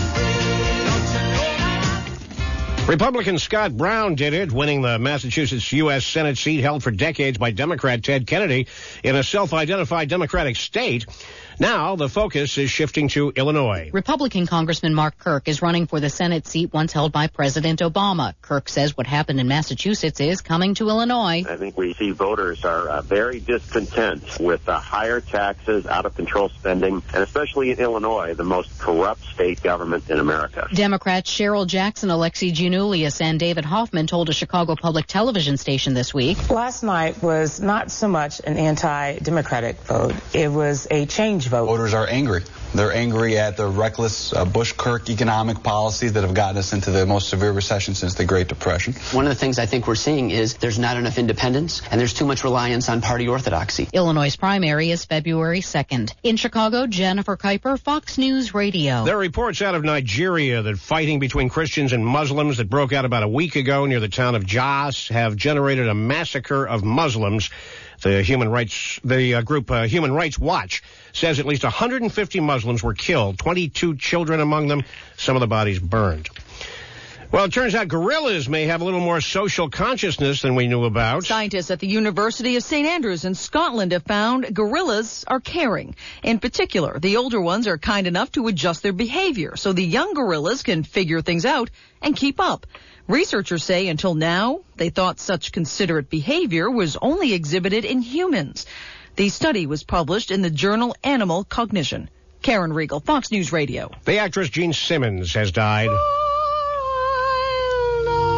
Speaker 5: Republican Scott Brown did it, winning the Massachusetts U S Senate seat held for decades by Democrat Ted Kennedy in a self-identified Democratic state. Now the focus is shifting to Illinois.
Speaker 26: Republican Congressman Mark Kirk is running for the Senate seat once held by President Obama. Kirk says what happened in Massachusetts is coming to Illinois.
Speaker 27: I think we see voters are uh, very discontent with uh, higher taxes, out-of-control spending, and especially in Illinois, the most corrupt state government in America.
Speaker 26: Democrats Cheryl Jackson, Alexi Giannoulias, and David Hoffman told a Chicago public television station this week.
Speaker 28: Last night was not so much an anti-Democratic vote. It was a change vote.
Speaker 29: Voters are angry. They're angry at the reckless uh, Bush-Kirk economic policies that have gotten us into the most severe recession since the Great Depression.
Speaker 30: One of the things I think we're seeing is there's not enough independence and there's too much reliance on party orthodoxy.
Speaker 26: Illinois' primary is February second. In Chicago, Jennifer Kuiper, Fox News Radio.
Speaker 5: There are reports out of Nigeria that fighting between Christians and Muslims that broke out about a week ago near the town of Jos have generated a massacre of Muslims. The human rights, the uh, group uh, Human Rights Watch says at least one hundred fifty Muslims were killed, twenty-two children among them, some of the bodies burned. Well, it turns out gorillas may have a little more social consciousness than we knew about.
Speaker 31: Scientists at the University of Saint Andrews in Scotland have found gorillas are caring. In particular, the older ones are kind enough to adjust their behavior so the young gorillas can figure things out and keep up. Researchers say until now, they thought such considerate behavior was only exhibited in humans. The study was published in the journal Animal Cognition. Karen Riegel, Fox News Radio.
Speaker 5: The actress Jean Simmons has died.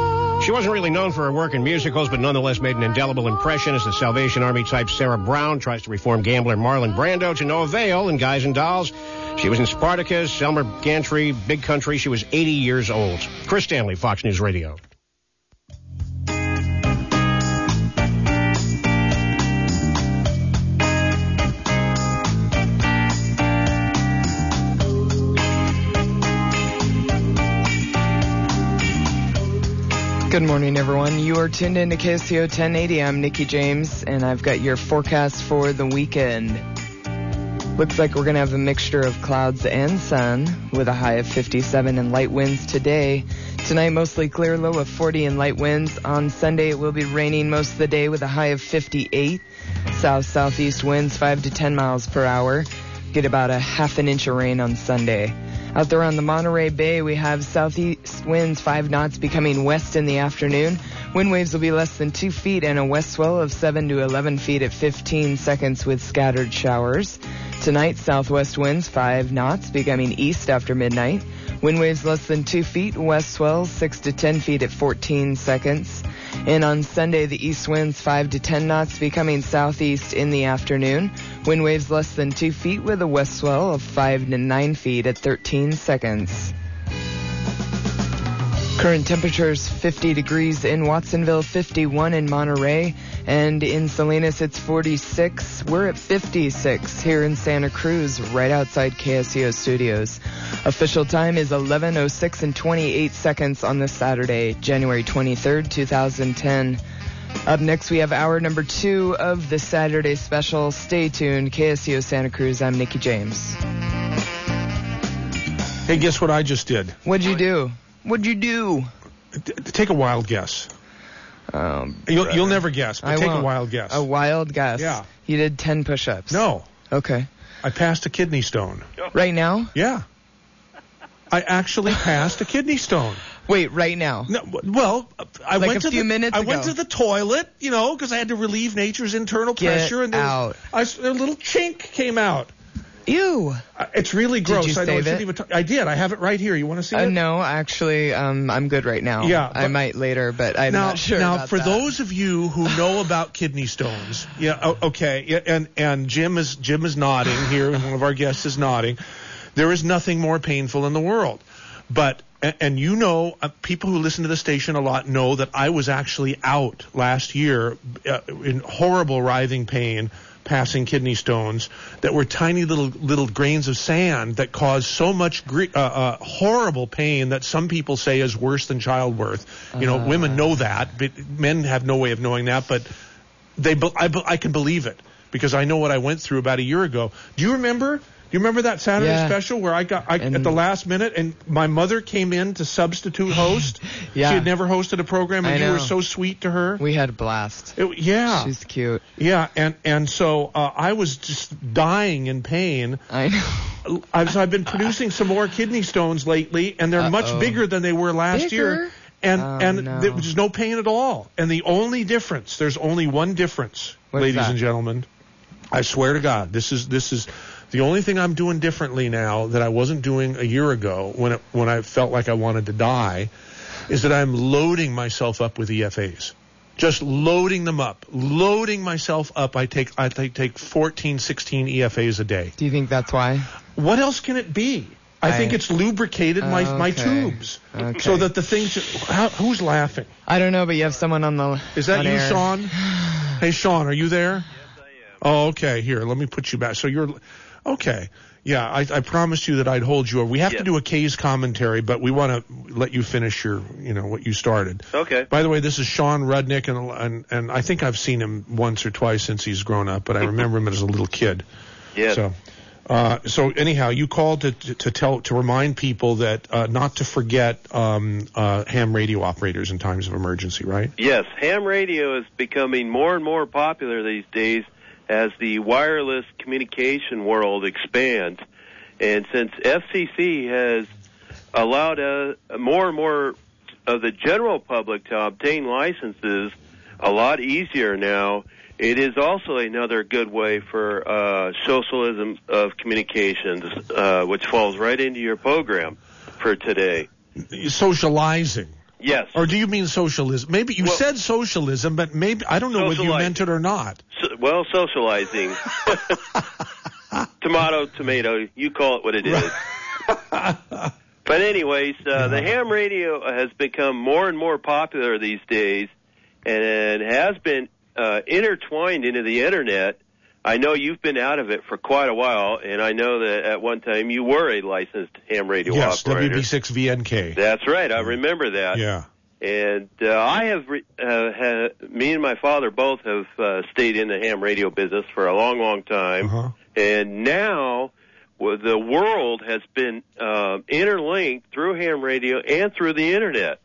Speaker 5: She wasn't really known for her work in musicals, but nonetheless made an indelible impression as the Salvation Army type Sarah Brown tries to reform gambler Marlon Brando to no avail in Guys and Dolls. She was in Spartacus, Elmer Gantry, Big Country. She was eighty years old. Chris Stanley, Fox News Radio.
Speaker 1: Good morning, everyone. You are tuned in to K S C O ten eighty. I'm Nikki James, and I've got your forecast for the weekend. Looks like we're going to have a mixture of clouds and sun with a high of fifty-seven and light winds today. Tonight, mostly clear, low of forty and light winds. On Sunday, it will be raining most of the day with a high of fifty-eight. South-southeast winds five to ten miles per hour. Get about a half an inch of rain on Sunday. Out there on the Monterey Bay, we have southeast winds five knots becoming west in the afternoon. Wind waves will be less than two feet and a west swell of seven to eleven feet at fifteen seconds with scattered showers. Tonight, southwest winds five knots becoming east after midnight. Wind waves less than two feet, west swell six to ten feet at fourteen seconds. And on Sunday, the east winds five to ten knots becoming southeast in the afternoon. Wind waves less than two feet with a west swell of five to nine feet at thirteen seconds. Current temperatures fifty degrees in Watsonville, fifty-one in Monterey, and in Salinas it's forty-six. We're at fifty-six here in Santa Cruz, right outside K S C O studios. Official time is eleven oh six and twenty-eight seconds on this Saturday, January twenty-third, two thousand ten. Up next, we have hour number two of the Saturday special. Stay tuned. K S C O Santa Cruz, I'm Nikki James.
Speaker 2: Hey, guess what I just did?
Speaker 1: What'd you do? What'd you do?
Speaker 2: T- take a wild guess.
Speaker 1: Um,
Speaker 2: you'll, you'll never guess, but
Speaker 1: I
Speaker 2: take
Speaker 1: won't.
Speaker 2: a wild guess.
Speaker 1: A wild guess?
Speaker 2: Yeah.
Speaker 1: You did ten push-ups?
Speaker 2: No.
Speaker 1: Okay.
Speaker 2: I passed a kidney stone.
Speaker 1: Right now?
Speaker 2: Yeah. I actually passed a kidney stone.
Speaker 1: Wait, right now?
Speaker 2: No, well, I
Speaker 1: like
Speaker 2: went
Speaker 1: a
Speaker 2: to
Speaker 1: few
Speaker 2: the,
Speaker 1: minutes
Speaker 2: I
Speaker 1: ago.
Speaker 2: went to the toilet, you know, because I had to relieve nature's internal
Speaker 1: Get
Speaker 2: pressure, and there
Speaker 1: out.
Speaker 2: Was, I, a little chink came out.
Speaker 1: Ew.
Speaker 2: Uh, it's really gross.
Speaker 1: Did you
Speaker 2: I know I
Speaker 1: save
Speaker 2: shouldn't
Speaker 1: it?
Speaker 2: even. T- I did. I have it right here. You want to see
Speaker 1: Uh,
Speaker 2: it?
Speaker 1: no, actually, um, I'm good right now.
Speaker 2: Yeah,
Speaker 1: I
Speaker 2: but-
Speaker 1: might later, but I'm
Speaker 2: now,
Speaker 1: not sure
Speaker 2: Now,
Speaker 1: about
Speaker 2: for
Speaker 1: that.
Speaker 2: those of you who know about kidney stones, yeah, o- okay, yeah, and and Jim is Jim is nodding here, and one of our guests is nodding. There is nothing more painful in the world, but. And you know, uh, people who listen to the station a lot know that I was actually out last year uh, in horrible writhing pain, passing kidney stones that were tiny little little grains of sand that caused so much gre- uh, uh, horrible pain that some people say is worse than childbirth. You know,
Speaker 1: Uh.
Speaker 2: women know that, but men have no way of knowing that. But they, be- I, be- I can believe it because I know what I went through about a year ago. Do you remember? You remember that Saturday
Speaker 1: Yeah.
Speaker 2: special where I got I,
Speaker 1: And-
Speaker 2: at the last minute and my mother came in to substitute host?
Speaker 1: Yeah.
Speaker 2: She had never hosted a program, and
Speaker 1: I
Speaker 2: you were
Speaker 1: know.
Speaker 2: so sweet to her.
Speaker 1: We had a blast.
Speaker 2: It- yeah,
Speaker 1: She's cute.
Speaker 2: yeah, and and so uh, I was just dying in pain.
Speaker 1: I know.
Speaker 2: I've, so I've been producing some more kidney stones lately, and they're
Speaker 1: Uh-oh.
Speaker 2: much bigger than they were last
Speaker 1: Bigger?
Speaker 2: year. And
Speaker 1: Oh,
Speaker 2: and
Speaker 1: no.
Speaker 2: there was no pain at all. And the only difference, there's only one difference,
Speaker 1: What's
Speaker 2: ladies
Speaker 1: that?
Speaker 2: and gentlemen. I swear to God, this is this is the only thing I'm doing differently now that I wasn't doing a year ago when it, when I felt like I wanted to die, is that I'm loading myself up with E F As. Just loading them up, loading myself up. I take I take, take fourteen, sixteen E F As a day.
Speaker 1: Do you think that's why?
Speaker 2: What else can it be? I,
Speaker 1: I-
Speaker 2: think it's lubricated my my
Speaker 1: Okay.
Speaker 2: tubes
Speaker 1: Okay.
Speaker 2: so that the things. How, who's laughing?
Speaker 1: I don't know, but you have someone on the.
Speaker 2: Is that
Speaker 1: on
Speaker 2: you,
Speaker 1: air.
Speaker 2: Sean? Hey, Sean, are you there? Yes, I am. Oh, okay. Here, let me put you back. So you're. Okay. Yeah, I, I promised you that I'd hold you over. We have
Speaker 4: Yes.
Speaker 2: to do a K's commentary, but we want to let you finish your, you know, what you started.
Speaker 4: Okay.
Speaker 2: By the way, this is Sean Rudnick, and and and I think I've seen him once or twice since he's grown up, but I remember him as a little kid.
Speaker 4: Yes.
Speaker 2: So, uh, so anyhow, you called to to, to tell to remind people that uh, not to forget um, uh, ham radio operators in times of emergency, right?
Speaker 4: Yes, ham radio is becoming more and more popular these days as the wireless communication world expands. And since F C C has allowed uh, more and more of the general public to obtain licenses a lot easier now, it is also another good way for uh, socialism of communications, uh, which falls right into your program for today.
Speaker 2: Socializing.
Speaker 4: Yes.
Speaker 2: Or do you mean socialism? Maybe you
Speaker 4: well,
Speaker 2: said socialism, but maybe I don't know whether you meant it or not.
Speaker 4: So, well, socializing. Tomato, tomato. You call it what it is. But anyways, uh, yeah. the ham radio has become more and more popular these days, and it has been uh, intertwined into the Internet. I know you've been out of it for quite a while, and I know that at one time you were a licensed ham radio
Speaker 2: yes,
Speaker 4: operator.
Speaker 2: Yes, W B six V N K.
Speaker 4: That's right. I remember that.
Speaker 2: Yeah.
Speaker 4: And uh, I have, re- uh, had, me and my father both have uh, stayed in the ham radio business for a long, long time.
Speaker 2: Uh-huh.
Speaker 4: And now well, the world has been uh, interlinked through ham radio and through the Internet.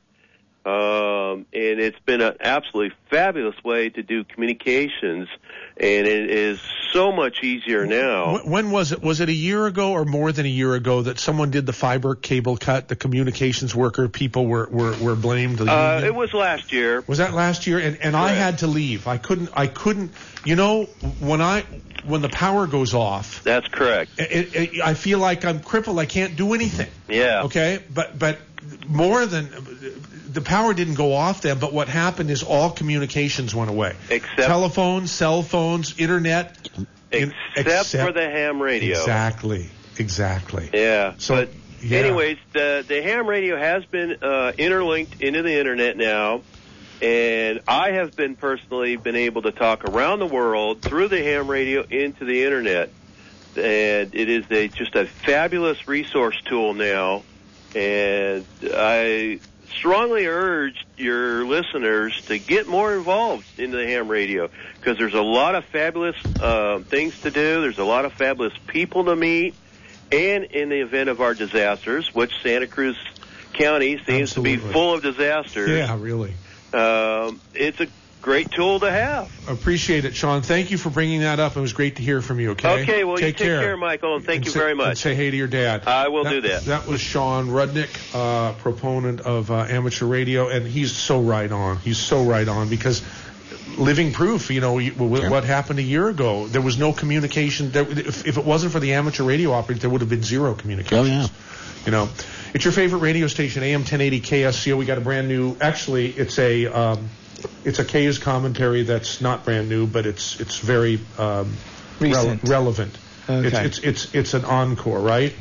Speaker 4: Um, and it's been an absolutely fabulous way to do communications, and it is so much easier now.
Speaker 2: When was it? Was it a year ago or more than a year ago that someone did the fiber cable cut? The communications worker people were were, were blamed.
Speaker 4: Uh, it was last year.
Speaker 2: Was that last year? And and I had to leave. I couldn't. I couldn't. You know, when I when the power goes off.
Speaker 4: That's correct.
Speaker 2: It, it, I feel like I'm crippled. I can't do anything.
Speaker 4: Yeah.
Speaker 2: Okay, but but more than. The power didn't go off then, but what happened is all communications went away.
Speaker 4: Except
Speaker 2: telephones, cell phones, internet.
Speaker 4: Except, except for the ham radio.
Speaker 2: Exactly. Exactly.
Speaker 4: Yeah.
Speaker 2: So,
Speaker 4: but
Speaker 2: yeah.
Speaker 4: anyways, the the ham radio has been uh, interlinked into the Internet now, and I have been personally been able to talk around the world through the ham radio into the Internet, and it is a just a fabulous resource tool now, and I strongly urge your listeners to get more involved in the ham radio, because there's a lot of fabulous uh, things to do. There's a lot of fabulous people to meet, and in the event of our disasters, which Santa Cruz County seems
Speaker 2: Absolutely.
Speaker 4: to be full of disasters.
Speaker 2: Yeah, really.
Speaker 4: Um, it's a great tool to have.
Speaker 2: Appreciate it, Sean. Thank you for bringing that up. It was great to hear from you, okay?
Speaker 4: Okay, well,
Speaker 2: take
Speaker 4: you take
Speaker 2: care.
Speaker 4: care, Michael, and thank
Speaker 2: and
Speaker 4: you
Speaker 2: say,
Speaker 4: very much.
Speaker 2: And say hey to your dad.
Speaker 4: I will
Speaker 2: that,
Speaker 4: do that.
Speaker 2: That was Sean Rudnick, uh, proponent of uh, amateur radio, and he's so right on. He's so right on, because living proof, you know, what yeah. happened a year ago, there was no communication. There, if, if it wasn't for the amateur radio operator, there would have been zero communications.
Speaker 23: Oh, yeah.
Speaker 2: You know, it's your favorite radio station, A M ten eighty K S C O. We got a brand new, actually, it's a... Um, It's a K's commentary that's not brand new, but it's it's very um,
Speaker 1: Recent.
Speaker 2: Re- relevant.
Speaker 1: Okay.
Speaker 2: It's, it's it's it's an encore, right?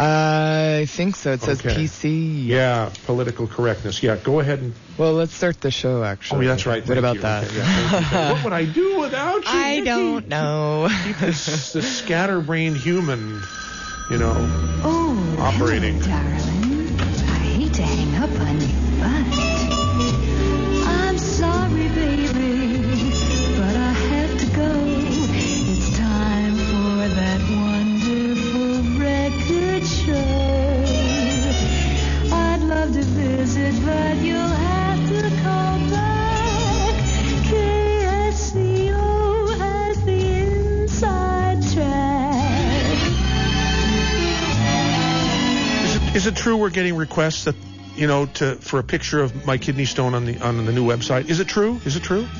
Speaker 1: I think so. It says
Speaker 2: okay.
Speaker 1: P C.
Speaker 2: Yeah, political correctness. Yeah, go ahead and.
Speaker 1: Well, let's start the show. Actually.
Speaker 2: Oh, that's right.
Speaker 1: What
Speaker 2: Thank
Speaker 1: about
Speaker 2: you.
Speaker 1: that?
Speaker 2: Okay, yeah, what would I do without you?
Speaker 1: I
Speaker 2: Nikki?
Speaker 1: don't know.
Speaker 2: Keep this, this scatterbrained human, you know,
Speaker 8: oh,
Speaker 2: operating.
Speaker 8: Hello, darling. I hate to hang up on you, but. Sorry, baby, but I have to go. It's time for that wonderful record show. I'd love to visit, but you'll have to call back. K S C O has the inside track.
Speaker 2: Is it, is it true we're getting requests that, you know, to for a picture of my kidney stone on the on the new website? Is it true? Is it true?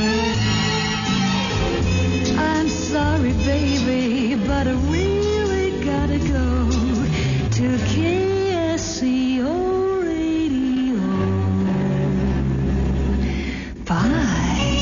Speaker 8: I'm sorry, baby, but I really gotta go to K S C O Radio. Bye.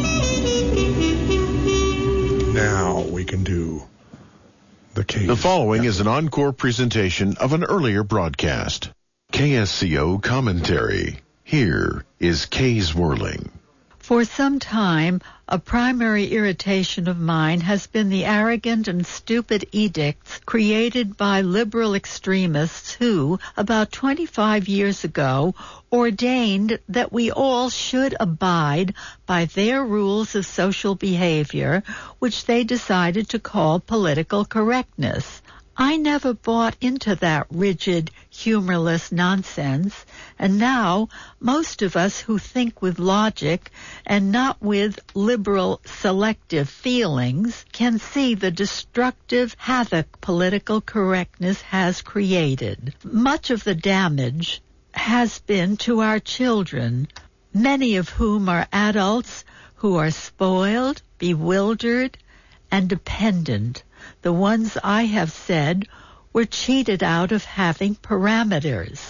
Speaker 2: Now we can do the case.
Speaker 9: The following is an encore presentation of an earlier broadcast. K S C O Commentary. Here is Kay's Whirling.
Speaker 10: For some time, a primary irritation of mine has been the arrogant and stupid edicts created by liberal extremists who, about twenty-five years ago, ordained that we all should abide by their rules of social behavior, which they decided to call political correctness. I never bought into that rigid, humorless nonsense, and now most of us who think with logic and not with liberal selective feelings can see the destructive havoc political correctness has created. Much of the damage has been to our children, many of whom are adults who are spoiled, bewildered, and dependent. The ones I have said were cheated out of having parameters.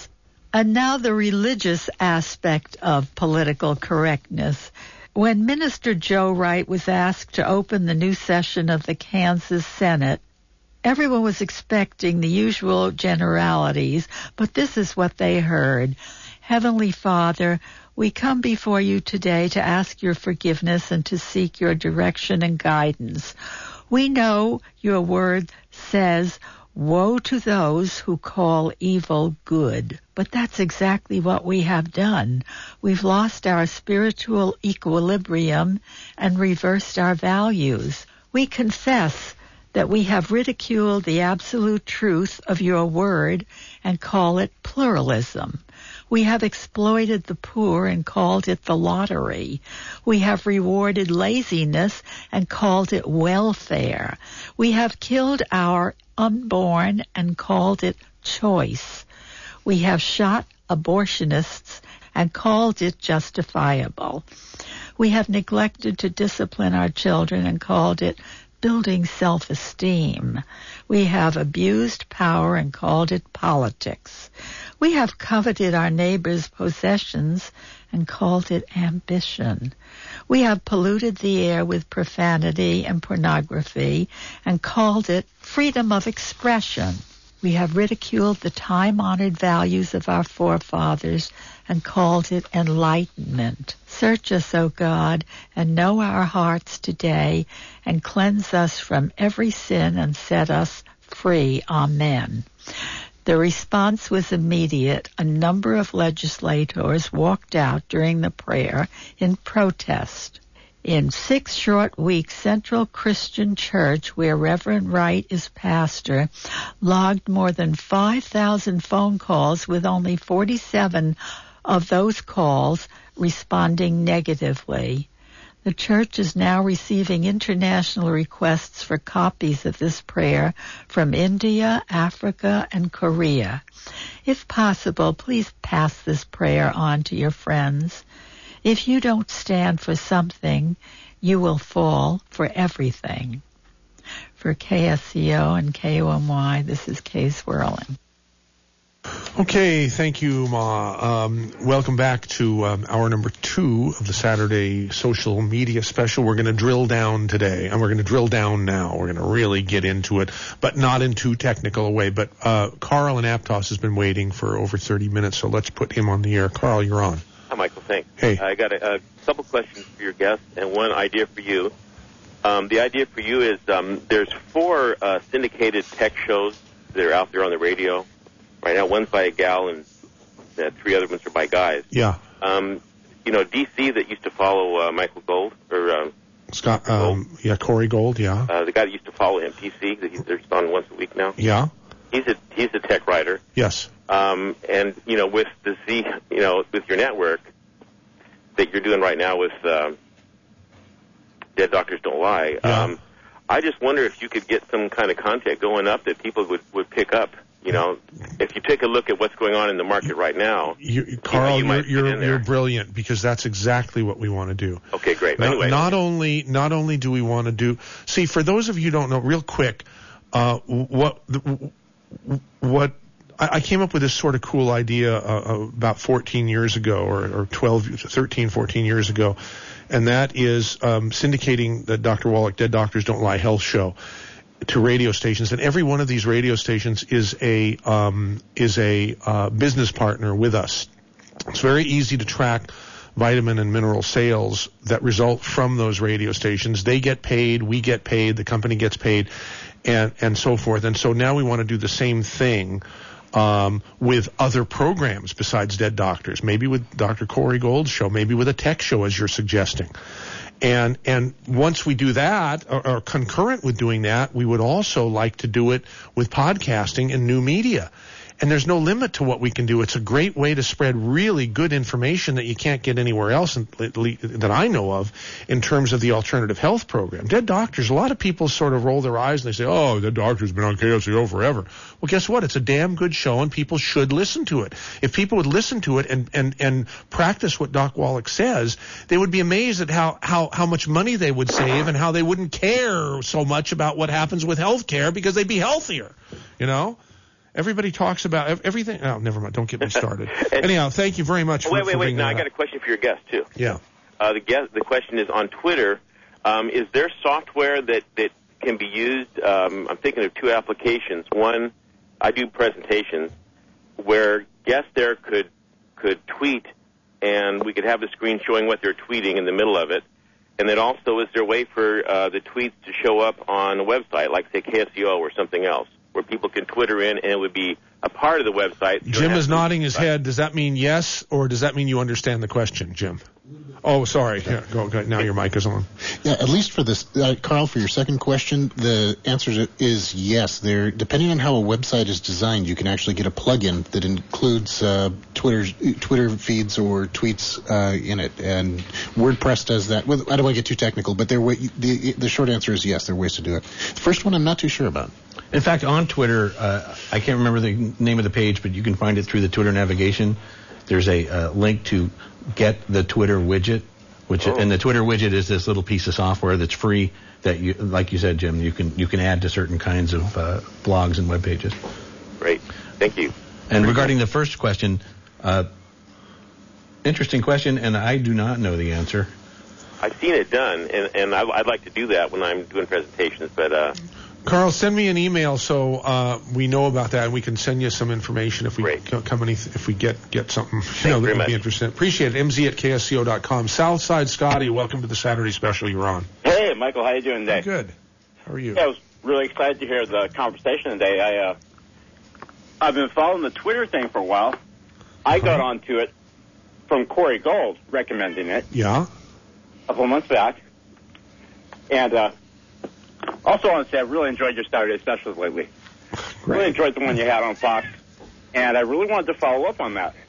Speaker 10: And now the religious aspect of political correctness. When Minister Joe Wright was asked to open the new session of the Kansas Senate, everyone was expecting the usual generalities, but this is what they heard. Heavenly Father, we come before you today to ask your forgiveness and to seek your direction and guidance. We know your word says, woe to those who call evil good. But that's exactly what we have done. We've lost our spiritual equilibrium and reversed our values. We confess that we have ridiculed the absolute truth of your word and call it pluralism. We have exploited the poor and called it the lottery. We have rewarded laziness and called it welfare. We have killed our unborn and called it choice. We have shot abortionists and called it justifiable. We have neglected to discipline our children and called it building self-esteem. We have abused power and called it politics. We have coveted our neighbor's possessions and called it ambition. We have polluted the air with profanity and pornography and called it freedom of expression. We have ridiculed the time-honored values of our forefathers and called it enlightenment. Search us, O God, and know our hearts today, and cleanse us from every sin and set us free. Amen. The response was immediate. A number of legislators walked out during the prayer in protest. In six short weeks, Central Christian Church, where Reverend Wright is pastor, logged more than five thousand phone calls, with only forty-seven of those calls responding negatively. The church is now receiving international requests for copies of this prayer from India, Africa, and Korea. If possible, please pass this prayer on to your friends. If you don't stand for something, you will fall for everything. For K S C O and K O M Y, this is Kay Swirling.
Speaker 2: Okay, thank you, Ma. Um, welcome back to um, hour number two of the Saturday social media special. We're going to drill down today, and we're going to drill down now. We're going to really get into it, but not in too technical a way. But uh, Carl in Aptos has been waiting for over thirty minutes, so let's put him on the air. Carl, you're on.
Speaker 11: Hi, Michael. Thanks.
Speaker 2: Hey.
Speaker 11: I got a, a couple questions for your guest and one idea for you. Um, the idea for you is um, there's four uh, syndicated tech shows that are out there on the radio right now. One's by a gal, and uh, three other ones are by guys.
Speaker 2: Yeah.
Speaker 11: Um, you know, D C that used to follow uh, Michael Gold, or um,
Speaker 2: Scott. Um, yeah, Corey Gold. Yeah.
Speaker 11: Uh, the guy that used to follow him, P C, that he's they're on once a week now.
Speaker 2: Yeah.
Speaker 11: He's a he's a tech writer.
Speaker 2: Yes.
Speaker 11: Um, and you know, with the Z, you know, with your network that you're doing right now with uh, Dead Doctors Don't Lie.
Speaker 2: Yeah.
Speaker 11: Um, I just wonder if you could get some kind of content going up that people would, would pick up. You know, if you take a look at what's going on in the market right now,
Speaker 2: you, Carl,
Speaker 11: you know, you
Speaker 2: you're
Speaker 11: might
Speaker 2: you're, you're brilliant, because that's exactly what we want to do.
Speaker 11: Okay, great.
Speaker 2: Now,
Speaker 11: anyway,
Speaker 2: not only not only do we want to do, see, for those of you who don't know, real quick, uh, what what I, I came up with this sort of cool idea uh, about fourteen years ago, or, or twelve, thirteen, fourteen years ago, and that is um, syndicating the Doctor Wallach Dead Doctors Don't Lie health show to radio stations, and every one of these radio stations is a um, is a uh, business partner with us. It's very easy to track vitamin and mineral sales that result from those radio stations. They get paid, we get paid, the company gets paid, and and so forth. And so now we want to do the same thing um, with other programs besides Dead Doctors. Maybe with Doctor Corey Gold's show, maybe with a tech show, as you're suggesting. And and once we do that, or, or concurrent with doing that, we would also like to do it with podcasting and new media. And there's no limit to what we can do. It's a great way to spread really good information that you can't get anywhere else in, that I know of in terms of the alternative health program. Dead Doctors, a lot of people sort of roll their eyes and they say, oh, Dead Doctor's been on K S C O forever. Well, guess what? It's a damn good show, and people should listen to it. If people would listen to it and, and, and practice what Doc Wallach says, they would be amazed at how, how, how much money they would save and how they wouldn't care so much about what happens with health care, because they'd be healthier, you know? Everybody talks about ev- everything. Oh, never mind. Don't get me started. Anyhow, thank you very much for
Speaker 11: Wait, wait,
Speaker 2: for
Speaker 11: wait.
Speaker 2: bringing
Speaker 11: Now,
Speaker 2: that
Speaker 11: I got
Speaker 2: up.
Speaker 11: a question for your guest, too.
Speaker 2: Yeah.
Speaker 11: Uh, the guest, the question is on Twitter. Um, is there software that, that can be used? Um, I'm thinking of two applications. One, I do presentations where guests there could could tweet, and we could have the screen showing what they're tweeting in the middle of it. And then also, is there a way for uh, the tweets to show up on a website, like, say, K S C O or something else, where people can Twitter in and it would be a part of the website?
Speaker 2: Jim is nodding his head. Does that mean yes, or does that mean you understand the question, Jim? Oh, sorry. Yeah, go, go. Now your mic is on.
Speaker 12: Yeah, at least for this, uh, Carl, for your second question, the answer is yes. There, depending on how a website is designed, you can actually get a plugin that includes uh, Twitter's Twitter feeds or tweets uh, in it, and WordPress does that. Well, I don't want to get too technical, but there, the the short answer is yes. There are ways to do it. The first one, I'm not too sure about.
Speaker 13: In fact, on Twitter, uh, I can't remember the name of the page, but you can find it through the Twitter navigation. There's a uh, link to get the Twitter widget, which oh. and the Twitter widget is this little piece of software that's free that you, like you said, Jim, you can you can add to certain kinds of uh, blogs and web pages.
Speaker 11: Great, thank you.
Speaker 13: And regarding the first question, uh, interesting question, and I do not know the answer.
Speaker 11: I've seen it done, and, and I, I'd like to do that when I'm doing presentations, but. Uh,
Speaker 2: Carl, send me an email so uh, we know about that, and we can send you some information if we
Speaker 11: Great.
Speaker 2: come any if we get get something
Speaker 11: Thank
Speaker 2: you know,
Speaker 11: you
Speaker 2: that
Speaker 11: very
Speaker 2: would be
Speaker 11: much.
Speaker 2: interesting. Appreciate it. M Z at K S C O dot com. Southside Scotty, welcome to the Saturday Special. You're on.
Speaker 14: Hey, Michael, how you doing today?
Speaker 2: Good. How are you?
Speaker 14: Yeah, I was really excited to hear the conversation today. I uh, I've been following the Twitter thing for a while. I
Speaker 2: Uh-huh.
Speaker 14: got onto it from Corey Gold recommending it
Speaker 2: Yeah.
Speaker 14: a couple months back, and uh, also want to say I really enjoyed your Saturday specials lately. Really enjoyed the one you had on Fox, and I really wanted to follow up on that.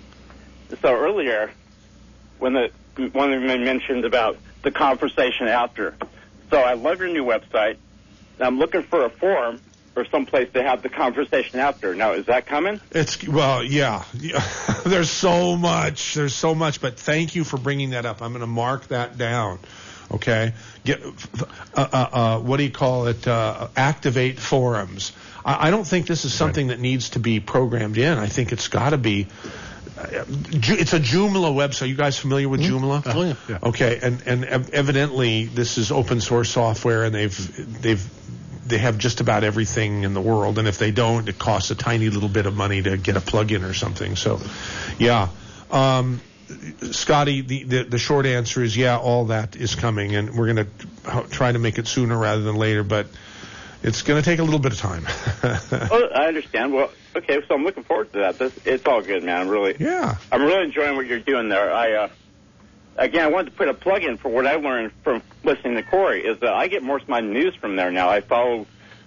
Speaker 14: So earlier, when the one of them mentioned about the conversation after, so I love your new website. And I'm looking for a forum or someplace to have the conversation after. Now, is that coming?
Speaker 2: It's well, yeah. There's so much. There's so much. But thank you for bringing that up. I'm going to mark that down. Okay. Get uh, uh, uh, what do you call it? Uh, activate forums. I, I don't think this is something that needs to be programmed in. I think it's got to be. Uh, it's a Joomla website. You guys familiar with mm-hmm. Joomla?
Speaker 13: Oh yeah. yeah.
Speaker 2: Okay. And and evidently this is open source software, and they've they've. They have just about everything in the world, and if they don't, it costs a tiny little bit of money to get a plug-in or something. So, yeah. Um, Scotty, the, the, the short answer is yeah, all that is coming, and we're going to try to make it sooner rather than later, but it's going to take a little bit of time.
Speaker 14: Oh, I understand. Well, okay, so I'm looking forward to that. This, it's all good, man. I'm really,
Speaker 2: yeah.
Speaker 14: I'm really enjoying what you're doing there. I, uh, Again, I wanted to put a plug in for what I learned from listening to Corey, is that I get most of my news from there now. I follow,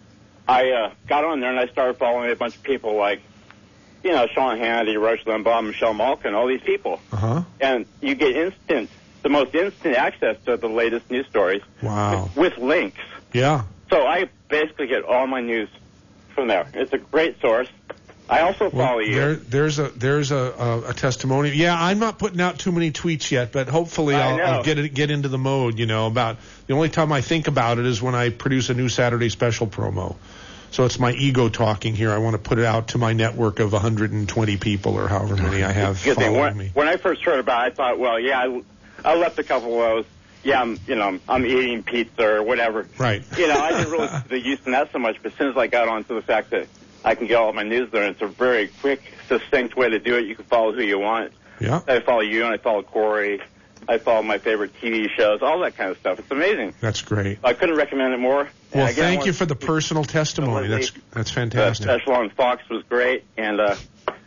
Speaker 14: I uh, got on there and I started following a bunch of people like, you know, Sean Hannity, Rush Limbaugh, Michelle Malkin, all these people.
Speaker 2: Uh-huh.
Speaker 14: And you get instant, the most instant access to the latest news stories.
Speaker 2: Wow.
Speaker 14: With, with links.
Speaker 2: Yeah.
Speaker 14: So I basically get all my news from there. It's a great source. I also follow
Speaker 2: well,
Speaker 14: you.
Speaker 2: There, there's a there's a, a, a testimony. Yeah, I'm not putting out too many tweets yet, but hopefully I'll, I'll get it, get into the mode. You know, about the only time I think about it is when I produce a new Saturday Special promo. So it's my ego talking here. I want to put it out to my network of one hundred twenty people or however many I have following
Speaker 14: when,
Speaker 2: me.
Speaker 14: When I first heard about it, I thought, well, yeah, I, I left a couple of those. Yeah, I'm, you know, I'm eating pizza or whatever.
Speaker 2: Right.
Speaker 14: You know, I didn't really see the use in that so much, but as soon as I got onto the fact that I can get all my news there, and it's a very quick, succinct way to do it. You can follow who you want.
Speaker 2: Yeah.
Speaker 14: I follow you, and I follow Corey. I follow my favorite T V shows, all that kind of stuff. It's amazing.
Speaker 2: That's great.
Speaker 14: I couldn't recommend it more.
Speaker 2: Well,
Speaker 14: again,
Speaker 2: thank you for the personal testimony. That's that's fantastic.
Speaker 14: The special on Fox was great, and uh,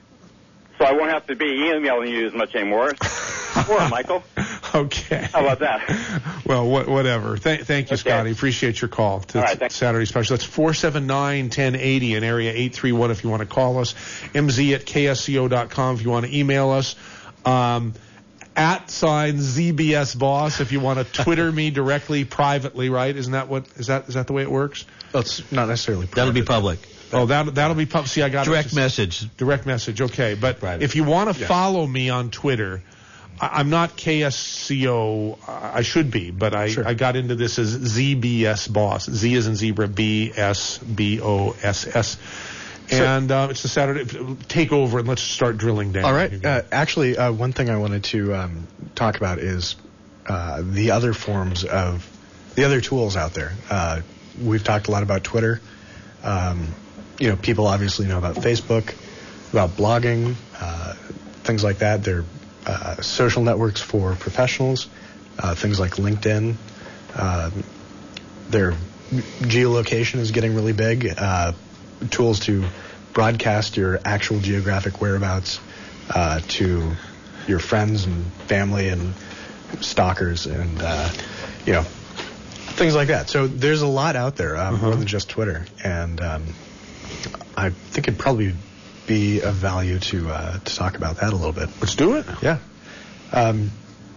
Speaker 14: so I won't have to be emailing you as much anymore. Or Michael.
Speaker 2: Okay.
Speaker 14: How about that?
Speaker 2: Well, wh- whatever. Th- thank you,
Speaker 14: okay.
Speaker 2: Scotty. Appreciate your call to
Speaker 14: All right, thanks.
Speaker 2: Saturday Special. That's four seven nine, one zero eight zero in area eight three one if you want to call us. M Z at K S C O dot com if you want to email us. Um, at sign Z B S Boss if you want to Twitter me directly, privately, right? Isn't that what, is that, is that the way it works?
Speaker 13: Well, it's not necessarily private.
Speaker 5: That'll be public.
Speaker 2: Oh, that, that'll be public. See, I got
Speaker 5: Direct
Speaker 2: it.
Speaker 5: message.
Speaker 2: Direct message, okay. But
Speaker 5: Private.
Speaker 2: if you want to
Speaker 13: Yeah.
Speaker 2: follow me on Twitter, I, I'm not K S C O. I should be, but I,
Speaker 13: Sure.
Speaker 2: I got into this as Z B S Boss. Z as in zebra, B S B O S S. And uh, it's the Saturday. Take over and let's start drilling down.
Speaker 3: All right. Uh, actually, uh, one thing I wanted to um, talk about is uh, the other forms of the other tools out there. Uh, we've talked a lot about Twitter. Um, you know, people obviously know about Facebook, about blogging, uh, things like that. They're uh, social networks for professionals, uh, things like LinkedIn. Uh, their geolocation is getting really big. Uh, tools to broadcast your actual geographic whereabouts uh, to your friends and family and stalkers and, uh, you know, things like that. So there's a lot out there, um, uh-huh. more than just Twitter. And um, I think it'd probably be of value to uh, to talk about that a little bit.
Speaker 2: Let's do it.
Speaker 3: Yeah. Um,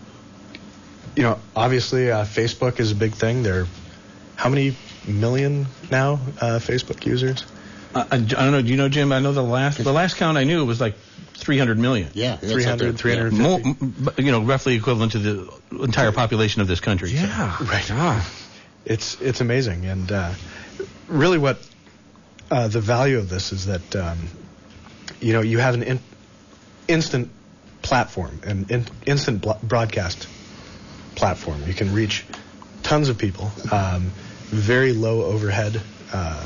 Speaker 3: you know, obviously uh, Facebook is a big thing. There, how many million now uh, Facebook users?
Speaker 13: Uh, I, I don't know. Do you know, Jim? I know the last the last count I knew was like three hundred million.
Speaker 12: Yeah,
Speaker 3: three hundred, three hundred fifty.
Speaker 13: More, m- you know, roughly equivalent to the entire population of this country.
Speaker 2: Yeah,
Speaker 13: so.
Speaker 3: right. Ah. It's it's amazing, and uh, really, what uh, the value of this is that um, you know you have an in, instant platform, an in, instant blo- broadcast platform. You can reach tons of people, um, very low overhead. Uh,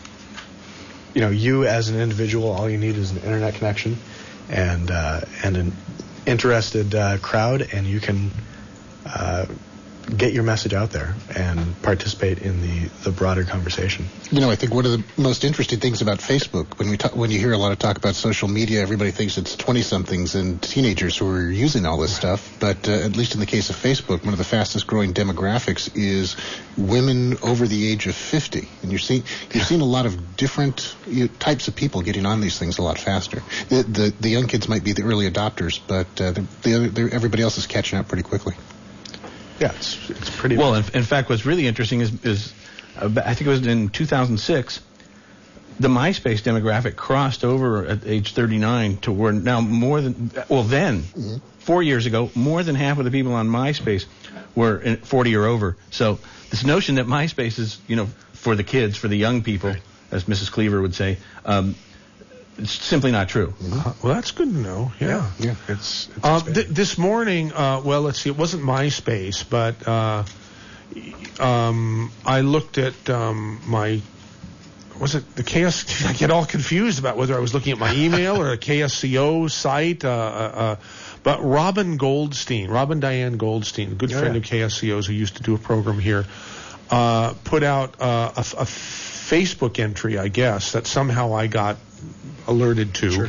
Speaker 3: you know, you as an individual, all you need is an internet connection and uh, and an interested uh, crowd, and you can uh, get your message out there and participate in the, the broader conversation.
Speaker 12: You know, I think one of the most interesting things about Facebook, when we talk, when you hear a lot of talk about social media, everybody thinks it's twenty-somethings and teenagers who are using all this stuff. But uh, at least in the case of Facebook, one of the fastest growing demographics is women over the age of fifty. And you're seeing you're seeing a lot of different you know, types of people getting on these things a lot faster. The the, the young kids might be the early adopters, but uh, the, the other, everybody else is catching up pretty quickly.
Speaker 3: Yeah, it's it's pretty
Speaker 13: well. In, in fact, what's really interesting is is uh, I think it was in two thousand six, the MySpace demographic crossed over at age thirty-nine to where now more than well then mm-hmm. four years ago more than half of the people on MySpace were in forty or over. So this notion that MySpace is you know for the kids, for the young people, right. as Missus Cleaver would say. Um, It's simply not true.
Speaker 2: Uh, well, that's good to know. Yeah,
Speaker 3: yeah. yeah. It's, it's
Speaker 2: uh, th- this morning. Uh, well, let's see. It wasn't MySpace, but uh, um, I looked at um, my. Was it the K S? I get all confused about whether I was looking at my email or a K S C O site. Uh, uh, but Robin Goldstein, Robin Diane Goldstein, a good oh, friend yeah. of K S C O's who used to do a program here, uh, put out uh, a, a Facebook entry, I guess, that somehow I got alerted to,
Speaker 3: sure.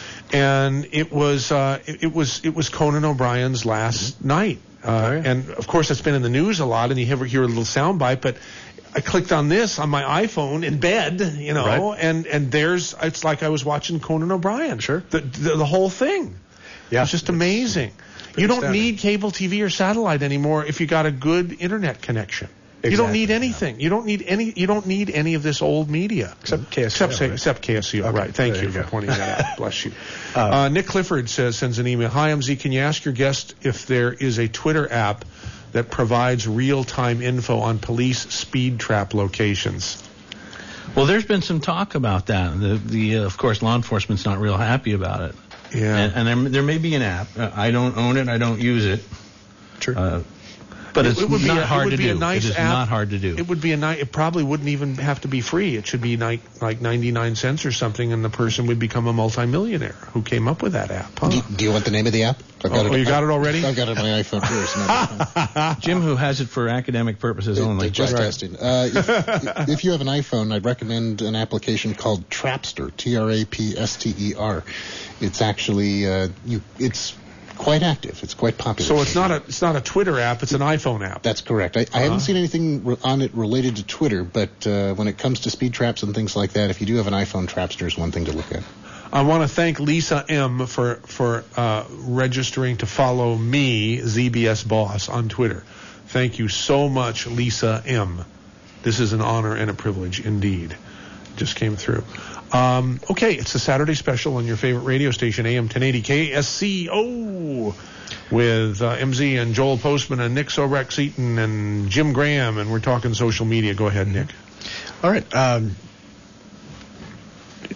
Speaker 2: and it was uh, it, it was it was Conan O'Brien's last mm-hmm. night, uh, oh, yeah. and of course it's been in the news a lot, and you ever hear a little soundbite, but I clicked on this on my iPhone in bed, you know,
Speaker 3: right.
Speaker 2: and and there's it's like I was watching Conan O'Brien,
Speaker 3: sure,
Speaker 2: the the, the whole thing,
Speaker 3: yeah,
Speaker 2: it's just amazing. You don't
Speaker 3: astounding.
Speaker 2: need cable T V or satellite anymore if you got a good internet connection. Exactly. You don't need anything. You don't need any. You don't need any of this old media
Speaker 3: except K S C O.
Speaker 2: Except,
Speaker 3: right?
Speaker 2: except K S C O.
Speaker 3: Okay.
Speaker 2: Right. Thank
Speaker 3: there
Speaker 2: you,
Speaker 3: you
Speaker 2: for
Speaker 3: go.
Speaker 2: pointing that out. Bless you.
Speaker 3: Um,
Speaker 2: uh, Nick Clifford says sends an email. Hi, M Z. Can you ask your guest if there is a Twitter app that provides real-time info on police speed trap locations?
Speaker 13: Well, there's been some talk about that. The, the uh, of course, law enforcement's not real happy about it.
Speaker 2: Yeah.
Speaker 13: And, and there, there may be an app. Uh, I don't own it. I don't use it.
Speaker 3: Sure.
Speaker 13: Uh, But it's
Speaker 2: it would
Speaker 13: not
Speaker 2: be a,
Speaker 13: hard
Speaker 2: it would
Speaker 13: to
Speaker 2: be
Speaker 13: do.
Speaker 2: A nice
Speaker 13: it is
Speaker 2: app.
Speaker 13: not hard to do.
Speaker 2: It would be a nice. It probably wouldn't even have to be free. It should be like like ninety-nine cents or something, and the person would become a multimillionaire who came up with that app. Huh?
Speaker 12: Do, do you want the name of the app? I've got
Speaker 2: oh,
Speaker 12: it,
Speaker 2: you got
Speaker 12: I,
Speaker 2: it already?
Speaker 12: I've got it on my iPhone first.
Speaker 13: Jim, who has it for academic purposes
Speaker 12: they,
Speaker 13: only.
Speaker 12: They're just
Speaker 13: right.
Speaker 12: testing. Uh, if, if you have an iPhone, I'd recommend an application called Trapster. T R A P S T E R. It's actually uh, you. It's quite active. It's quite popular.
Speaker 2: So it's not a it's not a Twitter app. It's an iPhone app.
Speaker 12: That's correct. I, I uh-huh. haven't seen anything re- on it related to Twitter, but uh, when it comes to speed traps and things like that, if you do have an iPhone, Trapster is one thing to look at.
Speaker 2: I want to thank Lisa M for for uh, registering to follow me, Z B S Boss, on Twitter. Thank you so much, Lisa M. This is an honor and a privilege indeed. Just came through. Um, okay, it's the Saturday special on your favorite radio station, A M ten eighty K S C O, with uh, M Z and Joel Postman and Nick Sobrex Eaton and Jim Graham, and we're talking social media. Go ahead, Nick.
Speaker 3: All right. Um,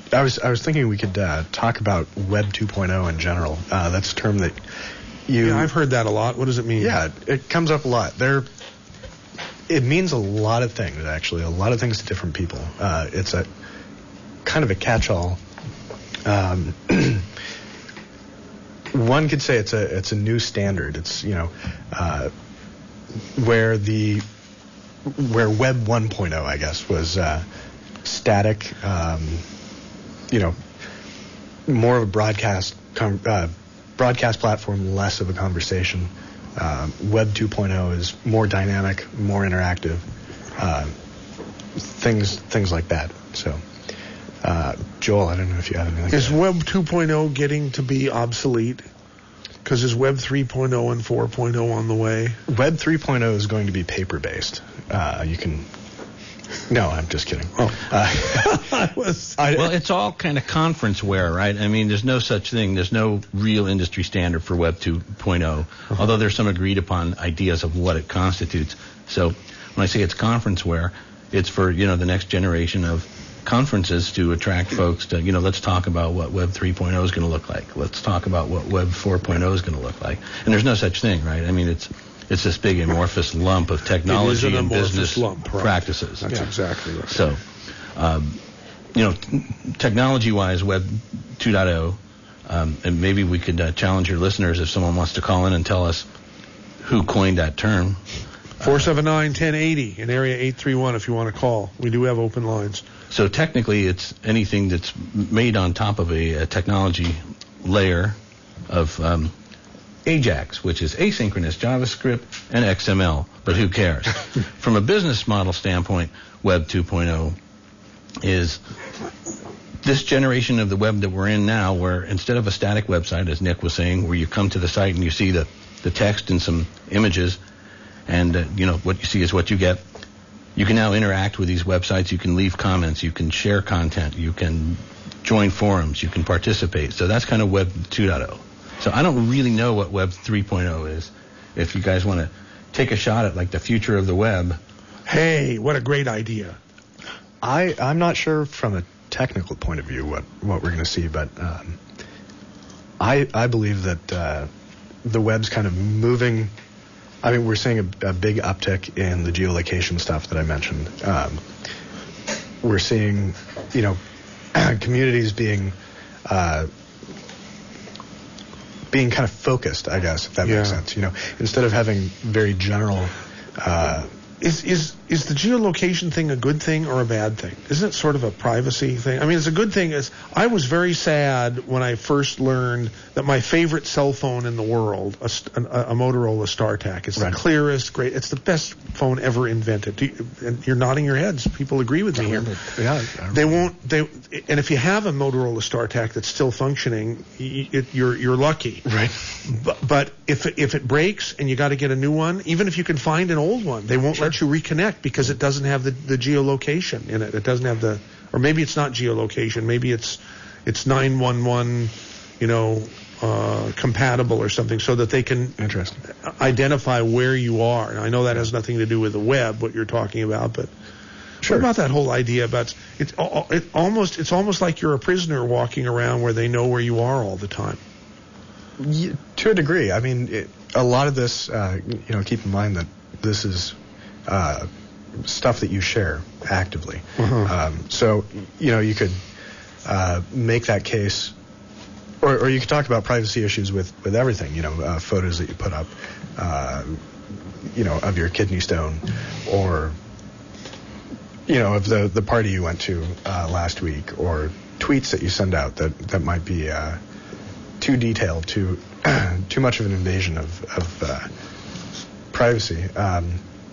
Speaker 3: I was I was thinking we could uh, talk about Web two point oh in general. Uh, that's a term that you.
Speaker 2: Yeah, I've heard that a lot. What does it mean?
Speaker 3: Yeah, it comes up a lot. There, it means a lot of things actually. A lot of things to different people. Uh, it's a kind of a catch-all. Um, one could say it's a it's a new standard. It's you know uh, where the where Web one point oh I guess was uh, static. Um, you know, more of a broadcast com- uh, broadcast platform, less of a conversation. Uh, Web two point oh is more dynamic, more interactive, uh, things things like that. So, uh, Joel, I don't know if you have anything.
Speaker 2: Is Web two point oh getting to be obsolete? Because is Web three point oh and four point oh on the way?
Speaker 3: Web three point oh is going to be paper-based. Uh, you can... No, I'm just kidding. Oh. Uh,
Speaker 2: I was,
Speaker 13: I, well, it's all kind of conferenceware, right? I mean, there's no such thing. There's no real industry standard for Web two point oh, uh-huh. although there's some agreed upon ideas of what it constitutes. So when I say it's conferenceware, it's for, you know, the next generation of conferences to attract folks to, you know, let's talk about what Web three point oh is going to look like. Let's talk about what Web four point oh is going to look like. And there's no such thing, right? I mean, it's... It's this big amorphous lump of technology an and business
Speaker 2: lump, right.
Speaker 13: practices.
Speaker 2: That's yeah. exactly right.
Speaker 13: So, um, you know, t- technology-wise, Web two point oh, um, and maybe we could uh, challenge your listeners if someone wants to call in and tell us who coined that term.
Speaker 2: four seven nine, one oh eight oh in area eight three one if you want to call. We do have open lines.
Speaker 13: So technically, it's anything that's made on top of a, a technology layer of... Um, AJAX, which is asynchronous JavaScript and X M L, but who cares? From a business model standpoint, Web two point oh is this generation of the web that we're in now, where instead of a static website, as Nick was saying, where you come to the site and you see the, the text and some images, and uh, you know what you see is what you get. You can now interact with these websites. You can leave comments. You can share content. You can join forums. You can participate. So that's kind of Web two point oh. So I don't really know what Web three point oh is. If you guys want to take a shot at like the future of the web.
Speaker 2: Hey, what a great idea.
Speaker 3: I, I'm not sure from a technical point of view what, what we're going to see, but um, I I believe that uh, the web's kind of moving. I mean, we're seeing a, a big uptick in the geolocation stuff that I mentioned. Um, we're seeing, you know, communities being... Uh, being kind of focused, I guess, if that
Speaker 2: yeah.
Speaker 3: makes sense. You know, instead of having very general. Uh,
Speaker 2: is is is the geolocation thing a good thing or a bad thing? Isn't it sort of a privacy thing? I mean, it's a good thing. Is I was very sad when I first learned that my favorite cell phone in the world, a, a, a Motorola StarTAC, it's right. the clearest, great. It's the best phone ever invented. You, and you're nodding your heads. People agree with me here.
Speaker 3: Yeah,
Speaker 2: they won't. They and if you have a Motorola StarTAC that's still functioning, it, you're you're lucky.
Speaker 3: Right.
Speaker 2: But, but if it, if it breaks and you got to get a new one, even if you can find an old one, they won't sure. let you reconnect because it doesn't have the, the geolocation in it. It doesn't have the, or maybe it's not geolocation. Maybe it's it's nine one one, you know, uh, compatible or something, so that they can
Speaker 3: Interesting.
Speaker 2: identify where you are. And I know that has nothing to do with the web, what you're talking about, but
Speaker 3: sure.
Speaker 2: what about that whole idea about it's it almost it's almost like you're a prisoner walking around where they know where you are all the time.
Speaker 3: Yeah, to a degree. I mean, it, a lot of this, uh, you know, keep in mind that this is uh, stuff that you share actively.
Speaker 2: Uh-huh.
Speaker 3: Um, so, you know, you could uh, make that case, or, or you could talk about privacy issues with, with everything, you know, uh, photos that you put up, uh, you know, of your kidney stone, or, you know, of the, the party you went to uh, last week, or tweets that you send out that, that might be... Uh, too detailed, too too much of an invasion of, of uh, privacy. Um,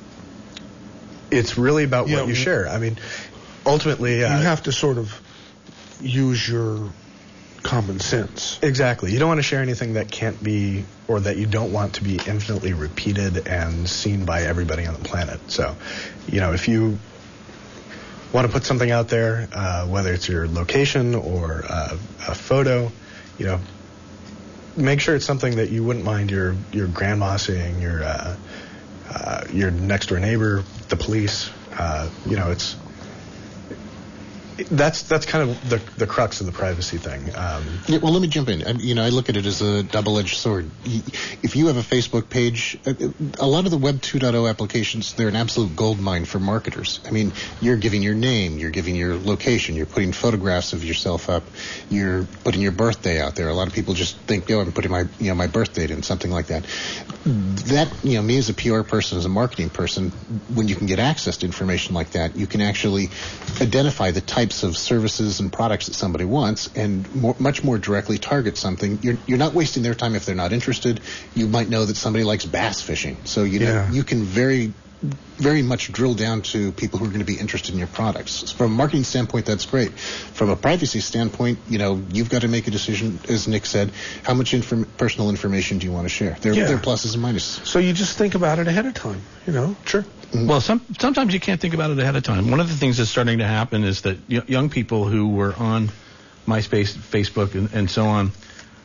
Speaker 3: it's really about
Speaker 2: yeah,
Speaker 3: what you share. I mean, ultimately... Uh,
Speaker 2: you have to sort of use your common sense.
Speaker 3: Exactly. You don't want to share anything that can't be, or that you don't want to be infinitely repeated and seen by everybody on the planet. So, you know, if you want to put something out there, uh, whether it's your location or uh, a photo, you know, make sure it's something that you wouldn't mind your, your grandma seeing, your uh, uh, your next door neighbor, the police. Uh, you know, it's That's that's kind of the the crux of the privacy thing. Um,
Speaker 12: yeah, well, let me jump in. I, you know, I look at it as a double-edged sword. If you have a Facebook page, a lot of the Web two point oh applications, they're an absolute goldmine for marketers. I mean, you're giving your name, you're giving your location, you're putting photographs of yourself up, you're putting your birthday out there. A lot of people just think, oh, I'm putting my you know my birth date in, something like that. That you know, me as a P R person, as a marketing person, when you can get access to information like that, you can actually identify the types of services and products that somebody wants and more, much more directly target something. You're, you're not wasting their time if they're not interested. You might know that somebody likes bass fishing. So you know,
Speaker 2: Yeah.
Speaker 12: you can very, very much drill down to people who are going to be interested in your products. From a marketing standpoint, that's great. From a privacy standpoint, you know, you've got to make a decision, as Nick said, how much inform- personal information do you want to share? There,
Speaker 2: Yeah.
Speaker 12: there are pluses and minuses.
Speaker 2: So you just think about it ahead of time, you know?
Speaker 3: Sure.
Speaker 13: Well, some, sometimes you can't think about it ahead of time. One of the things that's starting to happen is that y- young people who were on MySpace, Facebook, and, and so on,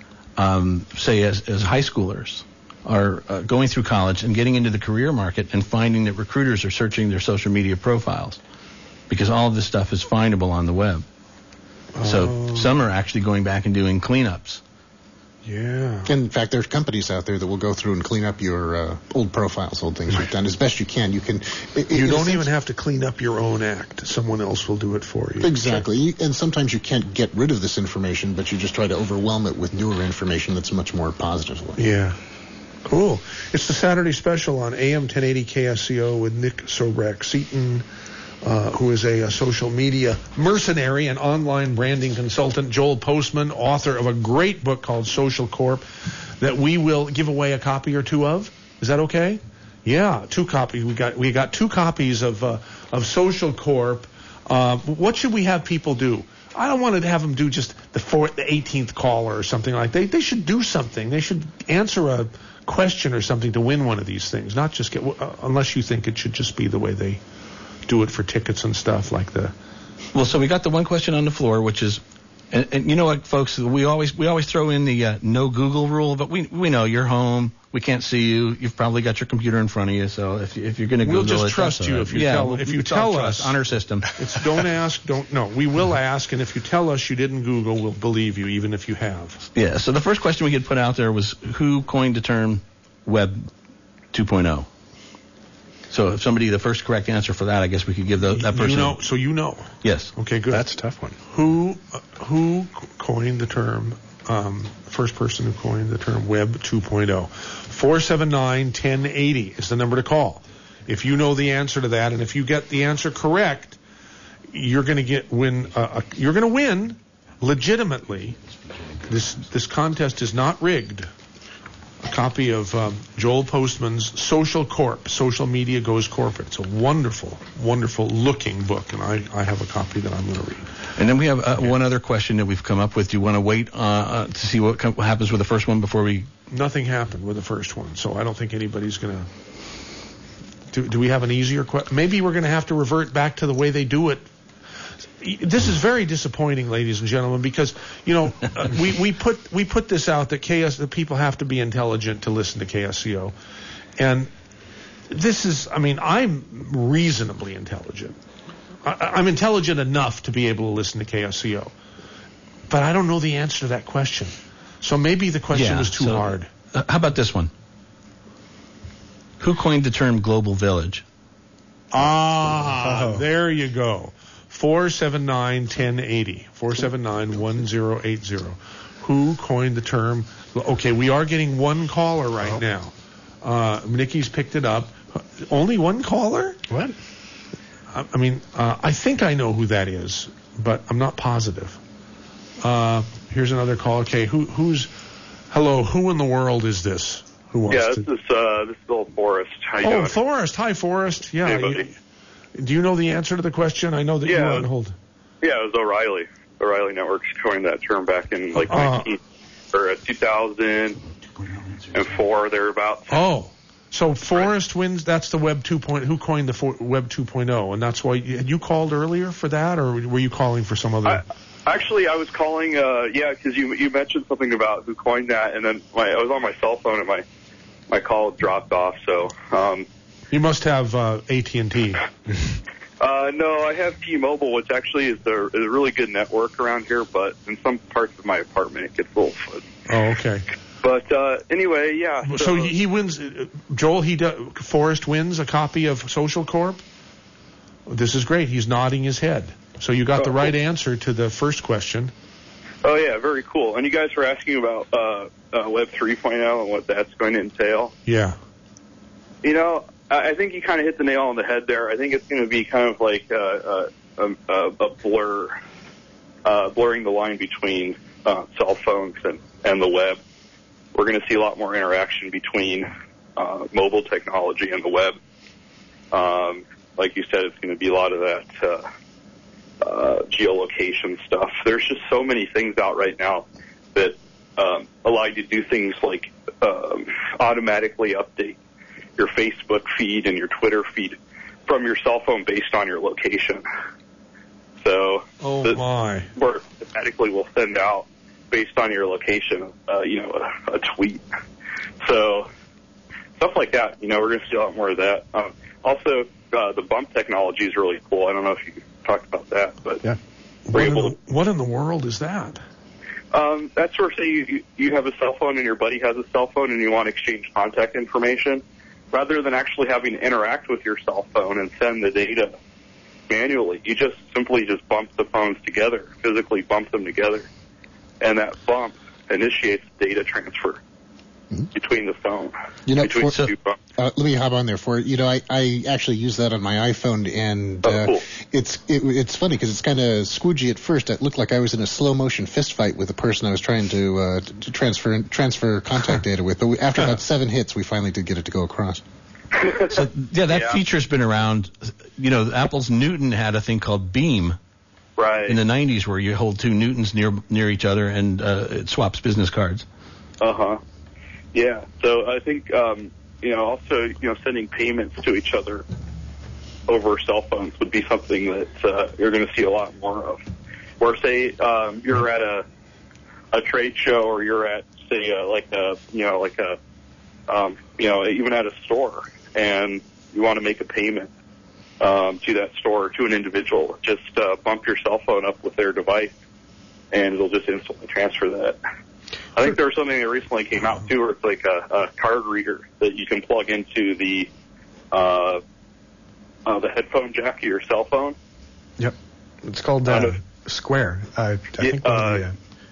Speaker 13: um, say as, as high schoolers, are uh, going through college and getting into the career market and finding that recruiters are searching their social media profiles because all of this stuff is findable on the web. So
Speaker 2: Oh.
Speaker 13: some are actually going back and doing cleanups.
Speaker 2: Yeah.
Speaker 12: And in fact, there's companies out there that will go through and clean up your uh, old profiles, old things you've done as best you can. You can. It,
Speaker 2: You
Speaker 12: in a
Speaker 2: don't
Speaker 12: sense-
Speaker 2: even have to clean up your own act. Someone else will do it for you.
Speaker 12: Exactly. You, and sometimes you can't get rid of this information, but you just try to overwhelm it with newer information that's much more positive.
Speaker 2: Yeah. Cool. It's the Saturday special on A M ten eighty K S C O with Nick Sobrak-Seaton, uh, who is a, a social media mercenary and online branding consultant. Joel Postman, author of a great book called Social Corp that we will give away a copy or two of. Is that okay? Yeah, two copies. We got we got two copies of uh, of Social Corp. Uh, what should we have people do? I don't want to have them do just the fourth, the eighteenth caller or something like that. They they should do something. They should answer a question or something to win one of these things. Not just get uh, unless you think it should just be the way they do it for tickets and stuff like the.
Speaker 13: Well, so we got the one question on the floor, which is, and, and you know what, folks, we always we always throw in the uh, no Google rule, but we we know you're home, we can't see you, you've probably got your computer in front of you, so if if you're going to Google
Speaker 2: We'll just
Speaker 13: it,
Speaker 2: trust
Speaker 13: that's
Speaker 2: you
Speaker 13: all
Speaker 2: if
Speaker 13: right.
Speaker 2: you
Speaker 13: yeah,
Speaker 2: tell
Speaker 13: we'll-
Speaker 2: if you
Speaker 13: it's all
Speaker 2: tell
Speaker 13: trust
Speaker 2: us
Speaker 13: on our system.
Speaker 2: It's don't ask, don't no. We will ask, and if you tell us you didn't Google, we'll believe you, even if you have.
Speaker 13: Yeah. So the first question we could put out there was who coined the term Web two point oh. So if somebody, the first correct answer for that, I guess we could give the, that person.
Speaker 2: You know, so you know.
Speaker 13: Yes.
Speaker 2: Okay, good.
Speaker 3: That's a tough one.
Speaker 2: Who uh, who coined the term? Um, first person who coined the term Web two point oh. four seven nine, one zero eight zero is the number to call. If you know the answer to that, and if you get the answer correct, you're going to get win. Uh, a, you're going to win legitimately. This this contest is not rigged. A copy of um, Joel Postman's Social Corp, Social Media Goes Corporate. It's a wonderful, wonderful looking book, and I, I have a copy that I'm going to read.
Speaker 13: And then we have uh, one other question that we've come up with. Do you want to wait uh, uh, to see what, com- what happens with the first one before we?
Speaker 2: Nothing happened with the first one, so I don't think anybody's going to. Do, do we have an easier question? Maybe we're going to have to revert back to the way they do it. This is very disappointing, ladies and gentlemen, because you know uh, we we put we put this out that K S the people have to be intelligent to listen to K S C O, and this is I mean I'm reasonably intelligent. I, I'm intelligent enough to be able to listen to K S C O, but I don't know the answer to that question. So maybe the question
Speaker 13: Yeah,
Speaker 2: was too
Speaker 13: so,
Speaker 2: hard.
Speaker 13: Uh, how about this one? Who coined the term global village?
Speaker 2: Ah,
Speaker 13: Oh.
Speaker 2: there you go. four seven nine, one zero eight zero. four seven nine, one zero eight zero. Who coined the term? Okay, we are getting one caller right
Speaker 3: Oh.
Speaker 2: now. Uh, Nikki's picked it up. Only one caller?
Speaker 3: What?
Speaker 2: I, I mean, uh, I think I know who that is, but I'm not positive. Uh, here's another call. Okay, who, who's, hello, who in the world is this? Who wants
Speaker 6: Yeah,
Speaker 2: to?
Speaker 6: this is uh, this is old Forrest. How you
Speaker 2: Oh,
Speaker 6: doing?
Speaker 2: Forrest. Hi, Forrest. Yeah.
Speaker 6: Hey, buddy.
Speaker 2: you- do you know the answer to the question? I know that
Speaker 6: Yeah.
Speaker 2: you're on hold.
Speaker 6: Yeah, it was O'Reilly. O'Reilly Networks coined that term back in like
Speaker 2: Uh,
Speaker 6: nineteen or uh, two thousand four thereabouts.
Speaker 2: Oh, so Forrest wins. That's the Web two. Who coined the for, Web two point oh, and that's why you, had you called earlier for that, or were you calling for some other?
Speaker 6: I, actually, I was calling. Uh, yeah, because you you mentioned something about who coined that, and then my I was on my cell phone and my my call dropped off. So. Um,
Speaker 2: you must have uh, A T and T.
Speaker 6: Uh, Uh, no, I have T-Mobile, which actually is a, is a really good network around here, but in some parts of my apartment it gets a little fuzzy.
Speaker 2: Oh, okay.
Speaker 6: But uh, anyway, yeah.
Speaker 2: So,
Speaker 6: So,
Speaker 2: he, he wins. uh, Joel, he do, Forrest wins a copy of Social Corp. This is great. He's nodding his head. So you got
Speaker 6: Oh,
Speaker 2: the right answer to the first question.
Speaker 6: oh yeah, very cool. And you guys were asking about uh, uh, Web three point oh and what that's going to entail.
Speaker 2: Yeah.
Speaker 6: You know, I I think you kind of hit the nail on the head there. I think it's going to be kind of like uh, uh, a, a blur, uh, blurring the line between uh, cell phones and, and the web. We're going to see a lot more interaction between uh, mobile technology and the web. Um, like you said, it's going to be a lot of that uh, uh, geolocation stuff. There's just so many things out right now that um, allow you to do things like um, automatically update your Facebook feed and your Twitter feed from your cell phone based on your location. So,
Speaker 2: oh
Speaker 6: the,
Speaker 2: my,
Speaker 6: or automatically will send out based on your location, uh, you know, a, a tweet. So stuff like that. You know, we're going to see a lot more of that. Um, also, uh, the bump technology is really cool. I don't know if you talked about that, but
Speaker 2: yeah.
Speaker 6: we're
Speaker 2: What in,
Speaker 6: able
Speaker 2: the, what in the world is that?
Speaker 6: to. Um, that's where, say, you, you have a cell phone and your buddy has a cell phone and you want to exchange contact information. Rather than actually having to interact with your cell phone and send the data manually, you just simply just bump the phones together, physically bump them together, and that bump initiates data transfer mm-hmm. between the phone.
Speaker 12: You know,
Speaker 6: between
Speaker 12: for,
Speaker 6: two phones.
Speaker 12: Uh, let me hop on there for you know I, I actually use that on my iPhone, and
Speaker 6: oh,
Speaker 12: uh,
Speaker 6: cool.
Speaker 12: it's it, it's funny because it's kind of squoogey at first. It looked like I was in a slow motion fist fight with the person I was trying to uh, to transfer transfer contact data with. But we, after about seven hits, we finally did get it to go across.
Speaker 13: So yeah, that
Speaker 6: Yeah.
Speaker 13: feature's been around. You know, Apple's Newton had a thing called Beam
Speaker 6: right
Speaker 13: in the nineties, where you hold two Newtons near near each other, and uh, it swaps business cards.
Speaker 6: Uh huh. Yeah. So I think um, you know also you know sending payments to each other over cell phones would be something that uh, you're going to see a lot more of. Where say um, you're at a a trade show, or you're at say uh, like a you know like a um, you know even at a store, and you want to make a payment um, to that store, to an individual, just uh, bump your cell phone up with their device, and it'll just instantly transfer that. I think there was something that recently came out too, where it's like a, a card reader that you can plug into the uh, uh, the headphone jack of your cell phone.
Speaker 3: Yep, it's called uh,
Speaker 6: Kind of.
Speaker 3: Square. I, I
Speaker 6: Yeah,
Speaker 3: think. one of the,
Speaker 6: uh,
Speaker 3: uh,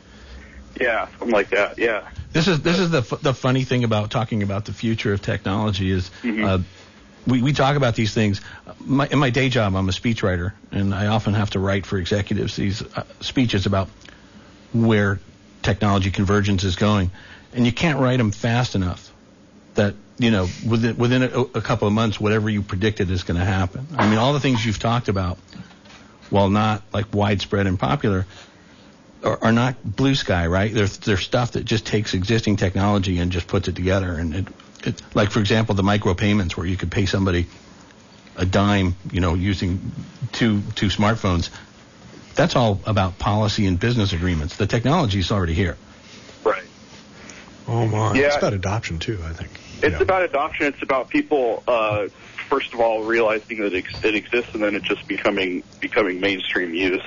Speaker 6: Yeah, something like that. Yeah.
Speaker 13: This is this is the f- the funny thing about talking about the future of technology is
Speaker 6: Mhm.
Speaker 13: uh, we we talk about these things. My, in my day job, I'm a speechwriter, and I often have to write for executives these uh, speeches about where technology convergence is going, and you can't write them fast enough that you know within within a, a couple of months, whatever you predicted is going to happen. I mean, all the things you've talked about, while not like widespread and popular, are, are not blue sky, right? They're, they're stuff that just takes existing technology and just puts it together. And it, it, like, for example, the micropayments where you could pay somebody a dime, you know, using two two smartphones. That's all about policy and business agreements. The technology is already here.
Speaker 6: Right.
Speaker 2: Oh my!
Speaker 6: Yeah.
Speaker 3: It's about adoption too, I think.
Speaker 6: It's
Speaker 3: Yeah.
Speaker 6: about adoption. It's about people, uh, first of all, realizing that it, it exists, and then it just becoming becoming mainstream use.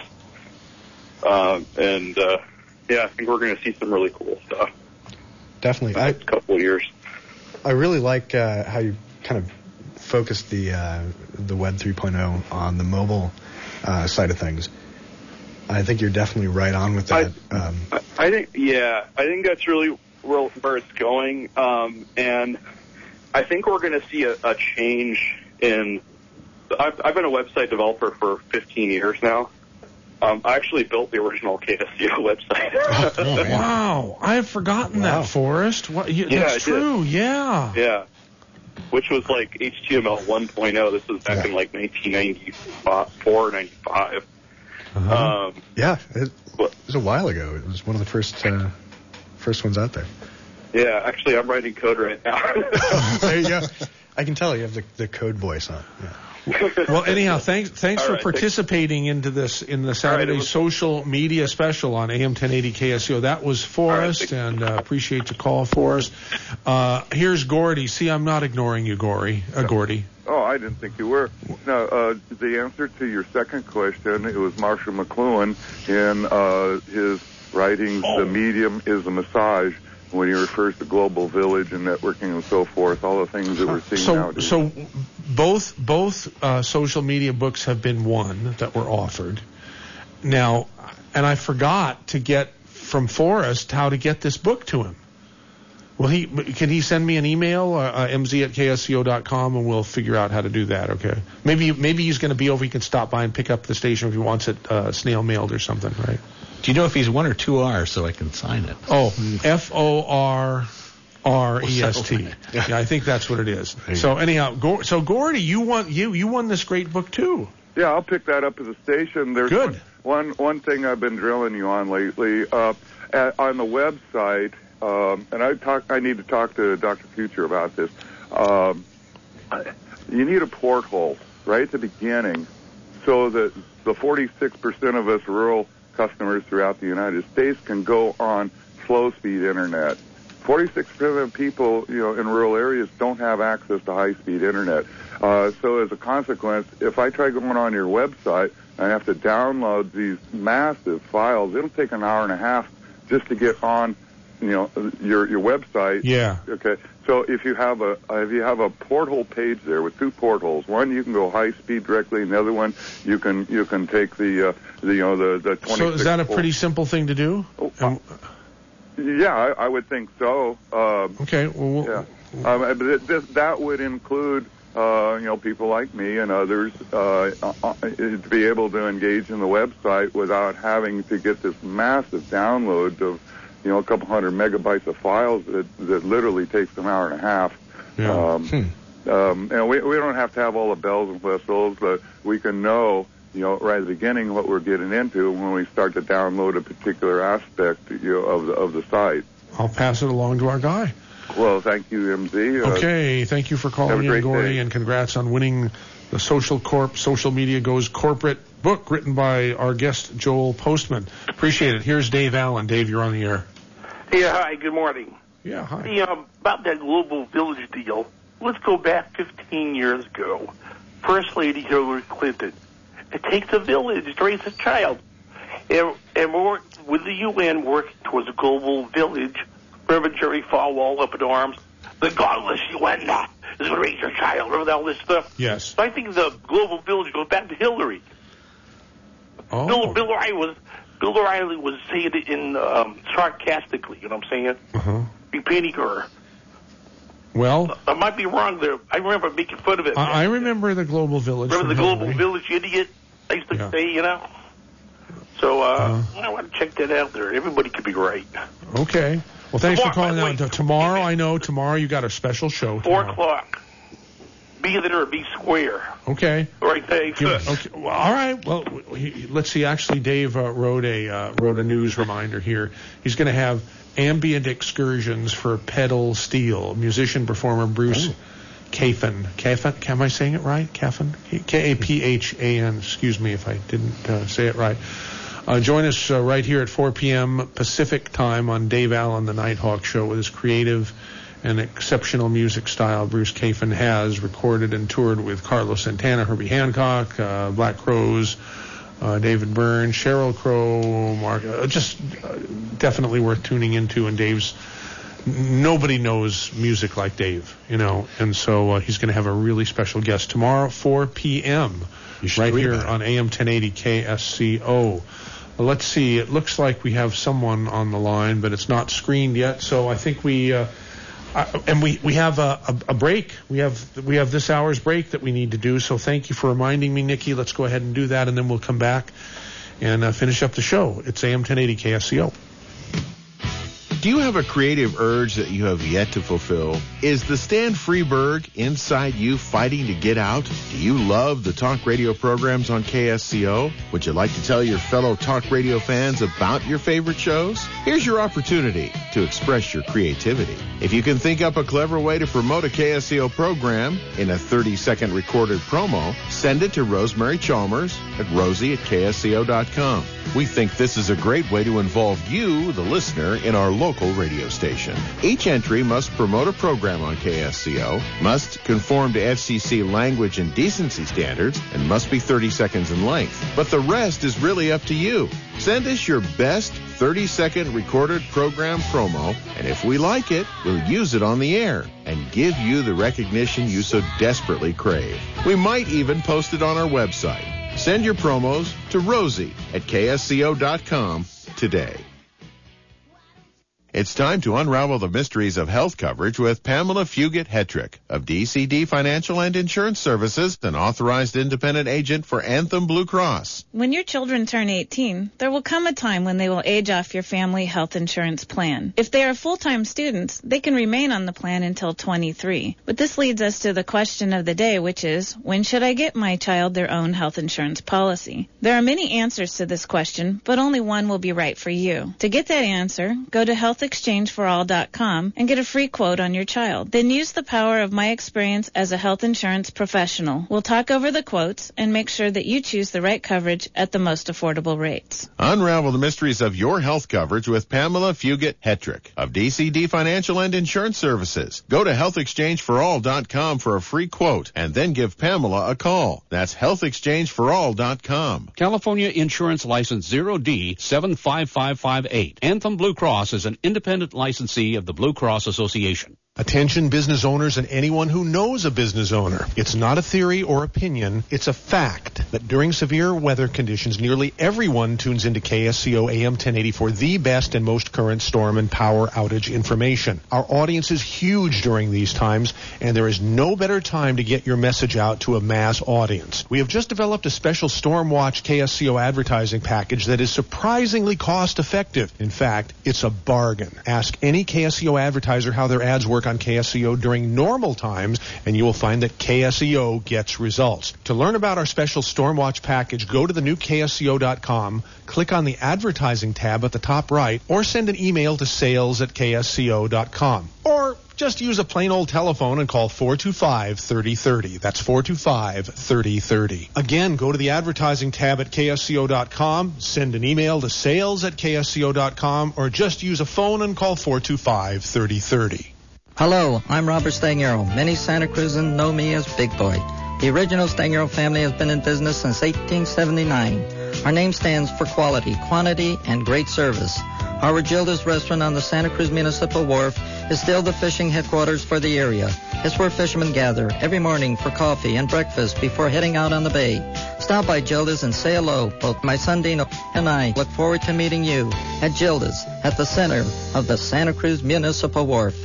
Speaker 6: Um, and uh, yeah, I think we're going to see some really cool stuff.
Speaker 3: Definitely.
Speaker 6: In the next couple of years.
Speaker 3: I really like uh, how you kind of focused the uh, the Web three point oh on the mobile uh, side of things. I think you're definitely right on with that.
Speaker 6: I,
Speaker 3: um,
Speaker 6: I think, yeah, I think that's really where, where it's going. Um, and I think we're going to see a, a change in. I've, I've been a website developer for fifteen years now. Um, I actually built the original K S C O website.
Speaker 2: Oh, wow, I have forgotten
Speaker 3: Wow.
Speaker 2: that, Forrest. What? You,
Speaker 6: Yeah,
Speaker 2: that's
Speaker 6: I did.
Speaker 2: true. Yeah.
Speaker 6: Yeah. Which was like H T M L one point oh. This was back
Speaker 3: Yeah.
Speaker 6: in like nineteen ninety-four, ninety-five.
Speaker 3: uh-huh.
Speaker 6: Um,
Speaker 3: yeah, it,
Speaker 6: but-
Speaker 3: it was a while ago. It was one of the first uh, first ones out there.
Speaker 6: yeah, actually, I'm writing code right now.
Speaker 3: There you go. I can tell you have the, the code voice on. Yeah.
Speaker 2: Well, anyhow, thanks thanks
Speaker 6: All
Speaker 2: for
Speaker 6: right,
Speaker 2: participating into this in the Saturday
Speaker 6: it was-
Speaker 2: social media special on A M ten eighty K S E O. That was Forrest,
Speaker 6: thank
Speaker 2: and uh, appreciate your call, Forrest. Uh, here's Gordy. See, I'm not ignoring you, Gory. Uh, Gordy.
Speaker 7: Oh, I didn't think you were. No, uh, the answer to your second question, it was Marshall McLuhan in uh, his writings, oh. The Medium is a Massage, when he refers to global village and networking and so forth, all the things that we're seeing
Speaker 2: so,
Speaker 7: nowadays.
Speaker 2: So both both uh, social media books have been won that were offered. Now, and I forgot to get from Forrest how to get this book to him. Well, he can he send me an email, uh, uh, m z at k s c o dot com, and we'll figure out how to do that. Okay? Maybe maybe he's going to be over. He can stop by and pick up the station if he wants it uh, snail mailed or something, right?
Speaker 13: Do you know if he's one or two R's so I can sign it?
Speaker 2: Oh, F O R R E S T. Yeah, I think that's what it is. So anyhow, Go- so Gordy, you won you you won this great book too.
Speaker 7: Yeah, I'll pick that up at the station. There's
Speaker 2: Good.
Speaker 7: One, one one thing I've been drilling you on lately uh, at, on the website. Um, and I talk. I need to talk to Doctor Future about this. Um, you need a porthole right at the beginning, so that the forty-six percent of us rural customers throughout the United States can go on slow-speed internet. forty-six percent of people, you know, in rural areas don't have access to high-speed internet. Uh, so as a consequence, if I try going on your website, I have to download these massive files. It'll take an hour and a half just to get on. You know, your your website.
Speaker 2: Yeah.
Speaker 7: Okay. So if you have a if you have a porthole page there with two portholes, one you can go high speed directly, and the other one you can you can take the, uh, the you know the the twenty.
Speaker 2: So is that a pretty simple thing to do?
Speaker 7: Oh, uh, yeah, I, I would think so. Um,
Speaker 2: okay. Well, we'll
Speaker 7: yeah. Um, but it, this, that would include uh, you know people like me and others uh, uh, to be able to engage in the website without having to get this massive download of. You know, a couple hundred megabytes of files that, that literally takes an hour and a half.
Speaker 2: Yeah.
Speaker 7: Um, hmm. um, and we, we don't have to have all the bells and whistles, but we can know, you know, right at the beginning what we're getting into when we start to download a particular aspect, you know, of the of the site.
Speaker 2: I'll pass it along to our guy.
Speaker 7: Well, thank you, M Z. Uh,
Speaker 2: okay, thank you for calling in, Gordy, day. And congrats on winning the Social Corp Social Media Goes Corporate book written by our guest, Joel Postman. Appreciate it. Here's Dave Allen. Dave, you're on the air.
Speaker 15: Yeah, hi, good morning.
Speaker 2: Yeah, hi.
Speaker 15: The, um, about that global village deal, let's go back fifteen years ago. First Lady Hillary Clinton. It takes a village to raise a child. And, and we're, with the U N working towards a global village, Reverend Jerry Falwell up in arms, the godless U N is going to raise your child, remember all this stuff?
Speaker 2: Yes.
Speaker 15: So I think the global village goes back to Hillary.
Speaker 2: Oh.
Speaker 15: Bill, Bill O'Reilly was Bill O'Reilly was saying it in um, sarcastically. You know what I'm saying?
Speaker 2: Uh-huh.
Speaker 15: Be painting her.
Speaker 2: Well,
Speaker 15: I might be wrong there. I remember making fun of it.
Speaker 2: I, I remember the Global Village.
Speaker 15: Remember the
Speaker 2: Hillary.
Speaker 15: Global Village idiot? I used to
Speaker 2: yeah.
Speaker 15: say, you know. So uh, uh, I want to check that out there. Everybody could be right.
Speaker 2: Okay. Well, thanks
Speaker 15: tomorrow,
Speaker 2: for calling
Speaker 15: way,
Speaker 2: out. Tomorrow, I know. Tomorrow you got a special show.
Speaker 15: Four
Speaker 2: tomorrow.
Speaker 15: o'clock. Be there or be square.
Speaker 2: Okay.
Speaker 15: All right, thanks.
Speaker 2: Give, okay. Well, all right. Well, he, let's see. Actually, Dave uh, wrote a uh, wrote a news reminder here. He's going to have ambient excursions for pedal steel. Musician performer Bruce Caphan. Caphan. Am I saying it right? Caphan. K A P H A N. Excuse me if I didn't uh, say it right. Uh, join us uh, right here at four p.m. Pacific time on Dave Allen, the Nighthawk Show, with his creative and exceptional music style. Bruce Caphan has recorded and toured with Carlos Santana, Herbie Hancock, uh, Black Crowes, uh, David Byrne, Sheryl Crow, Mark. Uh, just uh, definitely worth tuning into. And Dave's nobody knows music like Dave, you know, and so uh, he's going to have a really special guest tomorrow, four p.m. right here on A M ten eighty K S C O. Well, let's see. It looks like we have someone on the line, but it's not screened yet. So I think we. Uh, Uh, and we, we have a, a, a break. We have we have this hour's break that we need to do. So thank you for reminding me, Nikki. Let's go ahead and do that, and then we'll come back and uh, finish up the show. It's A M ten eighty K S C O.
Speaker 9: Do you have a creative urge that you have yet to fulfill? Is the Stan Freeberg inside you fighting to get out? Do you love the talk radio programs on K S C O? Would you like to tell your fellow talk radio fans about your favorite shows? Here's your opportunity to express your creativity. If you can think up a clever way to promote a K S C O program in a thirty-second recorded promo, send it to Rosemary Chalmers at rosie at K S C O dot com. We think this is a great way to involve you, the listener, in our local local radio station. Each entry must promote a program on K S C O, must conform to F C C language and decency standards, and must be thirty seconds in length. But the rest is really up to you. Send us your best thirty-second recorded program promo, and if we like it, we'll use it on the air and give you the recognition you so desperately crave. We might even post it on our website. Send your promos to Rosie at K S C O dot com today. It's time to unravel the mysteries of health coverage with Pamela Fugit-Hetrick of D C D Financial and Insurance Services, an authorized independent agent for Anthem Blue Cross.
Speaker 16: When your children turn eighteen, there will come a time when they will age off your family health insurance plan. If they are full-time students, they can remain on the plan until twenty-three. But this leads us to the question of the day, which is, when should I get my child their own health insurance policy? There are many answers to this question, but only one will be right for you. To get that answer, go to health exchange for all dot com and get a free quote on your child. Then use the power of my experience as a health insurance professional. We'll talk over the quotes and make sure that you choose the right coverage at the most affordable rates.
Speaker 9: Unravel the mysteries of your health coverage with Pamela Fugit-Hetrick of D C D Financial and Insurance Services. Go to health exchange for all dot com for a free quote and then give Pamela a call. That's health exchange for all dot com.
Speaker 17: California Insurance License zero D seven five five five eight. Anthem Blue Cross is an independent licensee of the Blue Cross Association.
Speaker 2: Attention business owners and anyone who knows a business owner. It's not a theory or opinion. It's a fact that during severe weather conditions, nearly everyone tunes into K S C O A M ten eighty for the best and most current storm and power outage information. Our audience is huge during these times, and there is no better time to get your message out to a mass audience. We have just developed a special Storm Watch K S C O advertising package that is surprisingly cost effective. In fact, it's a bargain. Ask any K S C O advertiser how their ads work on K S C O during normal times, and you will find that K S C O gets results. To learn about our special Stormwatch package, go to the new K S C O dot com, click on the advertising tab at the top right, or send an email to sales at K S C O dot com. Or just use a plain old telephone and call four two five, three oh three oh. That's four two five, three oh three oh. Again, go to the advertising tab at K S C O dot com, send an email to sales at K S C O dot com, or just use a phone and call four two five, three oh three oh.
Speaker 18: Hello, I'm Robert Stagnero. Many Santa Cruzans know me as Big Boy. The original Stagnero family has been in business since eighteen seventy-nine. Our name stands for quality, quantity, and great service. Our Gilda's restaurant on the Santa Cruz Municipal Wharf is still the fishing headquarters for the area. It's where fishermen gather every morning for coffee and breakfast before heading out on the bay. Stop by Gilda's and say hello. Both my son Dino and I look forward to meeting you at Gilda's at the center of the Santa Cruz Municipal Wharf.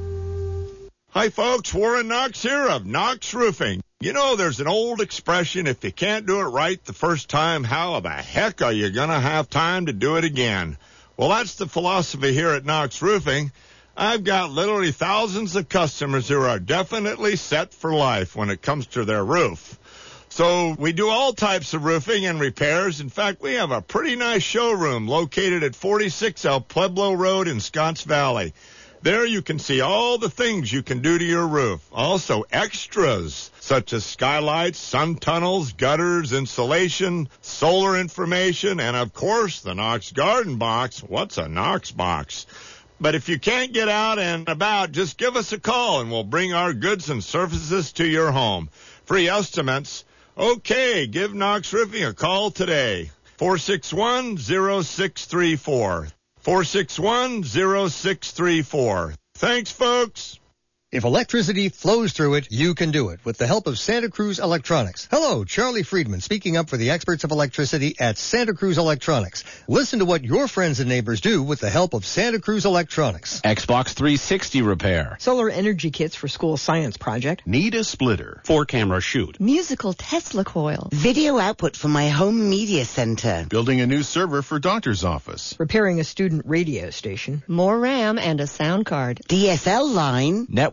Speaker 19: Hi, folks. Warren Knox here of Knox Roofing. You know, there's an old expression, if you can't do it right the first time, how the heck are you going to have time to do it again? Well, that's the philosophy here at Knox Roofing. I've got literally thousands of customers who are definitely set for life when it comes to their roof. So we do all types of roofing and repairs. In fact, we have a pretty nice showroom located at forty-six El Pueblo Road in Scotts Valley. There you can see all the things you can do to your roof. Also extras such as skylights, sun tunnels, gutters, insulation, solar information, and of course the Knox Garden Box. What's a Knox box? But if you can't get out and about, just give us a call and we'll bring our goods and services to your home. Free estimates. Okay, give Knox Roofing a call today. four six one, zero six three four. four six one, zero six three four. Thanks, folks.
Speaker 20: If electricity flows through it, you can do it with the help of Santa Cruz Electronics. Hello, Charlie Friedman speaking up for the experts of electricity at Santa Cruz Electronics. Listen to what your friends and neighbors do with the help of Santa Cruz Electronics.
Speaker 23: Xbox three sixty repair.
Speaker 21: Solar energy kits for school science project.
Speaker 23: Need a splitter. Four camera shoot.
Speaker 21: Musical Tesla coil.
Speaker 22: Video output for my home media center.
Speaker 9: Building a new server for doctor's office.
Speaker 21: Repairing a student radio station.
Speaker 22: More RAM and a sound card. D S L line.
Speaker 23: Network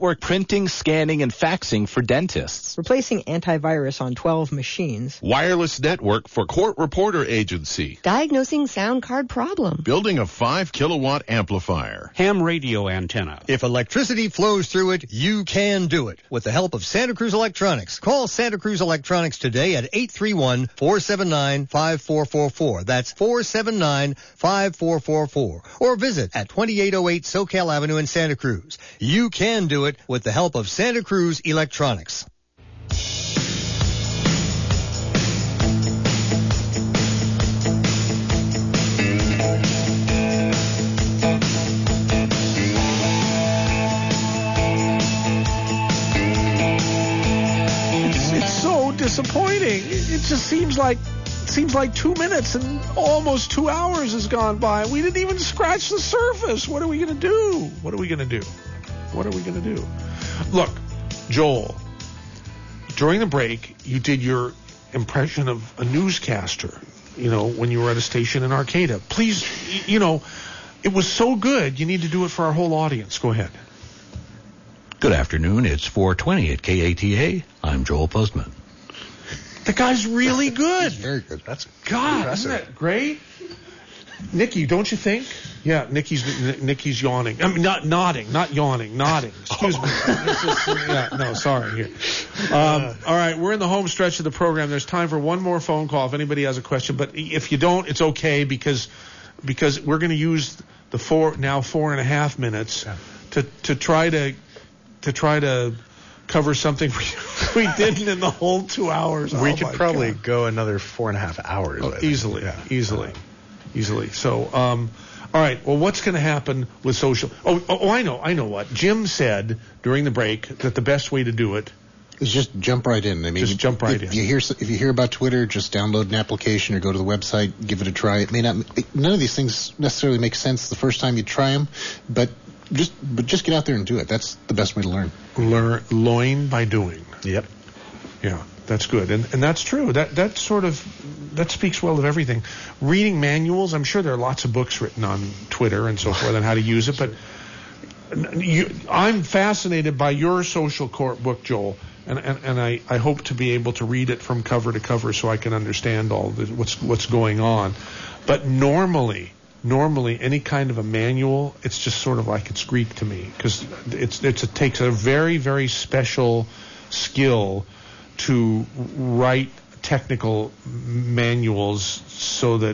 Speaker 1: Network printing, scanning, and faxing for dentists.
Speaker 21: Replacing antivirus on twelve machines.
Speaker 4: Wireless network for court reporter agency.
Speaker 8: Diagnosing sound card problem.
Speaker 4: Building a five kilowatt amplifier.
Speaker 17: Ham radio antenna.
Speaker 20: If electricity flows through it, you can do it with the help of Santa Cruz Electronics. Call Santa Cruz Electronics today at eight three one, four seven nine, five four four four. That's four seven nine, five four four four. Or visit at twenty-eight oh eight SoCal Avenue in Santa Cruz. You can do it with the help of Santa Cruz Electronics.
Speaker 2: It's, it's so disappointing. It just seems like seems like two minutes and almost two hours has gone by. We didn't even scratch the surface. What are we going to do? What are we going to do? What are we going to do? Look, Joel, during the break, you did your impression of a newscaster, you know, when you were at a station in Arcata. Please, you know, it was so good. You need to do it for our whole audience. Go ahead.
Speaker 24: Good afternoon. It's four twenty at K A T A. I'm Joel Postman.
Speaker 2: The guy's really good.
Speaker 3: He's very good. That's
Speaker 2: God,
Speaker 3: impressive.
Speaker 2: isn't that great? Nikki, don't you think? Yeah, Nikki's Nikki's yawning. I mean, not nodding, not yawning, nodding. Excuse me. This is- yeah, no, sorry. Here. Um, all right, we're in the home stretch of the program. There's time for one more phone call if anybody has a question. But if you don't, it's okay because because we're going to use the four now four and a half minutes to to try to to try to cover something we, we didn't in the whole two hours.
Speaker 3: We
Speaker 2: Oh,
Speaker 3: could
Speaker 2: my
Speaker 3: probably
Speaker 2: God.
Speaker 3: go another four and a half hours.
Speaker 2: Oh,
Speaker 3: I think.
Speaker 2: easily,
Speaker 3: Yeah.
Speaker 2: easily, easily. So, um, all right. Well, what's going to happen with social? Oh, oh, oh, I know, I know what Jim said during the break that the best way to do it
Speaker 12: is just jump right in. I mean,
Speaker 2: Just jump right
Speaker 12: if
Speaker 2: in.
Speaker 12: You hear if you hear about Twitter, just download an application or go to the website, give it a try. It may not. None of these things necessarily make sense the first time you try them, but just but just get out there and do it. That's the best way to learn.
Speaker 2: learn learn by doing.
Speaker 3: Yep.
Speaker 2: Yeah, that's good, and and that's true. That that sort of that speaks well of everything. Reading manuals. I'm sure there are lots of books written on Twitter and so forth on how to use it, but you, I'm fascinated by your social court book, Joel. And, and, and I, I hope to be able to read it from cover to cover so I can understand all the, what's what's going on. But normally, normally any kind of a manual, it's just sort of like it's Greek to me because it's it's it takes a very very special skill to write technical manuals so that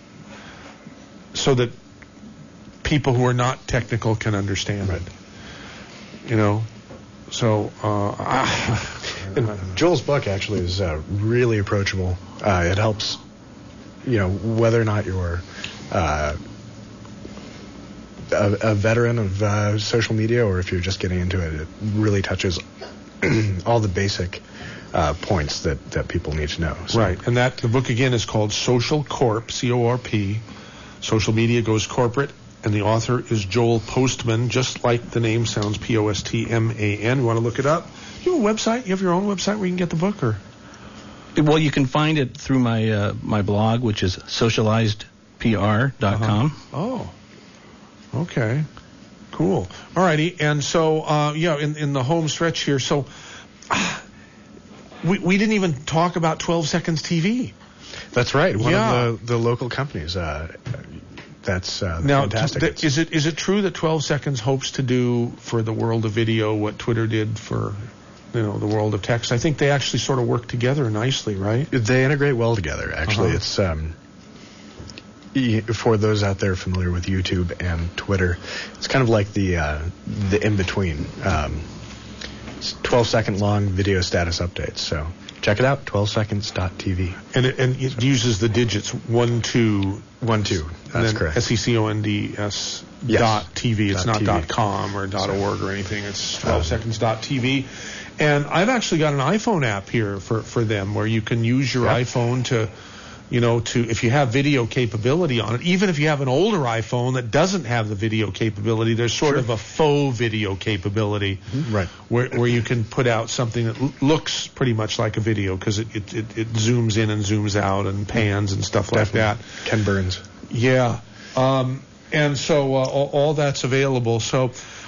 Speaker 2: so that people who are not technical can understand it. You know. So, uh,
Speaker 3: Joel's book actually is uh, really approachable. Uh, it helps, you know, whether or not you're uh, a, a veteran of uh, social media or if you're just getting into it. It really touches all the basic uh, points that, that people need to know. So.
Speaker 2: Right, and that the book again is called Social Corp, C O R P. Social Media Goes Corporate. And the author is Joel Postman, just like the name sounds, P O S T M A N. You want to look it up? You have a website? You have your own website where you can get the book? Or
Speaker 13: Well, you can find it through my uh, my blog, which is socialized P R dot com.
Speaker 2: Uh-huh. Oh, okay. Cool. All righty. And so, uh, yeah, in, in the home stretch here, so uh, we, we didn't even talk about twelve Seconds T V.
Speaker 3: That's right. One
Speaker 2: Yeah.
Speaker 3: of the, the local companies. Uh, that's uh,
Speaker 2: Now,
Speaker 3: fantastic.
Speaker 2: th- is it is it true that twelve Seconds hopes to do for the world of video what Twitter did for, you know, the world of text? I think they actually sort of work together nicely, right?
Speaker 3: They integrate well together, actually.
Speaker 2: Uh-huh.
Speaker 3: It's um, y- for those out there familiar with YouTube and Twitter, it's kind of like the uh, the in-between. Um, it's twelve second long video status updates. So check it out, twelve seconds dot t v.
Speaker 2: And it, and it uses the digits one, two,
Speaker 3: one, two. That's correct.
Speaker 2: S E C O N D S
Speaker 3: Yes.
Speaker 2: dot T V. It's
Speaker 3: Dot
Speaker 2: not
Speaker 3: T V.
Speaker 2: dot com or dot
Speaker 3: So-
Speaker 2: org or anything. It's twelve
Speaker 3: Um,
Speaker 2: seconds dot T V. And I've actually got an iPhone app here for, for them where you can use your
Speaker 3: Yeah.
Speaker 2: iPhone to, you know, to if you have video capability on it. Even if you have an older iPhone that doesn't have the video capability, there's sort
Speaker 3: Sure.
Speaker 2: of a faux video capability
Speaker 3: Right.
Speaker 2: where where you can put out something that l- looks pretty much like a video because it, it, it, it zooms in and zooms out and pans and stuff like that.
Speaker 3: Ken Burns.
Speaker 2: Yeah. Um, and so uh, all, all that's available. So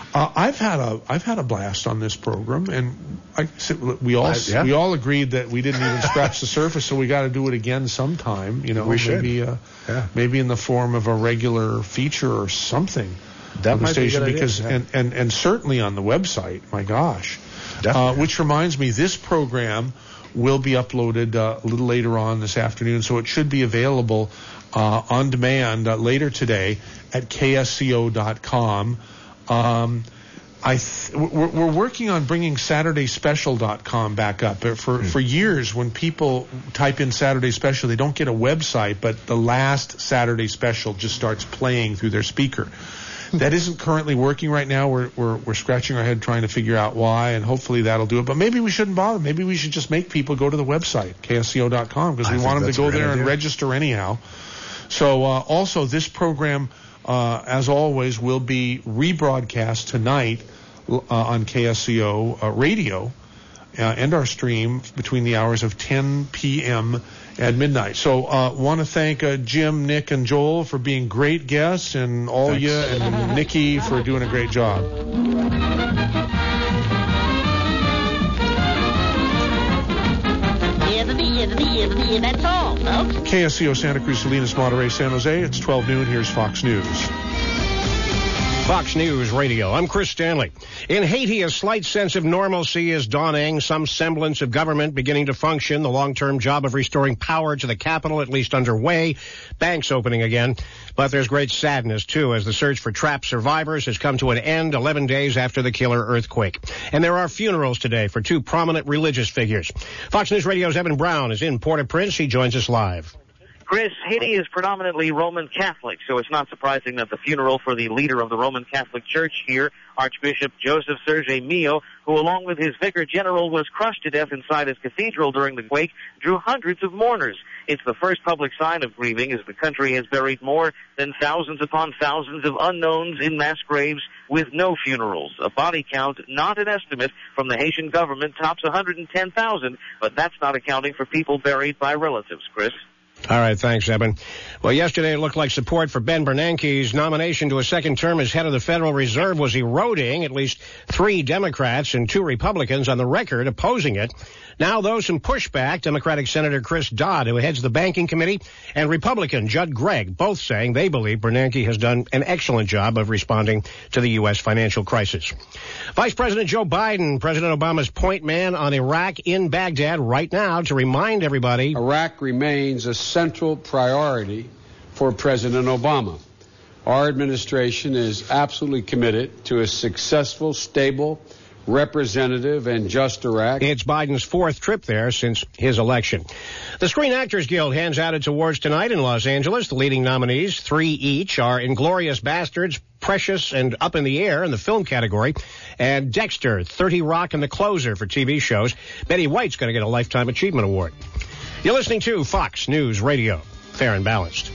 Speaker 2: Uh, I've had a I've had a blast on this program, and I, we all
Speaker 3: Uh, yeah.
Speaker 2: we all agreed that we didn't even scratch the surface, so we got to do it again sometime. You know,
Speaker 3: We should.
Speaker 2: maybe uh,
Speaker 3: Yeah.
Speaker 2: maybe in the form of a regular feature or something.
Speaker 3: That
Speaker 2: on the
Speaker 3: might be a
Speaker 2: station
Speaker 3: good idea,
Speaker 2: because
Speaker 3: yeah.
Speaker 2: and, and and certainly on the website. My gosh, uh,
Speaker 3: Definitely.
Speaker 2: which reminds me, this program will be uploaded uh, a little later on this afternoon, so it should be available uh, on demand uh, later today at K S C O dot com. Um, I th- we're, we're working on bringing Saturday Special dot com back up. Uh, For for years, when people type in Saturday Special, they don't get a website, but the last Saturday Special just starts playing through their speaker. That isn't currently working right now. We're, we're we're scratching our head trying to figure out why, and hopefully that'll do it. But maybe we shouldn't bother. Maybe we should just make people go to the website, K S C O dot com, because
Speaker 3: I
Speaker 2: we
Speaker 3: think
Speaker 2: want them to
Speaker 3: that's a
Speaker 2: go
Speaker 3: great
Speaker 2: there and
Speaker 3: idea.
Speaker 2: register anyhow. So uh, also, this program, uh, as always, will be rebroadcast tonight uh, on K S C O uh, radio uh, and our stream between the hours of ten p.m. at midnight. So uh, want to thank uh, Jim, Nick, and Joel for being great guests, and all
Speaker 3: Thanks.
Speaker 2: you and Nikki for doing a great job.
Speaker 5: That's all, folks.
Speaker 2: K S C O Santa Cruz, Salinas, Monterey, San Jose. It's twelve noon. Here's Fox News.
Speaker 10: Fox News Radio. I'm Chris Stanley. In Haiti, a slight sense of normalcy is dawning, some semblance of government beginning to function, the long-term job of restoring power to the capital at least underway, banks opening again. But there's great sadness, too, as the search for trapped survivors has come to an end eleven days after the killer earthquake. And there are funerals today for two prominent religious figures. Fox News Radio's Evan Brown is in Port-au-Prince. He joins us live.
Speaker 11: Chris, Haiti is predominantly Roman Catholic, so it's not surprising that the funeral for the leader of the Roman Catholic Church here, Archbishop Joseph Serge Mio, who along with his vicar general was crushed to death inside his cathedral during the quake, drew hundreds of mourners. It's the first public sign of grieving as the country has buried more than thousands upon thousands of unknowns in mass graves with no funerals. A body count, not an estimate from the Haitian government, tops one hundred ten thousand, but that's not accounting for people buried by relatives, Chris.
Speaker 10: All right, thanks, Eben. Well, yesterday it looked like support for Ben Bernanke's nomination to a second term as head of the Federal Reserve was eroding. At least three Democrats and two Republicans on the record opposing it. Now, though, some pushback. Democratic Senator Chris Dodd, who heads the Banking Committee, and Republican Judd Gregg, both saying they believe Bernanke has done an excellent job of responding to the U S financial crisis. Vice President Joe Biden, President Obama's point man on Iraq in Baghdad right now to remind everybody.
Speaker 14: Iraq remains a central priority for President Obama. Our administration is absolutely committed to a successful, stable, representative, and just Iraq.
Speaker 10: It's Biden's fourth trip there since his election. The Screen Actors Guild hands out its awards tonight in Los Angeles. The leading nominees, three each, are Inglourious Bastards, Precious, and Up in the Air in the film category, and Dexter, thirty Rock, and The Closer for T V shows. Betty White's going to get a Lifetime Achievement Award. You're listening to Fox News Radio, fair and balanced.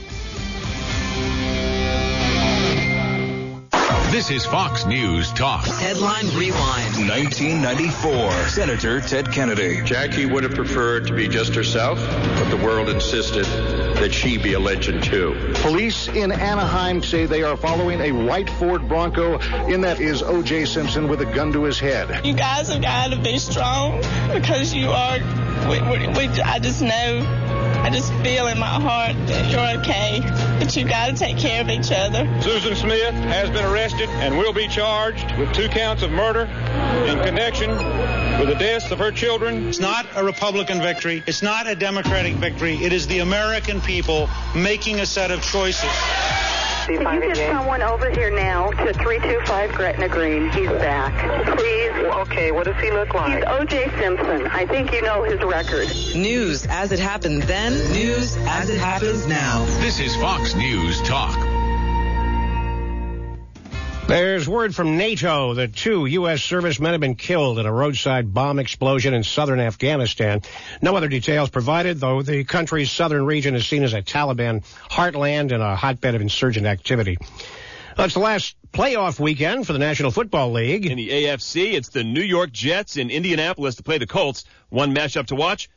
Speaker 25: This is Fox News Talk.
Speaker 26: Headline Rewind.
Speaker 25: nineteen ninety-four. Senator Ted Kennedy.
Speaker 27: Jackie would have preferred to be just herself, but the world insisted that she be a legend too.
Speaker 28: Police in Anaheim say they are following a white Ford Bronco. In that is O J Simpson with a gun to his head.
Speaker 29: You guys have got to be strong because you are. We, we, we, I just know. I just feel in my heart that you're okay, but you got to take care of each other.
Speaker 30: Susan Smith has been arrested and will be charged with two counts of murder in connection with the deaths of her children.
Speaker 31: It's not a Republican victory. It's not a Democratic victory. It is the American people making a set of choices.
Speaker 32: If you get someone over here now to three two five Gretna Green, he's back. Please.
Speaker 28: Okay, what does he look like?
Speaker 32: He's O J Simpson. I think you know his record.
Speaker 26: News as it happened then, news as it happens now.
Speaker 25: This is Fox News Talk.
Speaker 10: There's word from NATO that two U S servicemen have been killed in a roadside bomb explosion in southern Afghanistan. No other details provided, though the country's southern region is seen as a Taliban heartland and a hotbed of insurgent activity. Well, it's the last playoff weekend for the National Football League.
Speaker 33: In the A F C, it's the New York Jets in Indianapolis to play the Colts. One matchup to watch,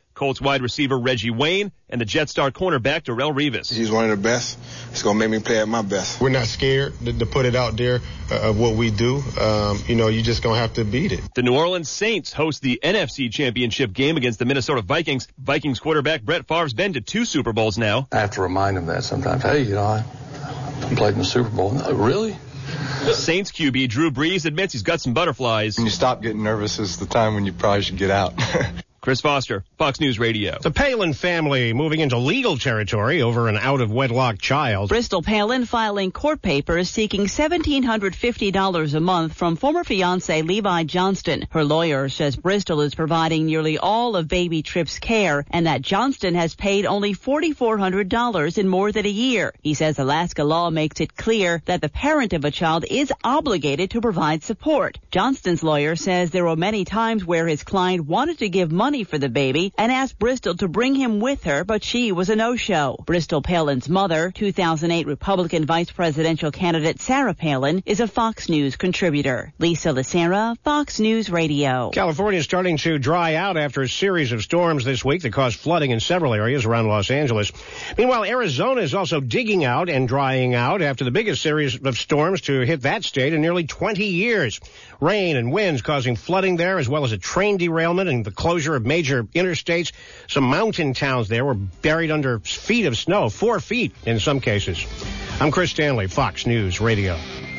Speaker 1: Colts wide receiver Reggie Wayne, and the Jetstar cornerback Darrelle Revis.
Speaker 6: He's one of the best. It's going to make me play at my best.
Speaker 7: We're not scared to, to put it out there uh, of what we do. Um, you know, you just going to have to beat it.
Speaker 1: The New Orleans Saints host the N F C Championship game against the Minnesota Vikings. Vikings quarterback Brett Favre's been to two Super Bowls now.
Speaker 8: I have to remind him that sometimes. Hey, you know, I, I played in the Super Bowl. No, really?
Speaker 1: Saints Q B Drew Brees admits he's got some butterflies.
Speaker 9: When you stop getting nervous is the time when you probably should get out.
Speaker 1: Chris Foster, Fox News Radio.
Speaker 10: The Palin family moving into legal territory over an out-of-wedlock child.
Speaker 15: Bristol Palin filing court papers seeking one thousand seven hundred fifty dollars a month from former fiancé Levi Johnston. Her lawyer says Bristol is providing nearly all of baby Tripp's care and that Johnston has paid only four thousand four hundred dollars in more than a year. He says Alaska law makes it clear that the parent of a child is obligated to provide support. Johnston's lawyer says there were many times where his client wanted to give money for the baby and asked Bristol to bring him with her, but she was a no-show. Bristol Palin's mother, two thousand eight Republican vice presidential candidate Sarah Palin, is a Fox News contributor. Lisa Lacera, Fox News Radio.
Speaker 10: California is starting to dry out after a series of storms this week that caused flooding in several areas around Los Angeles. Meanwhile, Arizona is also digging out and drying out after the biggest series of storms to hit that state in nearly twenty years. Rain and winds causing flooding there, as well as a train derailment and the closure of major interstates. Some mountain towns there were buried under feet of snow, four feet in some cases. I'm Chris Stanley, Fox News Radio.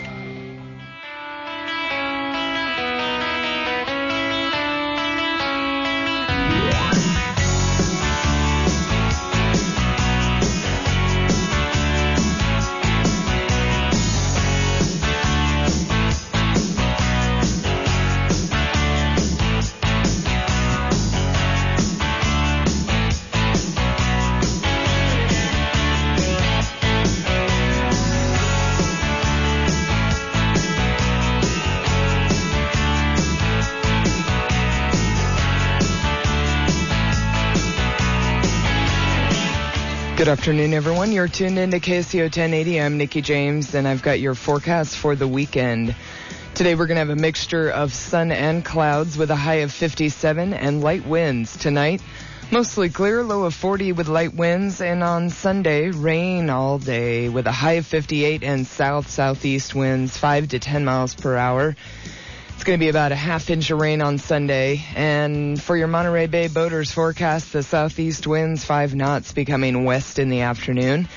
Speaker 16: Good afternoon, everyone. You're tuned in to K S C O ten eighty. I'm Nikki James, and I've got your forecast for the weekend. Today, we're going to have a mixture of sun and clouds with a high of fifty-seven and light winds. Tonight, mostly clear, low of forty with light winds. And on Sunday, rain all day with a high of fifty-eight and south-southeast winds, five to ten miles per hour. It's going to be about a half inch of rain on Sunday. And for your Monterey Bay boaters forecast, the southeast winds, five knots, becoming west in the afternoon.